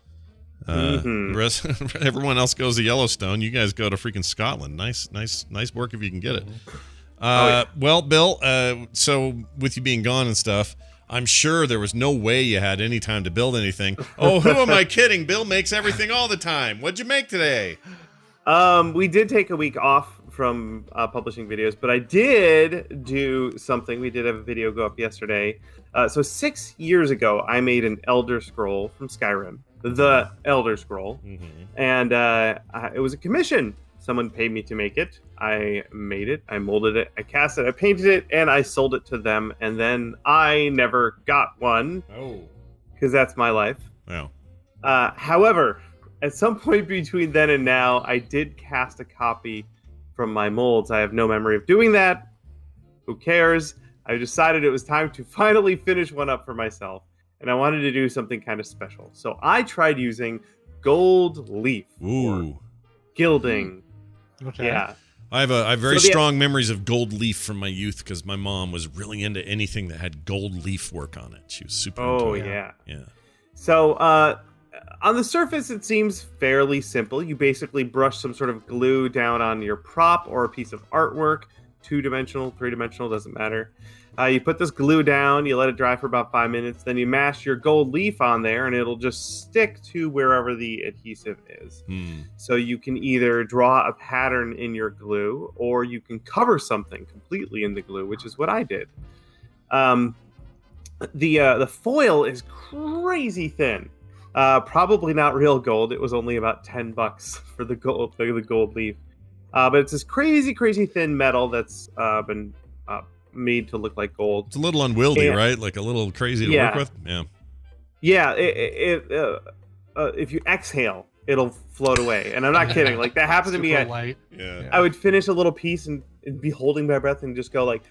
[SPEAKER 1] Uh,
[SPEAKER 11] Mhm.
[SPEAKER 1] the rest, everyone else goes to Yellowstone. You guys go to freaking Scotland. Nice, nice, nice work if you can get it. Uh,
[SPEAKER 11] Oh, yeah.
[SPEAKER 1] Well, Bill, uh, so with you being gone and stuff, I'm sure there was no way you had any time to build anything. Oh, who am I kidding? Bill makes everything all the time. What'd you make today?
[SPEAKER 11] Um, we did take a week off from uh, publishing videos, but I did do something. We did have a video go up yesterday. Uh, so six years ago, I made an Elder Scroll from Skyrim, the Elder Scroll, and uh, I- it was a commission. Someone paid me to make it. I made it. I molded it. I cast it. I painted it, and I sold it to them. And then I never got one.
[SPEAKER 1] Oh,
[SPEAKER 11] because that's my life.
[SPEAKER 1] wow.
[SPEAKER 11] Uh, however, at some point between then and now, I did cast a copy from my molds. I have no memory of doing that. Who cares? I decided it was time to finally finish one up for myself, and I wanted to do something kind of special. So I tried using gold leaf
[SPEAKER 1] Ooh.
[SPEAKER 11] gilding.
[SPEAKER 2] Okay.
[SPEAKER 11] Yeah.
[SPEAKER 1] I have a I have very
[SPEAKER 11] So the-
[SPEAKER 1] strong memories of gold leaf from my youth because my mom was really into anything that had gold leaf work on it. She was super
[SPEAKER 11] Oh,
[SPEAKER 1] into it.
[SPEAKER 11] yeah.
[SPEAKER 1] Yeah.
[SPEAKER 11] So, uh, on the surface, it seems fairly simple. You basically brush some sort of glue down on your prop or a piece of artwork, two-dimensional, three-dimensional, doesn't matter. Uh, you put this glue down, you let it dry for about five minutes, then you mash your gold leaf on there, and it'll just stick to wherever the adhesive is.
[SPEAKER 1] Hmm.
[SPEAKER 11] So you can either draw a pattern in your glue, or you can cover something completely in the glue, which is what I did. Um, the uh, the foil is crazy thin. Uh, probably not real gold. It was only about ten bucks for the gold for the gold leaf. Uh, but it's this crazy, crazy thin metal that's uh, been uh, made to look like gold.
[SPEAKER 1] It's a little unwieldy,
[SPEAKER 11] And-
[SPEAKER 1] right? Like a little crazy to
[SPEAKER 11] Yeah.
[SPEAKER 1] work with. Yeah.
[SPEAKER 11] Yeah, it, it, uh, uh, if you exhale, it'll float away. And I'm not kidding. Like that happened to me.
[SPEAKER 2] Super
[SPEAKER 11] At,
[SPEAKER 2] light.
[SPEAKER 1] Yeah.
[SPEAKER 11] I would finish a little piece and, and be holding my breath and just go like,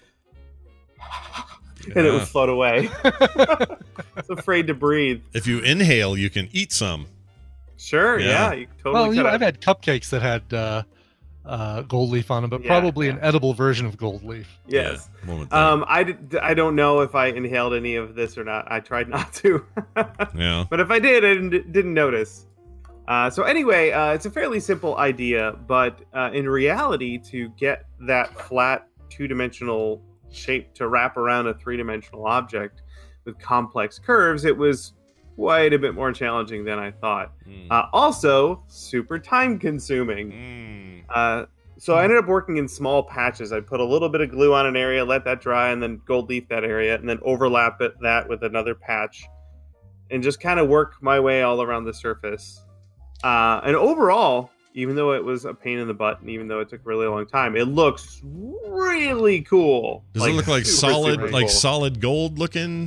[SPEAKER 11] and it
[SPEAKER 1] Yeah.
[SPEAKER 11] would float away. It's afraid to breathe.
[SPEAKER 1] If you inhale, you can eat some.
[SPEAKER 11] Sure,
[SPEAKER 1] Yeah.
[SPEAKER 11] yeah, you totally
[SPEAKER 2] Well, you know,
[SPEAKER 11] could
[SPEAKER 2] I've had cupcakes that had uh, uh, gold leaf on them, but
[SPEAKER 11] Yeah,
[SPEAKER 2] probably an
[SPEAKER 11] yeah.
[SPEAKER 2] edible version of gold leaf.
[SPEAKER 11] Yes.
[SPEAKER 1] Yeah, one would think.
[SPEAKER 11] Um, I, d- I don't know if I inhaled any of this or not. I tried not to.
[SPEAKER 1] yeah.
[SPEAKER 11] But if I did, I didn't, didn't notice. Uh, so anyway, uh, it's a fairly simple idea, but uh, in reality, to get that flat two-dimensional shape to wrap around a three-dimensional object with complex curves, it was quite a bit more challenging than I thought.
[SPEAKER 1] Mm.
[SPEAKER 11] Uh, also, super time-consuming.
[SPEAKER 1] Mm.
[SPEAKER 11] Uh, so I ended up working in small patches. I put a little bit of glue on an area, let that dry, and then gold leaf that area, and then overlap it that with another patch, and just kind of work my way all around the surface. Uh, and overall, even though it was a pain in the butt, and even though it took a really long time, it looks really cool.
[SPEAKER 1] Does it look like
[SPEAKER 11] super,
[SPEAKER 1] solid,
[SPEAKER 11] super
[SPEAKER 1] like
[SPEAKER 11] cool.
[SPEAKER 1] solid gold looking?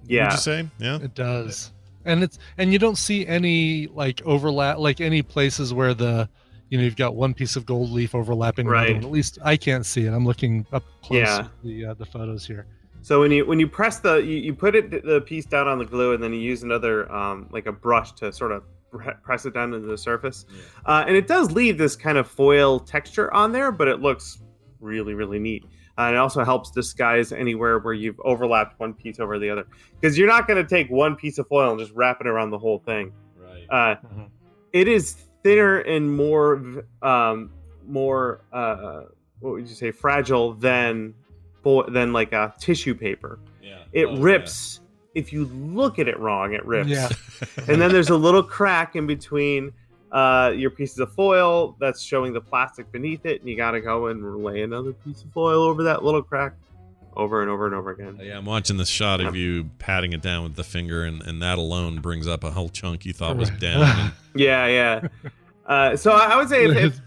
[SPEAKER 11] Yeah.
[SPEAKER 1] Would you say? Yeah.
[SPEAKER 2] It does. And it's and you don't see any like overlap, like any places where the, you know, you've got one piece of gold leaf overlapping
[SPEAKER 11] Right.
[SPEAKER 2] another one. At least I can't see it. I'm looking up close
[SPEAKER 11] Yeah.
[SPEAKER 2] with the uh, the photos here.
[SPEAKER 11] So when you when you press the you, you put it the piece down on the glue, and then you use another um, like a brush to sort of pre- press it down into the surface, uh, and it does leave this kind of foil texture on there, but it looks really really neat. Uh, and it also helps disguise anywhere where you've overlapped one piece over the other, because you're not going to take one piece of foil and just wrap it around the whole thing.
[SPEAKER 1] Right.
[SPEAKER 11] Uh,
[SPEAKER 2] Mm-hmm.
[SPEAKER 11] it is thinner and more um, more uh, what would you say fragile than than like a tissue paper.
[SPEAKER 1] Yeah.
[SPEAKER 11] It
[SPEAKER 1] Oh,
[SPEAKER 11] rips if you look at it wrong. It rips.
[SPEAKER 2] Yeah.
[SPEAKER 11] And then there's a little crack in between uh, your pieces of foil that's showing the plastic beneath it, and you got to go and lay another piece of foil over that little crack, over and over and over again.
[SPEAKER 1] Yeah, I'm watching this shot of you patting it down with the finger, and, and that alone brings up a whole chunk you thought was down. And,
[SPEAKER 11] Yeah, yeah. Uh, so I would say if, if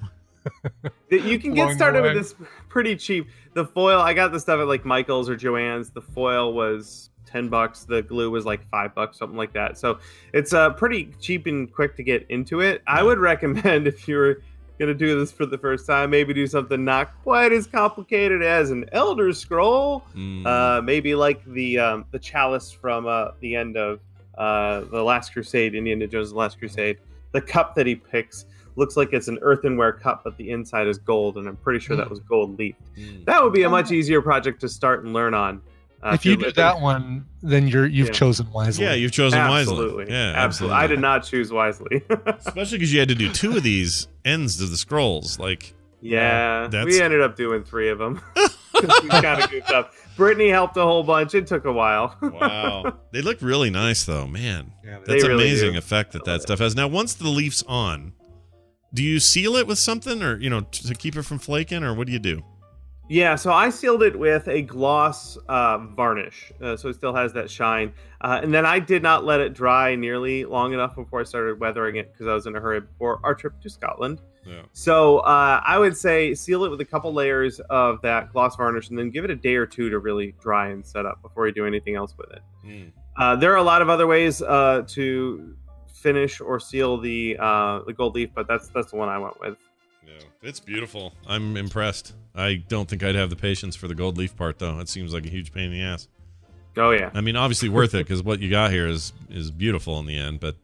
[SPEAKER 11] that you can get
[SPEAKER 2] Along the
[SPEAKER 11] started with
[SPEAKER 2] way.
[SPEAKER 11] this pretty cheap. The foil, I got the stuff at like Michael's or Joann's. The foil was ten bucks. The glue was like five bucks, something like that. So it's uh, pretty cheap and quick to get into it. I would recommend, if you're gonna do this for the first time, maybe do something not quite as complicated as an Elder Scroll.
[SPEAKER 1] mm,
[SPEAKER 11] Uh, maybe like the um, the chalice from uh, the end of uh, the Last Crusade, Indiana Jones' The Last Crusade. The cup that he picks looks like it's an earthenware cup, but the inside is gold, and I'm pretty sure that was gold leafed.
[SPEAKER 1] mm.
[SPEAKER 11] That would be a much easier project to start and learn on. Uh,
[SPEAKER 2] if you
[SPEAKER 11] you're
[SPEAKER 2] do
[SPEAKER 11] looking-
[SPEAKER 2] that one, then you're you've
[SPEAKER 11] Yeah.
[SPEAKER 2] chosen wisely.
[SPEAKER 1] Yeah, you've chosen
[SPEAKER 11] absolutely,
[SPEAKER 1] wisely. Yeah,
[SPEAKER 11] absolutely. I did not choose wisely.
[SPEAKER 1] Especially because you had to do two of these ends of the scrolls. Like,
[SPEAKER 11] yeah,
[SPEAKER 1] That's-
[SPEAKER 11] we ended up doing three of them. We kind of goofed up. Brittany helped a whole bunch. It took a while.
[SPEAKER 1] wow. They look really nice, though. Man,
[SPEAKER 2] Yeah,
[SPEAKER 11] they
[SPEAKER 1] that's
[SPEAKER 11] really
[SPEAKER 1] amazing
[SPEAKER 11] do.
[SPEAKER 1] effect that that stuff has. Now, once the leaf's on, do you seal it with something, or, you know, t- to keep it from flaking, or what do you do?
[SPEAKER 11] Yeah, so I sealed it with a gloss uh, varnish, uh, so it still has that shine. Uh, and then I did not let it dry nearly long enough before I started weathering it, because I was in a hurry before our trip to Scotland.
[SPEAKER 1] Yeah.
[SPEAKER 11] So uh, I would say seal it with a couple layers of that gloss varnish, and then give it a day or two to really dry and set up before you do anything else with it.
[SPEAKER 1] Mm.
[SPEAKER 11] Uh, there are a lot of other ways uh, to finish or seal the uh, the gold leaf, but that's that's the one I went with.
[SPEAKER 1] Yeah, it's beautiful. I'm impressed. I don't think I'd have the patience for the gold leaf part, though. It seems like a huge pain in the ass.
[SPEAKER 11] Oh yeah.
[SPEAKER 1] I mean, obviously worth it, because what you got here is is beautiful in the end. But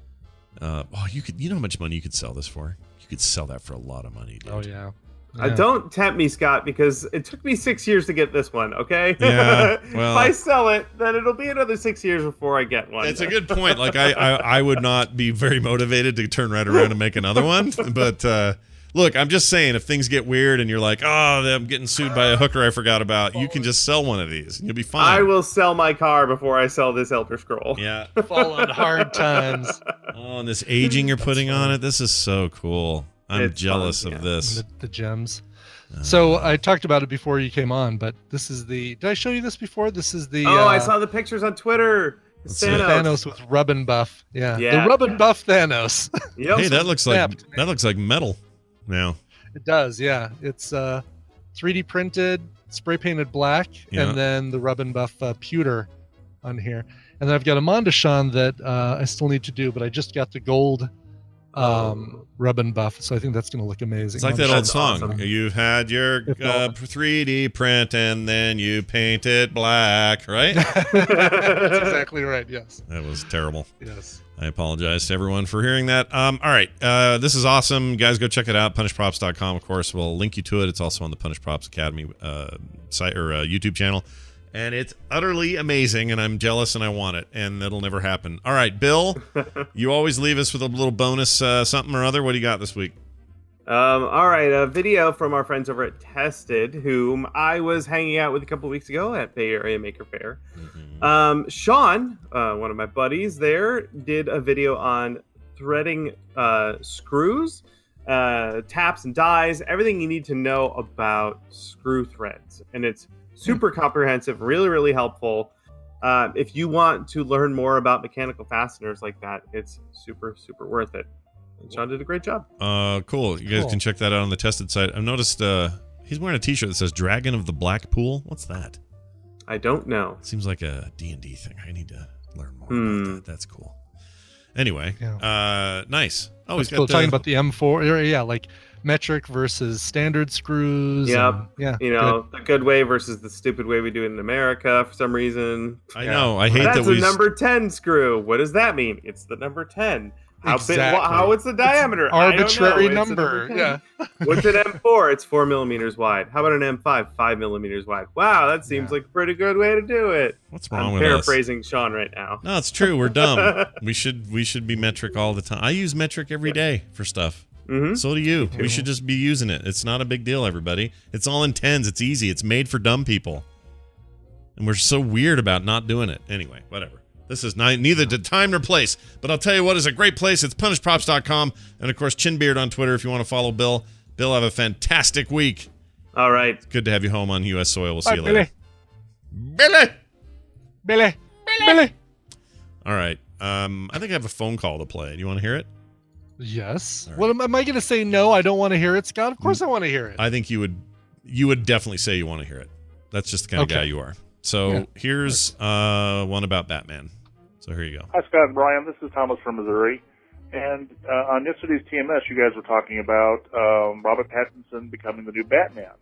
[SPEAKER 1] uh, oh, you could, you know how much money you could sell this for? You could sell that for a lot of money, dude.
[SPEAKER 2] Oh yeah.
[SPEAKER 11] Uh,
[SPEAKER 2] Yeah.
[SPEAKER 11] don't tempt me, Scott, because it took me six years to get this one. Okay.
[SPEAKER 1] Yeah, well-
[SPEAKER 11] if I sell it, then it'll be another six years before I get one.
[SPEAKER 1] It's a good point. Like I, I, I would not be very motivated to turn right around and make another one. But uh, look, I'm just saying, if things get weird and you're like, oh, I'm getting sued by a hooker I forgot about, you can just sell one of these and you'll be fine.
[SPEAKER 11] I will sell my car before I sell this Elder Scroll.
[SPEAKER 1] Yeah.
[SPEAKER 2] Fall on hard times.
[SPEAKER 1] Oh, and this aging you're putting on it, this is so cool. I'm
[SPEAKER 11] It's
[SPEAKER 1] jealous
[SPEAKER 11] fun,
[SPEAKER 1] of
[SPEAKER 11] yeah.
[SPEAKER 1] this.
[SPEAKER 2] The, the gems. So I talked about it before you came on, but this is the. Did I show you this before? This is the.
[SPEAKER 11] Oh,
[SPEAKER 2] uh,
[SPEAKER 11] I saw the pictures on Twitter.
[SPEAKER 1] Let's see.
[SPEAKER 11] Thanos.
[SPEAKER 2] Thanos with rub and buff. Yeah.
[SPEAKER 11] Yeah.
[SPEAKER 2] The rub and buff Thanos.
[SPEAKER 11] Yep.
[SPEAKER 1] Hey, that looks like
[SPEAKER 2] Snapped.
[SPEAKER 1] that looks like metal. Now,
[SPEAKER 2] It does, yeah. It's uh, three D printed, spray painted black,
[SPEAKER 1] Yeah.
[SPEAKER 2] and then the rub and buff uh, pewter on here. And then I've got a Mondashan that uh, I still need to do, but I just got the gold um, rub and buff, so I think that's going to look amazing.
[SPEAKER 1] it's like that old
[SPEAKER 11] That's
[SPEAKER 1] song.
[SPEAKER 11] awesome.
[SPEAKER 1] You've had your
[SPEAKER 2] If
[SPEAKER 1] uh,
[SPEAKER 2] not-
[SPEAKER 1] three D print and then you paint it black, right?
[SPEAKER 2] That's exactly right, yes.
[SPEAKER 1] That was terrible.
[SPEAKER 2] Yes.
[SPEAKER 1] I apologize to everyone for hearing that. Um, all right. Uh, this is awesome. Guys, go check it out. Punish Props dot com, of course. We'll link you to it. It's also on the Punish Props Academy uh, site or uh, YouTube channel. And it's utterly amazing, and I'm jealous, and I want it, and it'll never happen. All right, Bill, you always leave us with a little bonus uh, something or other. What do you got this week?
[SPEAKER 11] Um, all right, a video from our friends over at Tested, whom I was hanging out with a couple weeks ago at Bay Area Maker Fair.
[SPEAKER 1] Mm-hmm.
[SPEAKER 11] Um, Sean, uh, one of my buddies there, did a video on threading uh, screws, uh, taps and dies, everything you need to know about screw threads. And it's super comprehensive, really, really helpful. Uh, if you want to learn more about mechanical fasteners like that, it's super, super worth it. And Sean did a great job.
[SPEAKER 1] Uh, cool. You guys
[SPEAKER 2] Cool.
[SPEAKER 1] can check that out on the Tested site. I've noticed uh, he's wearing a T-shirt that says "Dragon of the Black Pool." What's that?
[SPEAKER 11] I don't know.
[SPEAKER 1] Seems like a D and D thing. I need to learn more
[SPEAKER 11] Hmm.
[SPEAKER 1] about that. That's cool. Anyway,
[SPEAKER 2] Yeah.
[SPEAKER 1] uh, nice. Oh, he's
[SPEAKER 2] That's
[SPEAKER 1] got
[SPEAKER 2] cool.
[SPEAKER 1] the,
[SPEAKER 2] Talking about the M four. Yeah, like metric versus standard screws.
[SPEAKER 11] Yep.
[SPEAKER 2] and- yeah.
[SPEAKER 11] You know, the good way versus the stupid way we do it in America for some reason.
[SPEAKER 1] I
[SPEAKER 11] Yeah.
[SPEAKER 1] know. I hate
[SPEAKER 11] That's
[SPEAKER 1] that we
[SPEAKER 11] a number ten screw. What does that mean? It's the number ten. How big?
[SPEAKER 2] Exactly.
[SPEAKER 11] Wha- how it's the diameter?
[SPEAKER 2] It's
[SPEAKER 11] I don't know.
[SPEAKER 2] arbitrary
[SPEAKER 11] It's a
[SPEAKER 2] number.
[SPEAKER 11] ten.
[SPEAKER 2] Yeah.
[SPEAKER 11] What's an M four? It's four millimeters wide. How about an M five? Five millimeters wide. Wow, that seems like a pretty good way to do it.
[SPEAKER 1] What's wrong
[SPEAKER 11] I'm
[SPEAKER 1] with us?
[SPEAKER 11] paraphrasing Sean right now.
[SPEAKER 1] No, it's true. We're dumb. we should we should be metric all the time. I use metric every day for stuff.
[SPEAKER 11] Mm-hmm.
[SPEAKER 1] So do you. We should just be using it. It's not a big deal, everybody. It's all in tens. It's easy. It's made for dumb people. And we're so weird about not doing it. Anyway, whatever. This is not, neither the time nor place. But I'll tell you what is a great place. It's punish props dot com. And, of course, Chinbeard on Twitter if you want to follow Bill. Bill, have a fantastic week.
[SPEAKER 11] All right.
[SPEAKER 1] It's good to have you home on U S soil. We'll see
[SPEAKER 2] Bye,
[SPEAKER 1] you later.
[SPEAKER 2] Billy.
[SPEAKER 1] Billy.
[SPEAKER 2] Billy. Billy.
[SPEAKER 1] All right. Um, I think I have a phone call to play. Do you want to hear it?
[SPEAKER 2] Yes. What am, am I going to say? No, I don't want to hear it, Scott. Of course, I want to hear it.
[SPEAKER 1] I think you would you would definitely say you want to hear it. That's just the kind
[SPEAKER 2] Okay.
[SPEAKER 1] of guy you are. So
[SPEAKER 2] Yeah.
[SPEAKER 1] here's uh, one about Batman. So here you go.
[SPEAKER 14] Hi, Scott and Brian. This is Thomas from Missouri. And uh, on yesterday's T M S, you guys were talking about um, Robert Pattinson becoming the new Batman.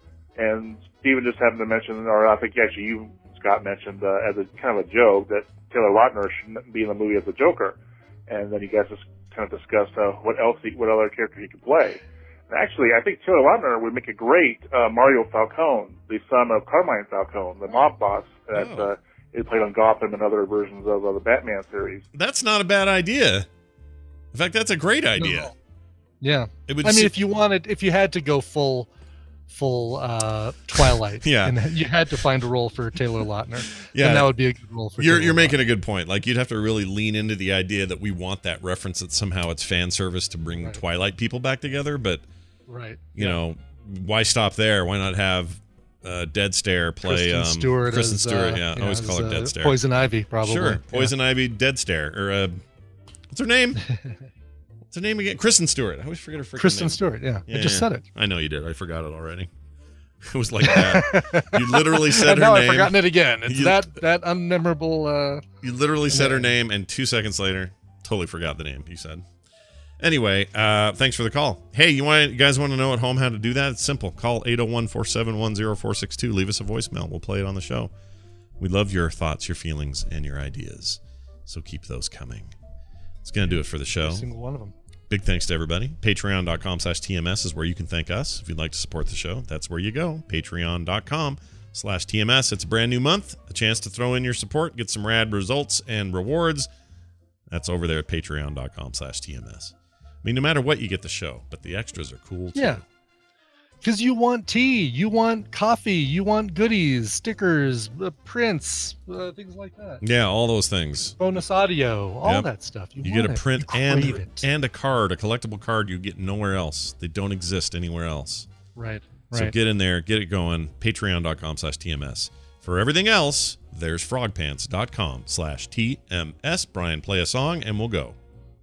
[SPEAKER 14] And Steven just happened to mention, or I think actually you, Scott, mentioned uh, as a kind of a joke that Taylor Lautner shouldn't be in the movie as the Joker. And then you guys just kind of discussed uh, what else, he, what other character he could play. And actually, I think Taylor Lautner would make a great uh, Mario Falcone, the son of Carmine Falcone, the mob boss that
[SPEAKER 1] Oh.
[SPEAKER 14] uh, he played on Gotham and other versions of uh, the Batman series.
[SPEAKER 1] That's not a bad idea. In fact, that's a great idea.
[SPEAKER 2] Yeah.
[SPEAKER 1] It would
[SPEAKER 2] I mean,
[SPEAKER 1] se-
[SPEAKER 2] if you wanted, if you had to go full, full uh, Twilight,
[SPEAKER 1] Yeah.
[SPEAKER 2] and you had to find a role for Taylor Lautner,
[SPEAKER 1] Yeah.
[SPEAKER 2] then that would be a good role for.
[SPEAKER 1] You're
[SPEAKER 2] Taylor
[SPEAKER 1] you're
[SPEAKER 2] Lautner.
[SPEAKER 1] making a good point. Like you'd have to really lean into the idea that we want that reference that somehow it's fan service to bring
[SPEAKER 2] Right.
[SPEAKER 1] Twilight people back together. But
[SPEAKER 2] Right.
[SPEAKER 1] you know, why stop there? Why not have uh, Dead Stare play
[SPEAKER 2] Kristen
[SPEAKER 1] um,
[SPEAKER 2] Stewart.
[SPEAKER 1] Kristen
[SPEAKER 2] as,
[SPEAKER 1] Stewart,
[SPEAKER 2] uh,
[SPEAKER 1] yeah,
[SPEAKER 2] you
[SPEAKER 1] always
[SPEAKER 2] know,
[SPEAKER 1] call her
[SPEAKER 2] as,
[SPEAKER 1] Dead
[SPEAKER 2] uh,
[SPEAKER 1] Stare.
[SPEAKER 2] Poison Ivy, probably.
[SPEAKER 1] Sure,
[SPEAKER 2] Yeah.
[SPEAKER 1] Poison Ivy, Dead Stare, or uh, what's her name? What's her name again? Kristen Stewart. I always forget her freaking
[SPEAKER 2] Kristen
[SPEAKER 1] name.
[SPEAKER 2] Stewart. Yeah, I just said it.
[SPEAKER 1] I know you did. I forgot it already. It was like that. You literally said
[SPEAKER 2] and
[SPEAKER 1] her
[SPEAKER 2] now
[SPEAKER 1] name.
[SPEAKER 2] I've forgotten it again. It's
[SPEAKER 1] You-
[SPEAKER 2] that that unmemorable. Uh,
[SPEAKER 1] You literally said her name, and two seconds later, totally forgot the name you said. Anyway, uh, thanks for the call. Hey, you want you guys want to know at home how to do that? It's simple. Call eight oh one, four seven one, oh four six two. Leave us a voicemail. We'll play it on the show. We love your thoughts, your feelings, and your ideas. So keep those coming. It's going to do it for the show.
[SPEAKER 2] every single one of them.
[SPEAKER 1] Big thanks to everybody. Patreon.com slash TMS is where you can thank us. If you'd like to support the show, that's where you go. Patreon.com slash TMS. It's a brand new month. A chance to throw in your support, get some rad results and rewards. That's over there at patreon.com slash TMS. I mean, no matter what, you get the show, but the extras are cool too.
[SPEAKER 2] Yeah. Because you want tea, you want coffee, you want goodies, stickers, uh, prints, uh, things like that.
[SPEAKER 1] Yeah, all those things.
[SPEAKER 2] Bonus audio, all
[SPEAKER 1] Yep.
[SPEAKER 2] that stuff. You,
[SPEAKER 1] You
[SPEAKER 2] want
[SPEAKER 1] get a
[SPEAKER 2] it.
[SPEAKER 1] print
[SPEAKER 2] You
[SPEAKER 1] and
[SPEAKER 2] crave it.
[SPEAKER 1] and a card, a collectible card you get nowhere else. They don't exist anywhere else.
[SPEAKER 2] Right.
[SPEAKER 1] So
[SPEAKER 2] Right.
[SPEAKER 1] get in there, get it going. Patreon.com slash TMS. For everything else, there's frogpants.com slash TMS. Brian, play a song and we'll go.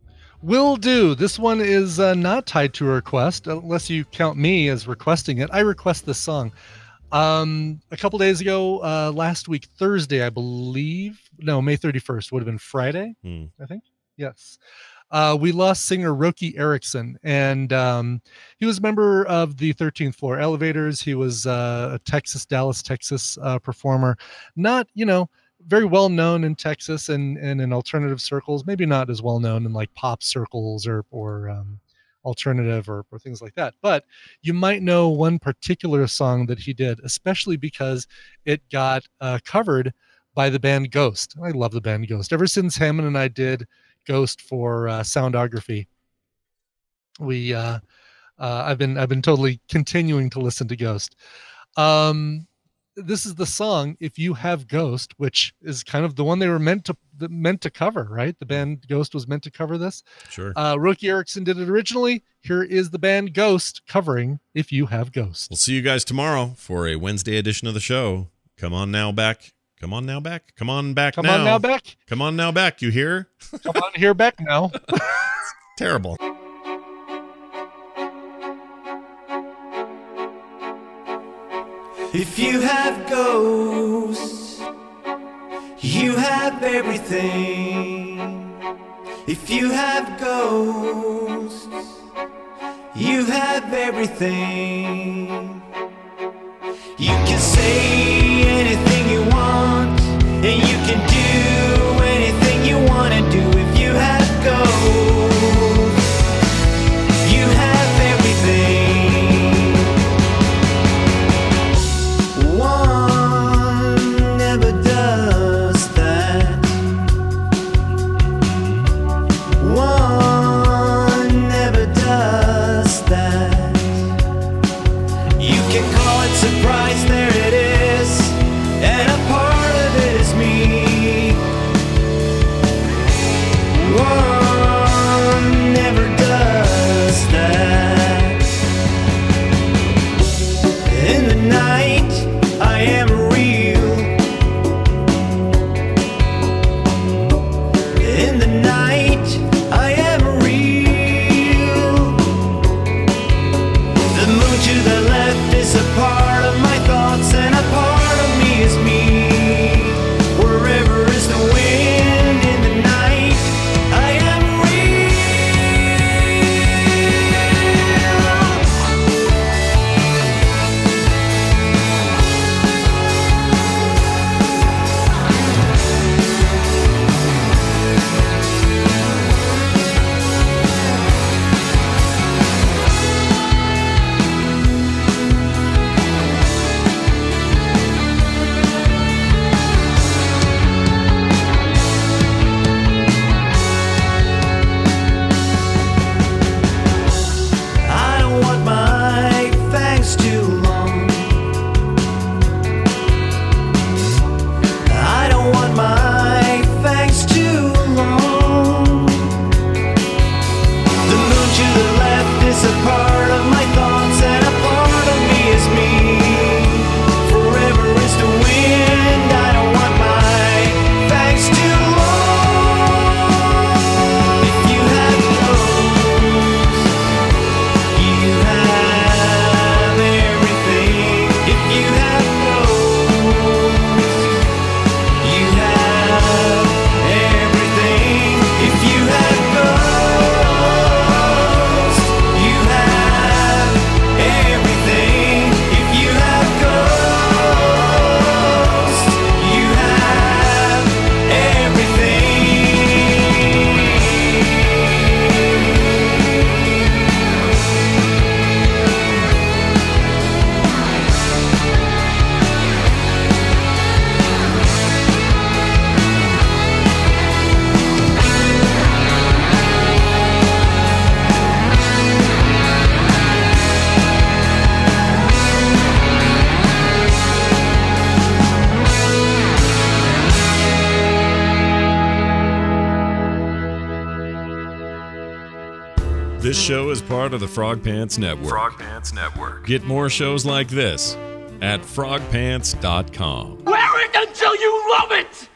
[SPEAKER 2] Will do. This one is uh, not tied to a request, unless you count me as requesting it. I request this song. Um, a couple days ago, uh, last week, Thursday, I believe. No, May thirty-first would have been Friday,
[SPEAKER 1] Hmm.
[SPEAKER 2] I think. Yes. Uh, we lost singer Roky Erickson, and um, he was a member of the thirteenth Floor Elevators. He was uh, a Texas, Dallas, Texas uh, performer. Not, you know, very well known in Texas and, and in alternative circles, maybe not as well known in like pop circles or, or um, alternative or, or things like that. But you might know one particular song that he did, especially because it got uh, covered by the band Ghost. I love the band Ghost. Ever since Hammond and I did Ghost for uh, Soundography, we uh, uh, I've been I've been totally continuing to listen to Ghost. Um, this is the song "If You Have Ghost," which is kind of the one they were meant to meant to cover, right? The band Ghost was meant to cover this.
[SPEAKER 1] Sure.
[SPEAKER 2] Uh, Roky Erickson did it originally. Here is the band Ghost covering "If You Have Ghost."
[SPEAKER 1] We'll see you guys tomorrow for a Wednesday edition of the show. Come on now back. Come on now back. Come on back
[SPEAKER 2] Come
[SPEAKER 1] now.
[SPEAKER 2] on now back.
[SPEAKER 1] Come on now back. You hear?
[SPEAKER 2] Come on here back now.
[SPEAKER 1] Terrible.
[SPEAKER 7] If you have ghosts You have everything. If you have ghosts, you have everything. You can say anything you want, and you can do anything you want to do. If you have ghosts, you have everything. One never does that. One never does that. You can call it surprise, there it is, and a part of it is me. One never does that. In the night, I am real. In the night, I am real. The moon to the left is a part of my thoughts, and a part of me is me. Wherever is the wind in the night, I am real. I don't want my fangs too long. I don't want my fangs too long. The moon to the left is a part of my thoughts, and a part of me is me. Forever is the wind. I don't want my fangs too long. If you have ghosts, you have everything. If you have ghosts, you have everything. If you have ghosts, you have everything. If you have ghosts, you have
[SPEAKER 1] This show is part of the Frog Pants Network.
[SPEAKER 5] Frog Pants Network.
[SPEAKER 1] Get more shows like this at frog pants dot com.
[SPEAKER 7] Wear it until you love it!